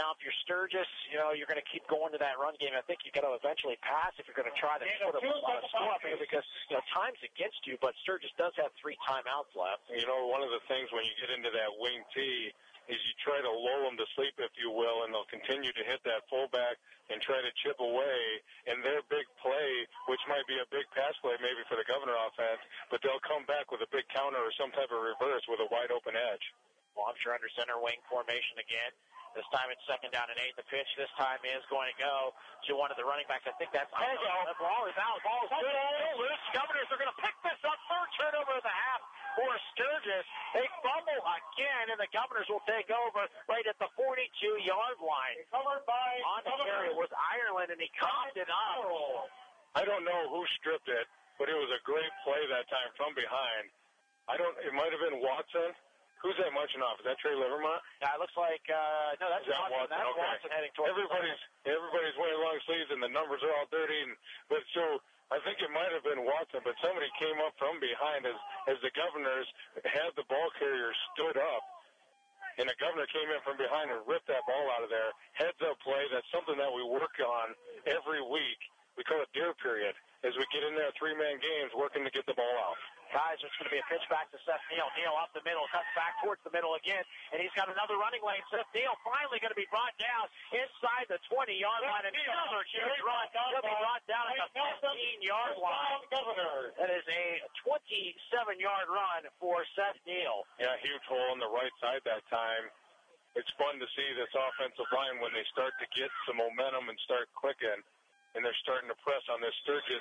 Now, if you're Sturgis, you're going to keep going to that run game. I think you've got to eventually pass if you're going to try to put a score up here because, time's against you, but Sturgis does have 3 timeouts left. One of the things when you get into that wing tee is you try to lull them to sleep, if you will, and they'll continue to hit that fullback and try to chip away. And their big play, which might be a big pass play maybe for the Governor offense, but they'll come back with a big counter or some type of reverse with a wide open edge. Launcher under center wing formation again. This time it's 2nd down and 8. The pitch this time is going to go to one of the running backs. I think that's the ball is out. Ball is good. Loose. Governors are going to pick this up. 3rd turnover of the half for Sturgis. They fumble again, and the Governors will take over right at the 42-yard line. On the carry was Ireland, and he coughed it up. I don't know who stripped it, but it was a great play that time from behind. It might have been Watson. Who's that munching off? Is that Trey Livermont? Yeah, it looks like, no, that's Watson. That's okay. Watson heading towards Everybody's wearing long sleeves, and the numbers are all dirty. But so I think it might have been Watson, but somebody came up from behind as the Governors had the ball carrier stood up, and the Governor came in from behind and ripped that ball out of there. Heads-up play, that's something that we work on every week. We call it deer period, as we get in there 3-man games working to get the ball out. Guys, it's going to be a pitch back to Seth Neal. Neal up the middle, cuts back towards the middle again, and he's got another running lane. Seth Neal finally going to be brought down inside the 20-yard line. And another huge run. He'll be brought down at the 15-yard line. That is a 27-yard run for Seth Neal. Yeah, huge hole on the right side that time. It's fun to see this offensive line when they start to get some momentum and start clicking, and they're starting to press on this Sturgis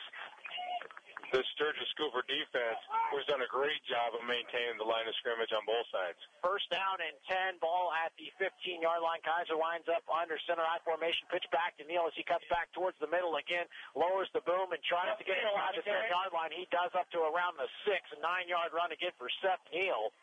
Scooper defense, who's done a great job of maintaining the line of scrimmage on both sides. 1st down and 10, ball at the 15-yard line. Kaiser lines up under center I formation, pitch back to Neal as he cuts back towards the middle again, lowers the boom and tries to get inside the 10-yard line. He does up to around the 9-yard run again for Seth Neal.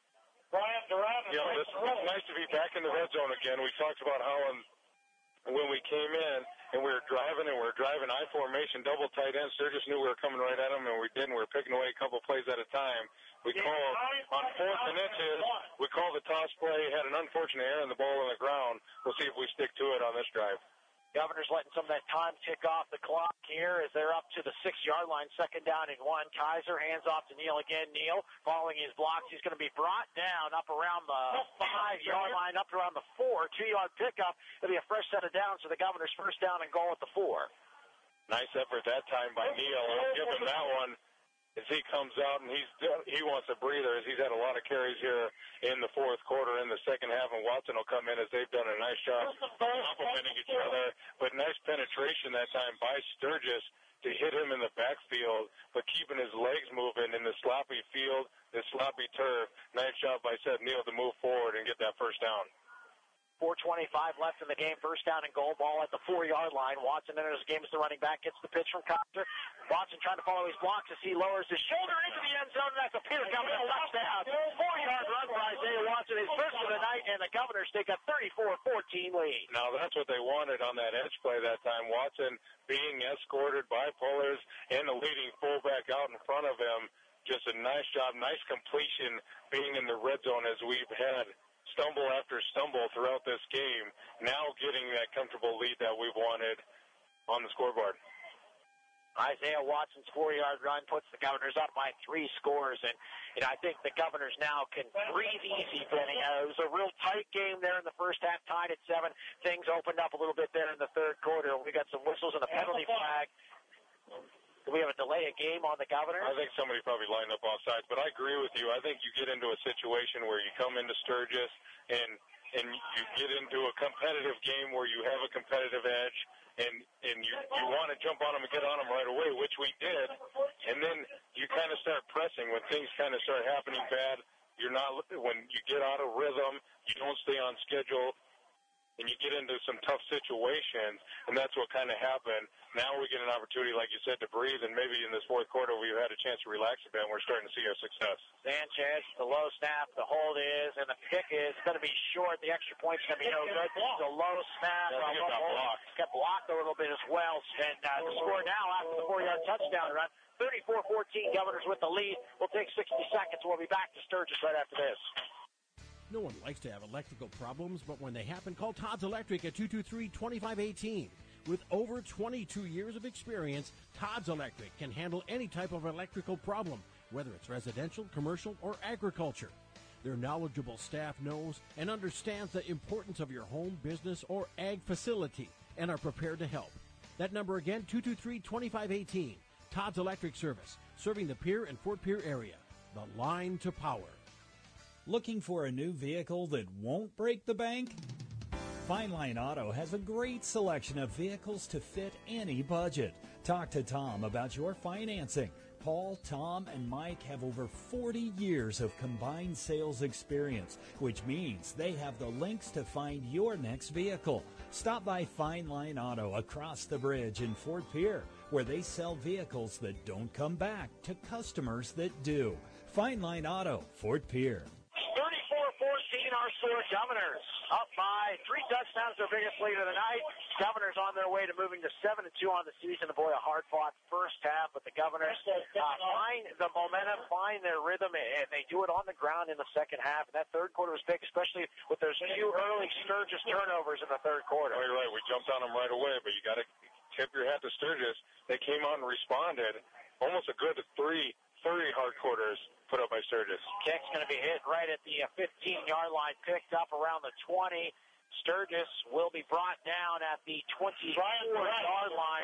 It's nice to be back in the red zone again. We talked about how when we came in and we were driving I formation, double tight end. Sturgis knew we were coming right at them, and we didn't. We were picking away a couple plays at a time. We called on 4th and inches. We called the toss play, had an unfortunate error in the ball on the ground. We'll see if we stick to it on this drive. Governor's letting some of that time tick off the clock here as they're up to the 6-yard line, 2nd down and 1. Kaiser hands off to Neal again. Neal following his blocks. He's going to be brought down up around the 5-yard line, up around the 4. 2-yard pickup. It'll be a fresh set of downs for the Governor's 1st down and goal at the 4. Nice effort that time by Neal. I'll give him that one as he comes out, and he wants a breather as he's had a lot of carries here in the 4th quarter. In the second half, and Watson will come in as they've done a nice job complimenting each other. But nice penetration that time by Sturgis to hit him in the backfield, but keeping his legs moving in the sloppy field, the sloppy turf. Nice job by Seth Neal to move forward and get that 1st down. 4:25 left in the game. 1st down and goal. Ball at the 4-yard line. Watson enters the game as the running back. Gets the pitch from Kaiser. Watson trying to follow his blocks as he lowers his shoulder into the end zone. That's a Peter coming a touchdown. 4-yard run by Isaiah Watson. His first of the night, and the Governors take a 34-14 lead. Now that's what they wanted on that edge play that time. Watson being escorted by pullers and the leading fullback out in front of him. Just a nice job, nice completion being in the red zone as we've had stumble after stumble throughout this game, now getting that comfortable lead that we've wanted on the scoreboard. Isaiah Watson's 4-yard run puts the Governors up by 3 scores, and I think the Governors now can breathe easy, Benny. It was a real tight game there in the first half, tied at 7. Things opened up a little bit there in the 3rd quarter. We got some whistles and a penalty flag. Do we have a delay of game on the Governors? I think somebody probably lined up offsides, but I agree with you. I think you get into a situation where you come into Sturgis and you get into a competitive game where you have a competitive edge, and you want to jump on them and get on them right away, which we did, and then you kind of start pressing when things kind of start happening bad. When you get out of rhythm, you don't stay on schedule, and you get into some tough situations, and that's what kind of happened. Now we get an opportunity, like you said, to breathe, and maybe in this 4th quarter we've had a chance to relax a bit, and we're starting to see our success. Sanchez, the low snap, the hold is, and the pick is going to be short. The extra point's going to be no good. The low snap. Got blocked a little bit as well. And the score now after the 4-yard touchdown run, 34-14, Governors with the lead. We'll take 60 seconds. We'll be back to Sturgis right after this. No one likes to have electrical problems, but when they happen, call Todd's Electric at 223-2518. With over 22 years of experience, Todd's Electric can handle any type of electrical problem, whether it's residential, commercial, or agriculture. Their knowledgeable staff knows and understands the importance of your home, business, or ag facility and are prepared to help. That number again, 223-2518. Todd's Electric Service, serving the Pierre and Fort Pierre area. The line to power. Looking for a new vehicle that won't break the bank? Fine Line Auto has a great selection of vehicles to fit any budget. Talk to Tom about your financing. Paul, Tom, and Mike have over 40 years of combined sales experience, which means they have the links to find your next vehicle. Stop by Fine Line Auto across the bridge in Fort Pierre, where they sell vehicles that don't come back to customers that do. Fine Line Auto, Fort Pierre. 34-14, our score. Governors up by 3 touchdowns, their biggest lead of the night. Governors on their way to moving to 7-2 on the season. Boy, a hard-fought first half, but the Governors find the momentum, find their rhythm, and they do it on the ground in the second half. And that third quarter was big, especially with those few early Sturgis turnovers in the third quarter. Oh, you're right. We jumped on them right away, but you got to tip your hat to Sturgis. They came out and responded. Almost a good 3 hard quarters put up by Sturgis. Kick's going to be hit right at the 15-yard line, picked up around the 20. Sturgis will be brought down at the 24-yard line.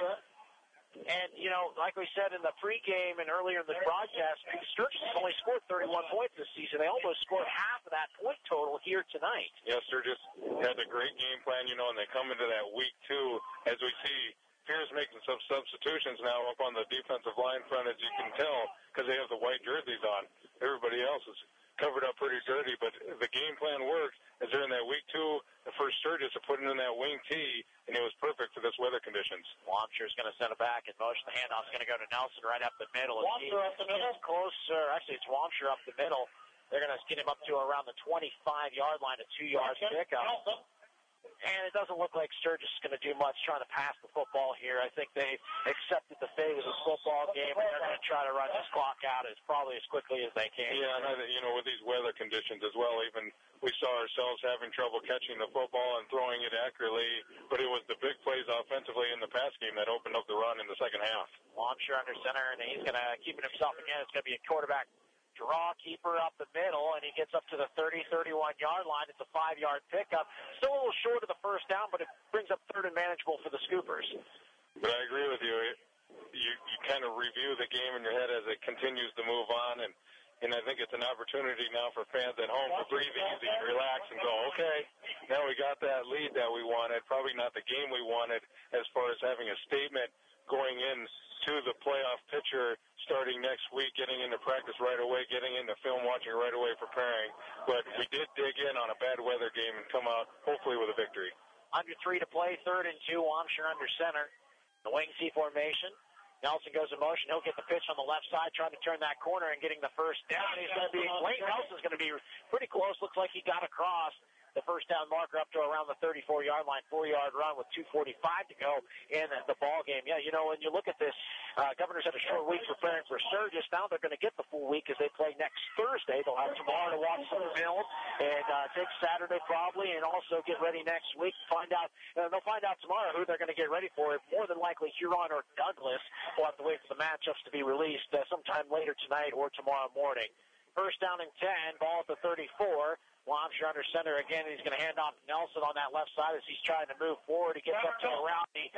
And, you know, like we said in the pregame and earlier in the broadcast, Sturgis has only scored 31 points this season. They almost scored half of that point total here tonight. Yeah, Sturgis had a great game plan, you know, and they come into that week 2, as we see Pierre's making some substitutions now up on the defensive line front, as you can tell, because they have the white jerseys on. Everybody else is covered up pretty dirty, but the game plan worked as they're in that week 2. The first Sturgis are putting in that wing tee, and it was perfect for this weather conditions. Lomsher's going to send it back in motion. The handoff's going to go to Nelson right up the middle. Lomsher up the middle? Closer. Actually, it's Lomsher up the middle. They're going to get him up to around the 25-yard line, a 2-yard pickup. And it doesn't look like Sturgis is going to do much trying to pass the football here. I think they accepted the fate of the football game, and they're going to try to run this clock out as probably as quickly as they can. Yeah, and you know, with these weather conditions as well, even we saw ourselves having trouble catching the football and throwing it accurately, but it was the big plays offensively in the pass game that opened up the run in the second half. Lomsher under center, and he's going to keep it himself again. It's going to be a quarterback draw, keeper up the middle, and he gets up to the 31-yard line. It's a 5-yard pickup. Still a little short of the first down, but it brings up third and manageable for the Scoopers. But I agree with you. You kind of review the game in your head as it continues to move on, and I think it's an opportunity now for fans at home to breathe easy, relax, and go, okay, now we got that lead that we wanted. Probably not the game we wanted as far as having a statement going in to the playoff picture starting next week, getting into practice right away, getting into film watching right away, preparing. But we did dig in on a bad weather game and come out hopefully with a victory. Under 3 to play, 3rd and 2, Lomsher under center. The wing C formation. Nelson goes in motion. He'll get the pitch on the left side, trying to turn that corner and getting the first down. He's going to be Wayne Nelson's going to be pretty close. Looks like he got across the first down marker up to around the 34-yard line, 4-yard run with 2:45 to go in the ball game. Yeah, you know, when you look at this, Governors had a short week preparing for Sturgis. Now they're going to get the full week as they play next Thursday. They'll have tomorrow to watch some film and take Saturday probably, and also get ready next week. They'll find out tomorrow who they're going to get ready for. More than likely Huron or Douglas. We'll have to wait for the matchups to be released sometime later tonight or tomorrow morning. First down and 10, ball at the 34. Lomsher under center again, and he's going to hand off to Nelson on that left side as he's trying to move forward. He gets up to around the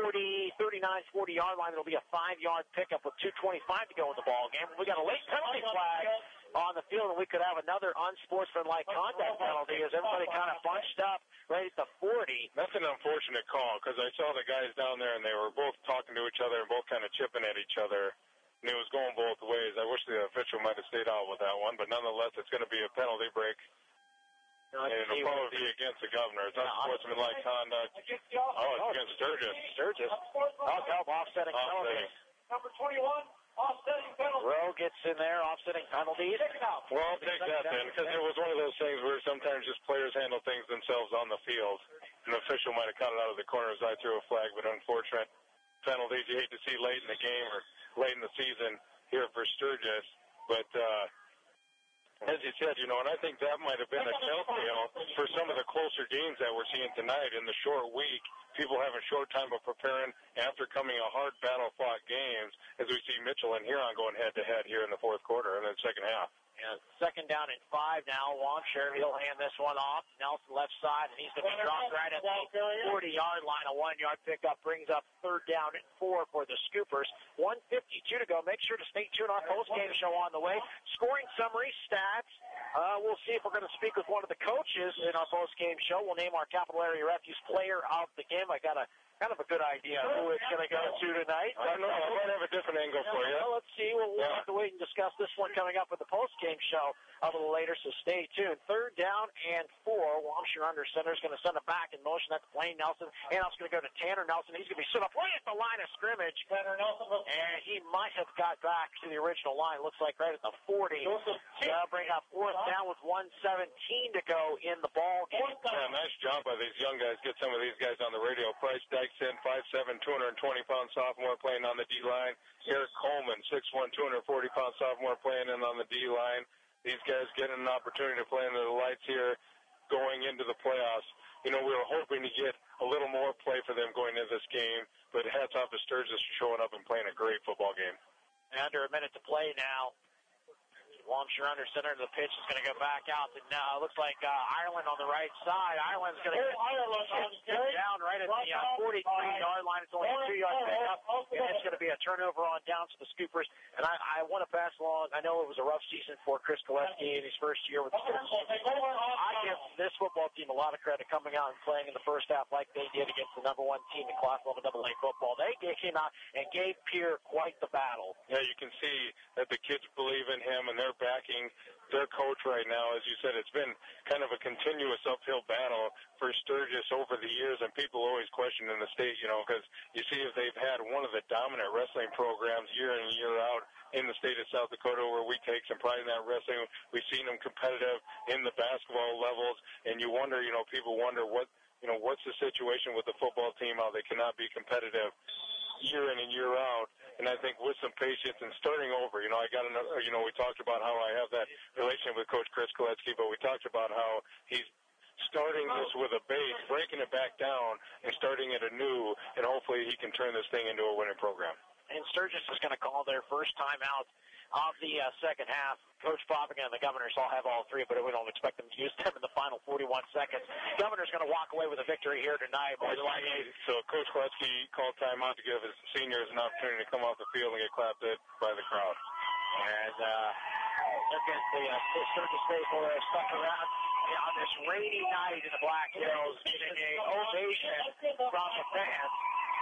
40-yard line. It'll be a 5-yard pickup with 2:25 to go in the ball game. We got a late penalty flag on the field, and we could have another unsportsmanlike conduct penalty as everybody kind of bunched up right at the 40. That's an unfortunate call because I saw the guys down there, and they were both talking to each other and both kind of chipping at each other. And it was going both ways. I wish the official might have stayed out with that one, but nonetheless, it's going to be a penalty break. And it'll probably be against the Governor. It's unsportsmanlike conduct. Oh, it's against Sturgis. Sturgis. Offsetting penalties. Number 21, offsetting penalties. Rowe gets in there, offsetting penalties. Well, I'll take that then, because it was one of those things where sometimes just players handle things themselves on the field. An official might have caught it out of the corner as I threw a flag, but unfortunate penalties you hate to see late in the game or late in the season here for Sturgis. But As you said, and I think that might have been a telltale for some of the closer games that we're seeing tonight in the short week. People have a short time of preparing after coming a hard battle-fought games, as we see Mitchell and Huron going head-to-head here in the fourth quarter and then second half. And second down and 5 now. Longshore, he'll hand this one off. Nelson left side, and he's going to be dropped right at the 40-yard line. A 1-yard pickup brings up third down and 4 for the Scoopers. 1:52 to go. Make sure to stay tuned. Our post-game show on the way. Scoring summary, stats. We'll see if we're going to speak with one of the coaches in our post-game show. We'll name our Capital Area Refuge player of the game. I got a kind of a good idea who it's going to go to tonight. I don't know. I might have a different angle for you. Well, let's see. We'll have to wait and discuss this one coming up with the post-game show a little later, so stay tuned. Third down and 4. Wamshire under center is going to send it back in motion. That's Blaine Nelson. And it's going to go to Tanner Nelson. He's going to be set up right at the line of scrimmage. And he might have got back to the original line. Looks like right at the 40. That'll bring up fourth down with 1:17 to go in the ball game. Yeah, nice job by these young guys. Get some of these guys on the radio. Price Dyson, 5'7", 220-pound sophomore playing on the D-line. Eric Coleman, 6'1", 240-pound sophomore playing in on the D-line. These guys getting an opportunity to play under the lights here going into the playoffs. We were hoping to get a little more play for them going into this game, but hats off to Sturgis for showing up and playing a great football game. Under a minute to play now. Wamshire under center. The pitch is going to go back out. And now it looks like Ireland on the right side. Ireland's going to get down right at the 43-yard line. It's only a 2-yard pickup. And it's going to be a turnover on downs to the Scoopers. And I want to pass along. I know it was a rough season for Chris Koleski in his first year with the Scoopers. I give this football team a lot of credit coming out and playing in the first half like they did against the number 1 team in Class 11 AA football. They came out and gave Pierre quite the battle. Yeah, you can see that the kids believe in him and they're backing their coach right now. As you said, it's been kind of a continuous uphill battle for Sturgis over the years, and people always question in the state, because you see if they've had one of the dominant wrestling programs year in and year out in the state of South Dakota, where we take some pride in that wrestling. We've seen them competitive in the basketball levels, and you wonder, people wonder what's the situation with the football team, how they cannot be competitive year in and year out. And I think with some patience and starting over, I got another, we talked about how I have that relationship with Coach Chris Koleski, but we talked about how he's starting this with a base, breaking it back down, and starting it anew, and hopefully he can turn this thing into a winning program. And Sturgis is going to call their first time out of the second half. Coach Popping and the Governors all have all three, but we don't expect them to use them in the final 41 seconds. Governor's going to walk away with a victory here tonight. So Coach Koleski called timeout to give his seniors an opportunity to come off the field and get clapped at by the crowd. And look at the Sturgis faithful are stuck around on this rainy night in the Black Hills, getting a ovation from the fans.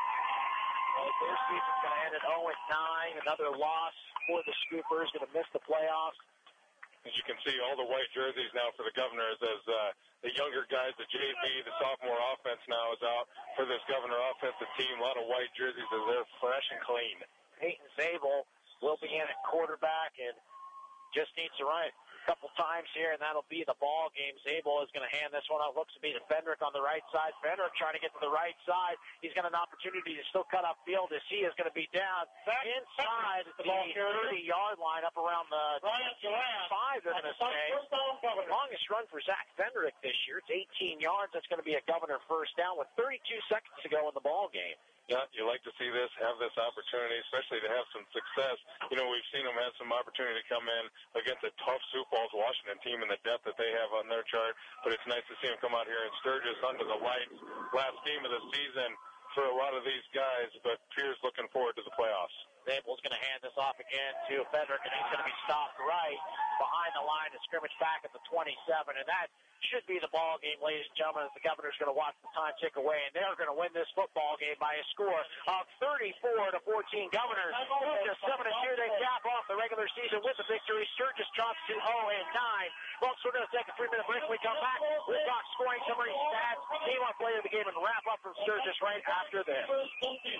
Their season's going to end at 0-9. Another loss for the Scoopers. Going to miss the playoffs. As you can see, all the white jerseys now for the Governors as the younger guys, the JV, the sophomore offense now is out for this Governor offensive team. A lot of white jerseys as they're fresh and clean. Peyton Zabel will be in at quarterback and just needs to run it a couple times here, and that'll be the ball game. Zabel is going to hand this one out. Looks to be to Fendrick on the right side. Fendrick trying to get to the right side. He's got an opportunity to still cut upfield as he is going to be down inside the 30-yard line up around the 5, they're going to say. Longest run for Zach Fendrick this year. It's 18 yards. That's going to be a Governor first down with 32 seconds to go in the ball game. Yeah, you like to see this, have this opportunity, especially to have some success. We've seen them have some opportunity to come in against a tough Sioux Falls Washington team and the depth that they have on their chart. But it's nice to see them come out here in Sturgis under the lights. Last game of the season for a lot of these guys, but Pierre's looking forward to the playoffs. Zabel's going to hand this off again to Fendrick, and he's going to be stopped right behind the line of scrimmage back at the 27. And that should be the ball game, ladies and gentlemen, as the Governor's going to watch the time tick away, and they're going to win this football game by a score of 34-14. Governors just 7-2. They cap off the regular season with the victory. Sturgis drops to 0-9. Folks, we're going to take a 3-minute break. When we come back, we'll talk scoring summary, stats, team on play of the game, and wrap up from Sturgis right after this.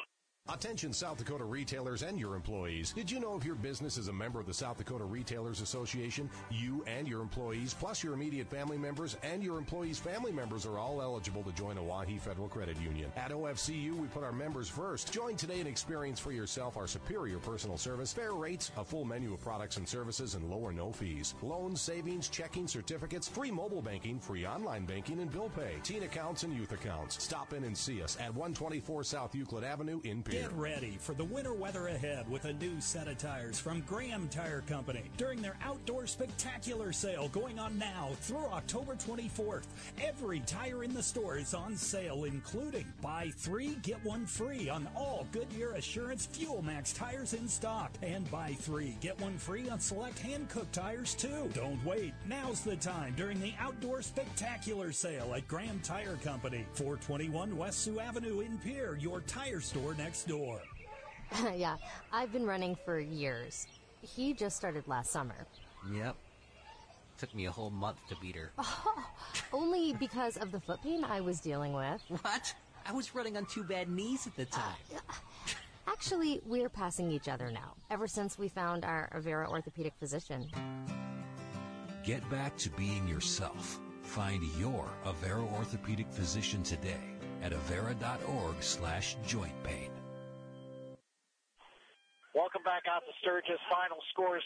Attention South Dakota retailers and your employees. Did you know if your business is a member of the South Dakota Retailers Association, you and your employees, plus your immediate family members and your employees' family members are all eligible to join Oahe Federal Credit Union. At OFCU, we put our members first. Join today and experience for yourself our superior personal service, fair rates, a full menu of products and services, and low or no fees. Loans, savings, checking, certificates, free mobile banking, free online banking, and bill pay, teen accounts and youth accounts. Stop in and see us at 124 South Euclid Avenue in Pierre. Get ready for the winter weather ahead with a new set of tires from Graham Tire Company during their outdoor spectacular sale going on now through October 24th. Every tire in the store is on sale, including buy 3, get 1 free on all Goodyear Assurance Fuel Max tires in stock, and buy 3, get 1 free on select hand-cooked tires too. Don't wait. Now's the time during the outdoor spectacular sale at Graham Tire Company, 421 West Sioux Avenue in Pierre, your tire store next door. Yeah, I've been running for years. He just started last summer. Yep. Took me a whole month to beat her. Oh, only because of the foot pain I was dealing with. What? I was running on 2 bad knees at the time. Actually, we're passing each other now, ever since we found our Avera orthopedic physician. Get back to being yourself. Find your Avera orthopedic physician today at avera.org/joint pain. Welcome back out to Sturgis. Final score is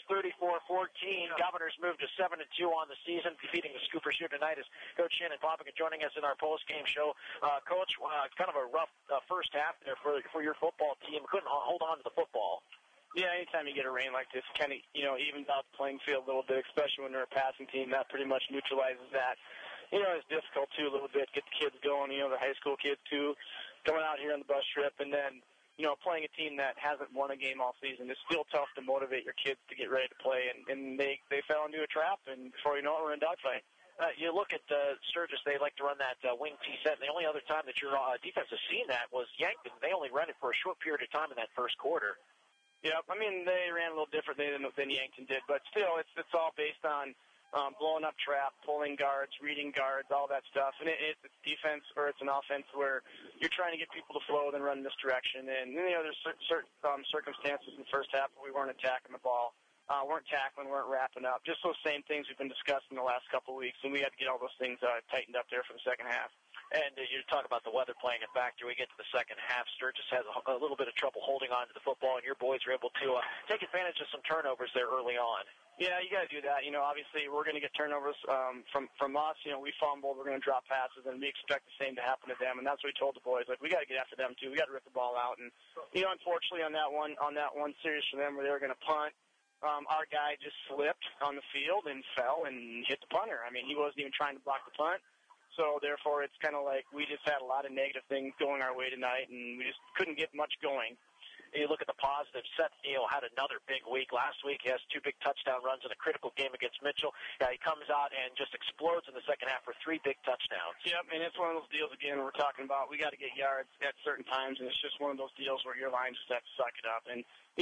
34-14. Governors moved to 7-2 on the season, defeating the Scoopers here tonight. As Coach Shannon Popica joining us in our post-game show. Coach, kind of a rough first half there for your football team. Couldn't hold on to the football. Yeah, anytime you get a rain like this, kind of, evens out the playing field a little bit, especially when they're a passing team. That pretty much neutralizes that. It's difficult, too, a little bit, get the kids going, the high school kids, too, coming out here on the bus trip. And then, playing a team that hasn't won a game all season, it's still tough to motivate your kids to get ready to play. And they fell into a trap, and before you know it, we're in a dogfight. You look at Sturgis, they like to run that wing T-set, and the only other time that your defense has seen that was Yankton. They only ran it for a short period of time in that first quarter. Yeah, I mean, they ran a little differently than Yankton did, but still, it's all based on blowing up trap, pulling guards, reading guards, all that stuff. And it's defense or it's an offense where you're trying to get people to flow, then run this direction. And, there's certain circumstances in the first half where we weren't attacking the ball, weren't tackling, weren't wrapping up. Just those same things we've been discussing the last couple of weeks, and we had to get all those things tightened up there for the second half. And you talk about the weather playing a factor. We get to the second half. Sturgis has a little bit of trouble holding on to the football, and your boys are able to take advantage of some turnovers there early on. Yeah, you got to do that. Obviously we're going to get turnovers from us. We fumble, we're going to drop passes, and we expect the same to happen to them. And that's what we told the boys. Like, we got to get after them too. We got to rip the ball out. And unfortunately on that one series for them where they were going to punt, our guy just slipped on the field and fell and hit the punter. I mean, he wasn't even trying to block the punt. So, therefore, it's kind of like we just had a lot of negative things going our way tonight, and we just couldn't get much going. You look at the positives. Seth Neal had another big week. Last week he has 2 big touchdown runs in a critical game against Mitchell. He comes out and just explodes in the second half for 3 big touchdowns. Yep, and it's one of those deals, again, we're talking about we got to get yards at certain times, and it's just one of those deals where your line just has to suck it up. And,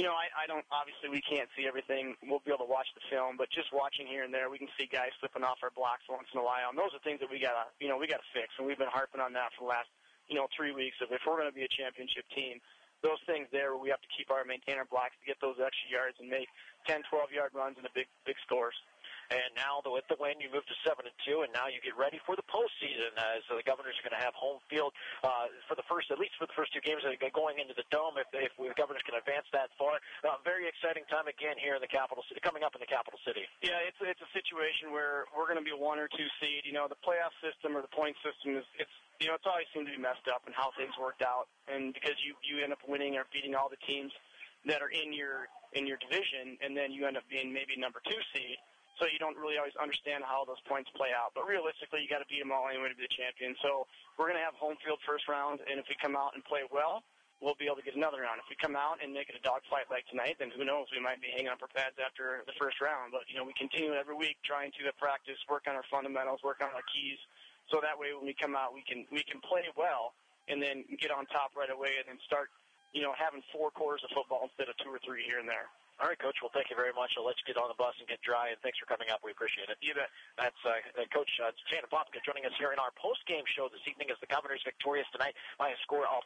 I don't, obviously we can't see everything. We'll be able to watch the film, but just watching here and there, we can see guys slipping off our blocks once in a while. And those are things that we got to fix, and we've been harping on that for the last, 3 weeks. If we're going to be a championship team, those things there where we have to maintain our blocks to get those extra yards and make 10, 12-yard runs into big scores. And now, with the win, you move to 7-2, and now you get ready for the postseason. So the Governors are going to have home field at least for the first 2 games going into the Dome. If the Governors can advance that far, very exciting time again here in the capital city, coming up in the capital city. Yeah, it's a situation where we're going to be a 1 or 2 seed. The playoff system or the point system it's always seemed to be messed up in how things worked out, and because you end up winning or beating all the teams that are in your division, and then you end up being maybe number 2 seed. So you don't really always understand how those points play out. But realistically, you got to beat them all anyway to be the champion. So we're going to have home field first round, and if we come out and play well, we'll be able to get another round. If we come out and make it a dogfight like tonight, then who knows? We might be hanging up our pads after the first round. But, we continue every week trying to practice, work on our fundamentals, work on our keys, so that way when we come out, we can play well and then get on top right away and then start, having 4 quarters of football instead of 2 or 3 here and there. All right, Coach. Well, thank you very much. I'll let you get on the bus and get dry, and thanks for coming up. We appreciate it. You bet. That's Coach Shannon Popka joining us here in our post-game show this evening as the Governors victorious tonight by a score of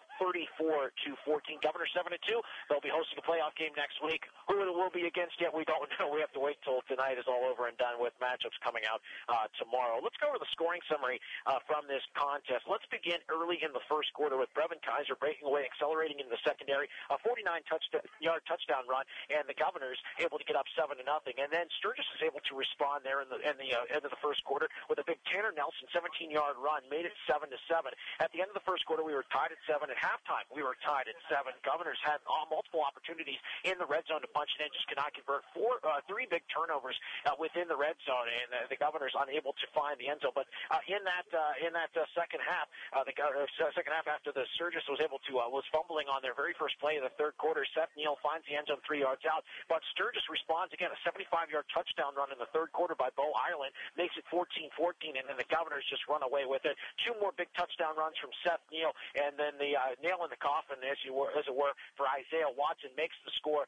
34-14. Governors 7-2. They'll be hosting a playoff game next week. Who it will be against yet, we don't know. We have to wait till tonight is all over and done with matchups coming out tomorrow. Let's go over the scoring summary from this contest. Let's begin early in the first quarter with Brevin Kaiser breaking away, accelerating in the secondary, a 49-yard touchdown run, and the Governors able to get up 7-0. And then Sturgis is able to respond there in the end of the first quarter with a big Tanner Nelson 17-yard run, made it 7-7. At the end of the first quarter, we were tied at 7. At halftime, we were tied at 7. Governors had multiple opportunities in the red zone to punch it in, just could not convert. Three big turnovers within the red zone, and the Governors unable to find the end zone. But in that second half, second half after the Sturgis was able to was fumbling on their very first play of the third quarter, Seth Neal finds the end zone 3 yards out. But Sturgis responds again, a 75-yard touchdown run in the third quarter by Bo Ireland, makes it 14-14, and then the Governors just run away with it. 2 more big touchdown runs from Seth Neal, and then the nail in the coffin, as it were, for Isaiah Watson makes the score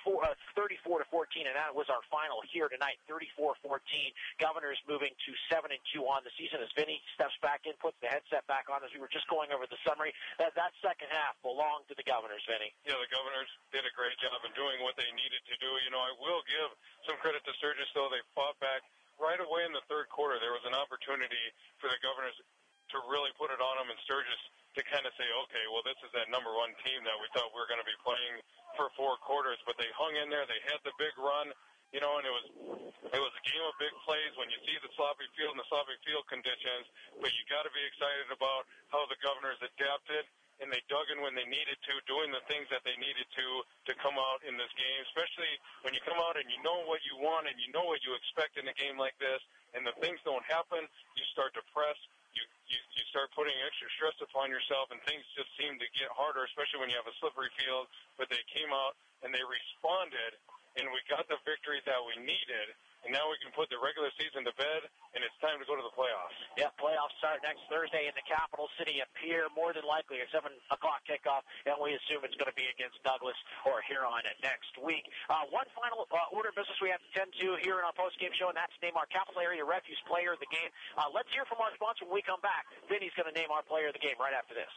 34-14, and that was our final here tonight, 34-14. Governors moving to 7-2 on the season as Vinny steps back in, puts the headset back on as we were just going over the summary. That second half belonged to the Governors, Vinny. Yeah, the Governors did a great job in doing what they needed to do. I will give some credit to Sturgis, though. They fought back right away in the third quarter. There was an opportunity for the Governors to really put it on them, and Sturgis to kind of say, okay, well, this is that number one team that we thought we were going to be playing for 4 quarters. But they hung in there. They had the big run, and it was a game of big plays when you see the sloppy field and the sloppy field conditions. But you got to be excited about how the Governors adapted, and they dug in when they needed to, doing the things that they needed to come out in this game, especially when you come out and you know what you want and you know what you expect in a game like this, and the things don't happen, you start to press, you start putting extra stress upon yourself, and things just seem to get harder, especially when you have a slippery field. But they came out and they responded, and we got the victory that we needed. And now we can put the regular season to bed, and it's time to go to the playoffs. Yeah, playoffs start next Thursday in the capital city of Pierre, more than likely a 7 o'clock kickoff, and we assume it's going to be against Douglas or Huron next week. One final order of business we have to tend to here in our post-game show, and that's name our Capital Area Refuse Player of the Game. Let's hear from our sponsor when we come back. Vinny's going to name our Player of the Game right after this.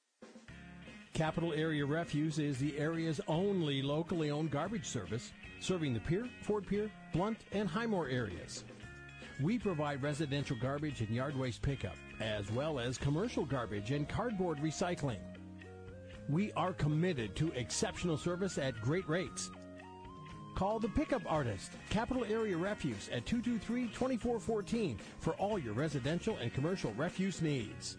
Capital Area Refuse is the area's only locally owned garbage service, serving the Pierre, Fort Pierre, Blunt, and Highmore areas. We provide residential garbage and yard waste pickup, as well as commercial garbage and cardboard recycling. We are committed to exceptional service at great rates. Call the Pickup Artist, Capital Area Refuse at 223-2414 for all your residential and commercial refuse needs.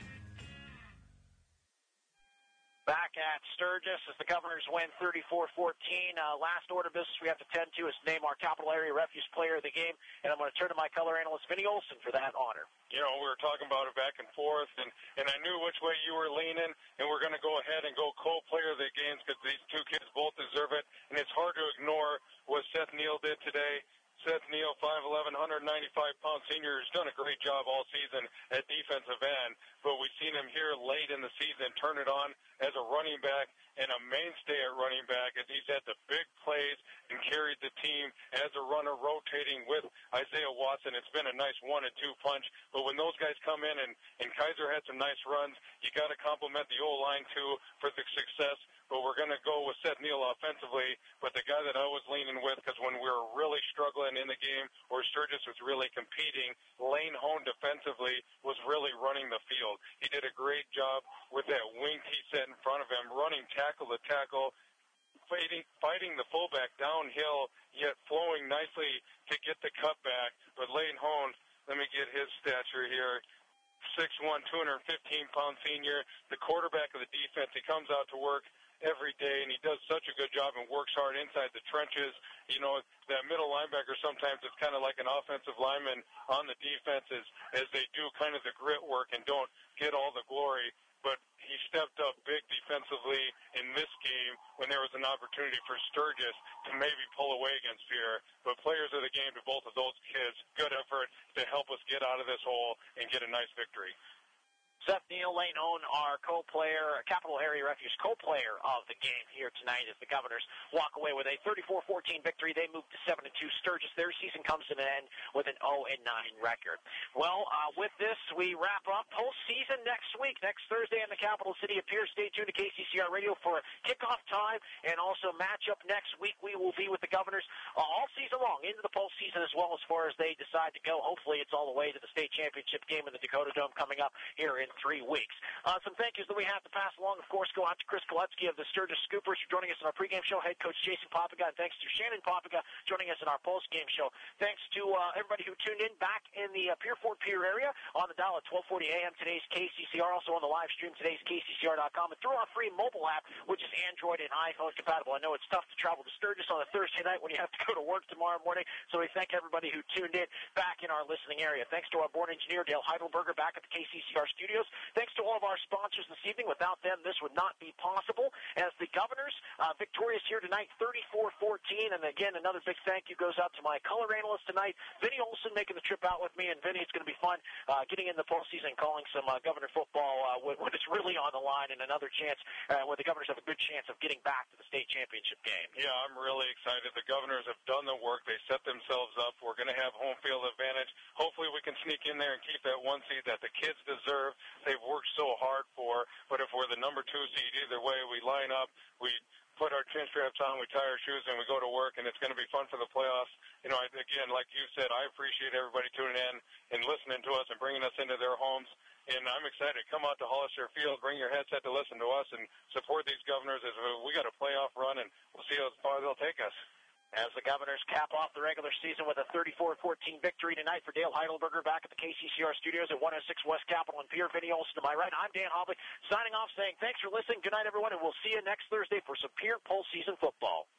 Back at Sturgis as the Governors win 34-14. Last order of business we have to tend to is name our Capital Area Refuse Player of the Game, and I'm going to turn to my color analyst, Vinny Olson, for that honor. We were talking about it back and forth, and I knew which way you were leaning, and we're going to go ahead and go co-player of the games because these two kids both deserve it, and it's hard to ignore what Seth Neal did today. Seth Neal, 5'11", 195-pound senior, has done a great job all season at defensive end, but we've seen him here late in the season turn it on as a running back and a mainstay at running back as he's had the big plays and carried the team as a runner rotating with Isaiah Watson. It's been a nice 1-2 punch, but when those guys come in and Kaiser had some nice runs, you got to compliment the O-line too for the success. But we're going to go with Seth Neal offensively, but the guy that I was leaning with, because when we were really struggling in the game or Sturgis was really competing, Lane Hone defensively was really running the field. He did a great job with that wing he set in front of him, running tackle to tackle, fighting the fullback downhill, yet flowing nicely to get the cutback. But Lane Hone, let me get his stature here, 6'1", 215-pound senior, the quarterback of the defense. He comes out to work every day, and he does such a good job and works hard inside the trenches. That middle linebacker sometimes is kind of like an offensive lineman on the defense as they do kind of the grit work and don't get all the glory. But he stepped up big defensively in this game when there was an opportunity for Sturgis to maybe pull away against Pierre. But players of the game to both of those kids, good effort to help us get out of this hole and get a nice victory. Seth Neal, Lane Owen, our co-player, Capital Area Refuge co-player of the game here tonight as the Governors walk away with a 34-14 victory. They move to 7-2. Sturgis, their season comes to an end with an 0-9 record. Well, with this, we wrap up postseason next week, next Thursday in the capital city of Pierre. Stay tuned to KCCR Radio for kickoff time and also matchup next week. We will be with the Governors all season long into the postseason as well as far as they decide to go. Hopefully, it's all the way to the state championship game in the Dakota Dome coming up here in 3 weeks. Some thank yous that we have to pass along, of course, go out to Chris Koletsky of the Sturgis Scoopers for joining us in our pregame show, head coach Jason Popiga, and thanks to Shannon Popiga joining us in our postgame show. Thanks to everybody who tuned in back in the Pier Fort Pier area on the dial at 1240 a.m. Today's KCCR, also on the live stream, today's KCCR.com, and through our free mobile app, which is Android and iPhone compatible. I know it's tough to travel to Sturgis on a Thursday night when you have to go to work tomorrow morning, so we thank everybody who tuned in back in our listening area. Thanks to our board engineer, Dale Heidelberger, back at the KCCR studios. Thanks to all of our sponsors this evening. Without them, this would not be possible. As the Governors victorious here tonight, 34-14. And again, another big thank you goes out to my color analyst tonight, Vinny Olson, making the trip out with me. And Vinny, it's going to be fun getting in the postseason, calling some Governor football when it's really on the line, and another chance where the Governors have a good chance of getting back to the state championship game. Yeah, I'm really excited. The Governors have done the work. They set themselves up. We're going to have home field advantage. Hopefully we can sneak in there and keep that 1 seed that the kids deserve. They've worked so hard for. But if we're the number 2 seed, either way, we line up, we put our chin straps on, we tie our shoes, and we go to work, and it's going to be fun for the playoffs. You know, again, like you said, I appreciate everybody tuning in and listening to us and bringing us into their homes. And I'm excited. Come out to Hollister Field, bring your headset to listen to us, and support these Governors as we got a playoff run, and we'll see how far they'll take us. As the Governors cap off the regular season with a 34-14 victory tonight for Dale Heidelberger back at the KCCR studios at 106 West Capitol and Pier. Vinny Olson to my right. I'm Dan Hobley signing off saying thanks for listening. Good night, everyone, and we'll see you next Thursday for some Pier postseason football.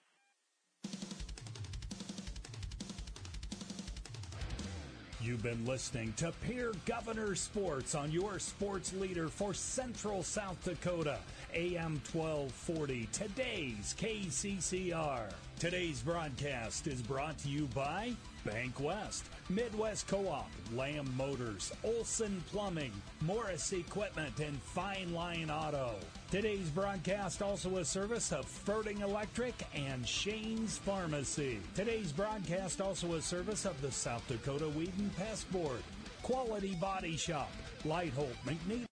You've been listening to Pier Governor Sports on your sports leader for Central South Dakota, AM 1240, today's KCCR. Today's broadcast is brought to you by Bank West, Midwest Co-op, Lamb Motors, Olson Plumbing, Morris Equipment, and Fine Line Auto. Today's broadcast also a service of Ferding Electric and Shane's Pharmacy. Today's broadcast also a service of the South Dakota Weed and Pest Board, Quality Body Shop, Lightholt, McNeil.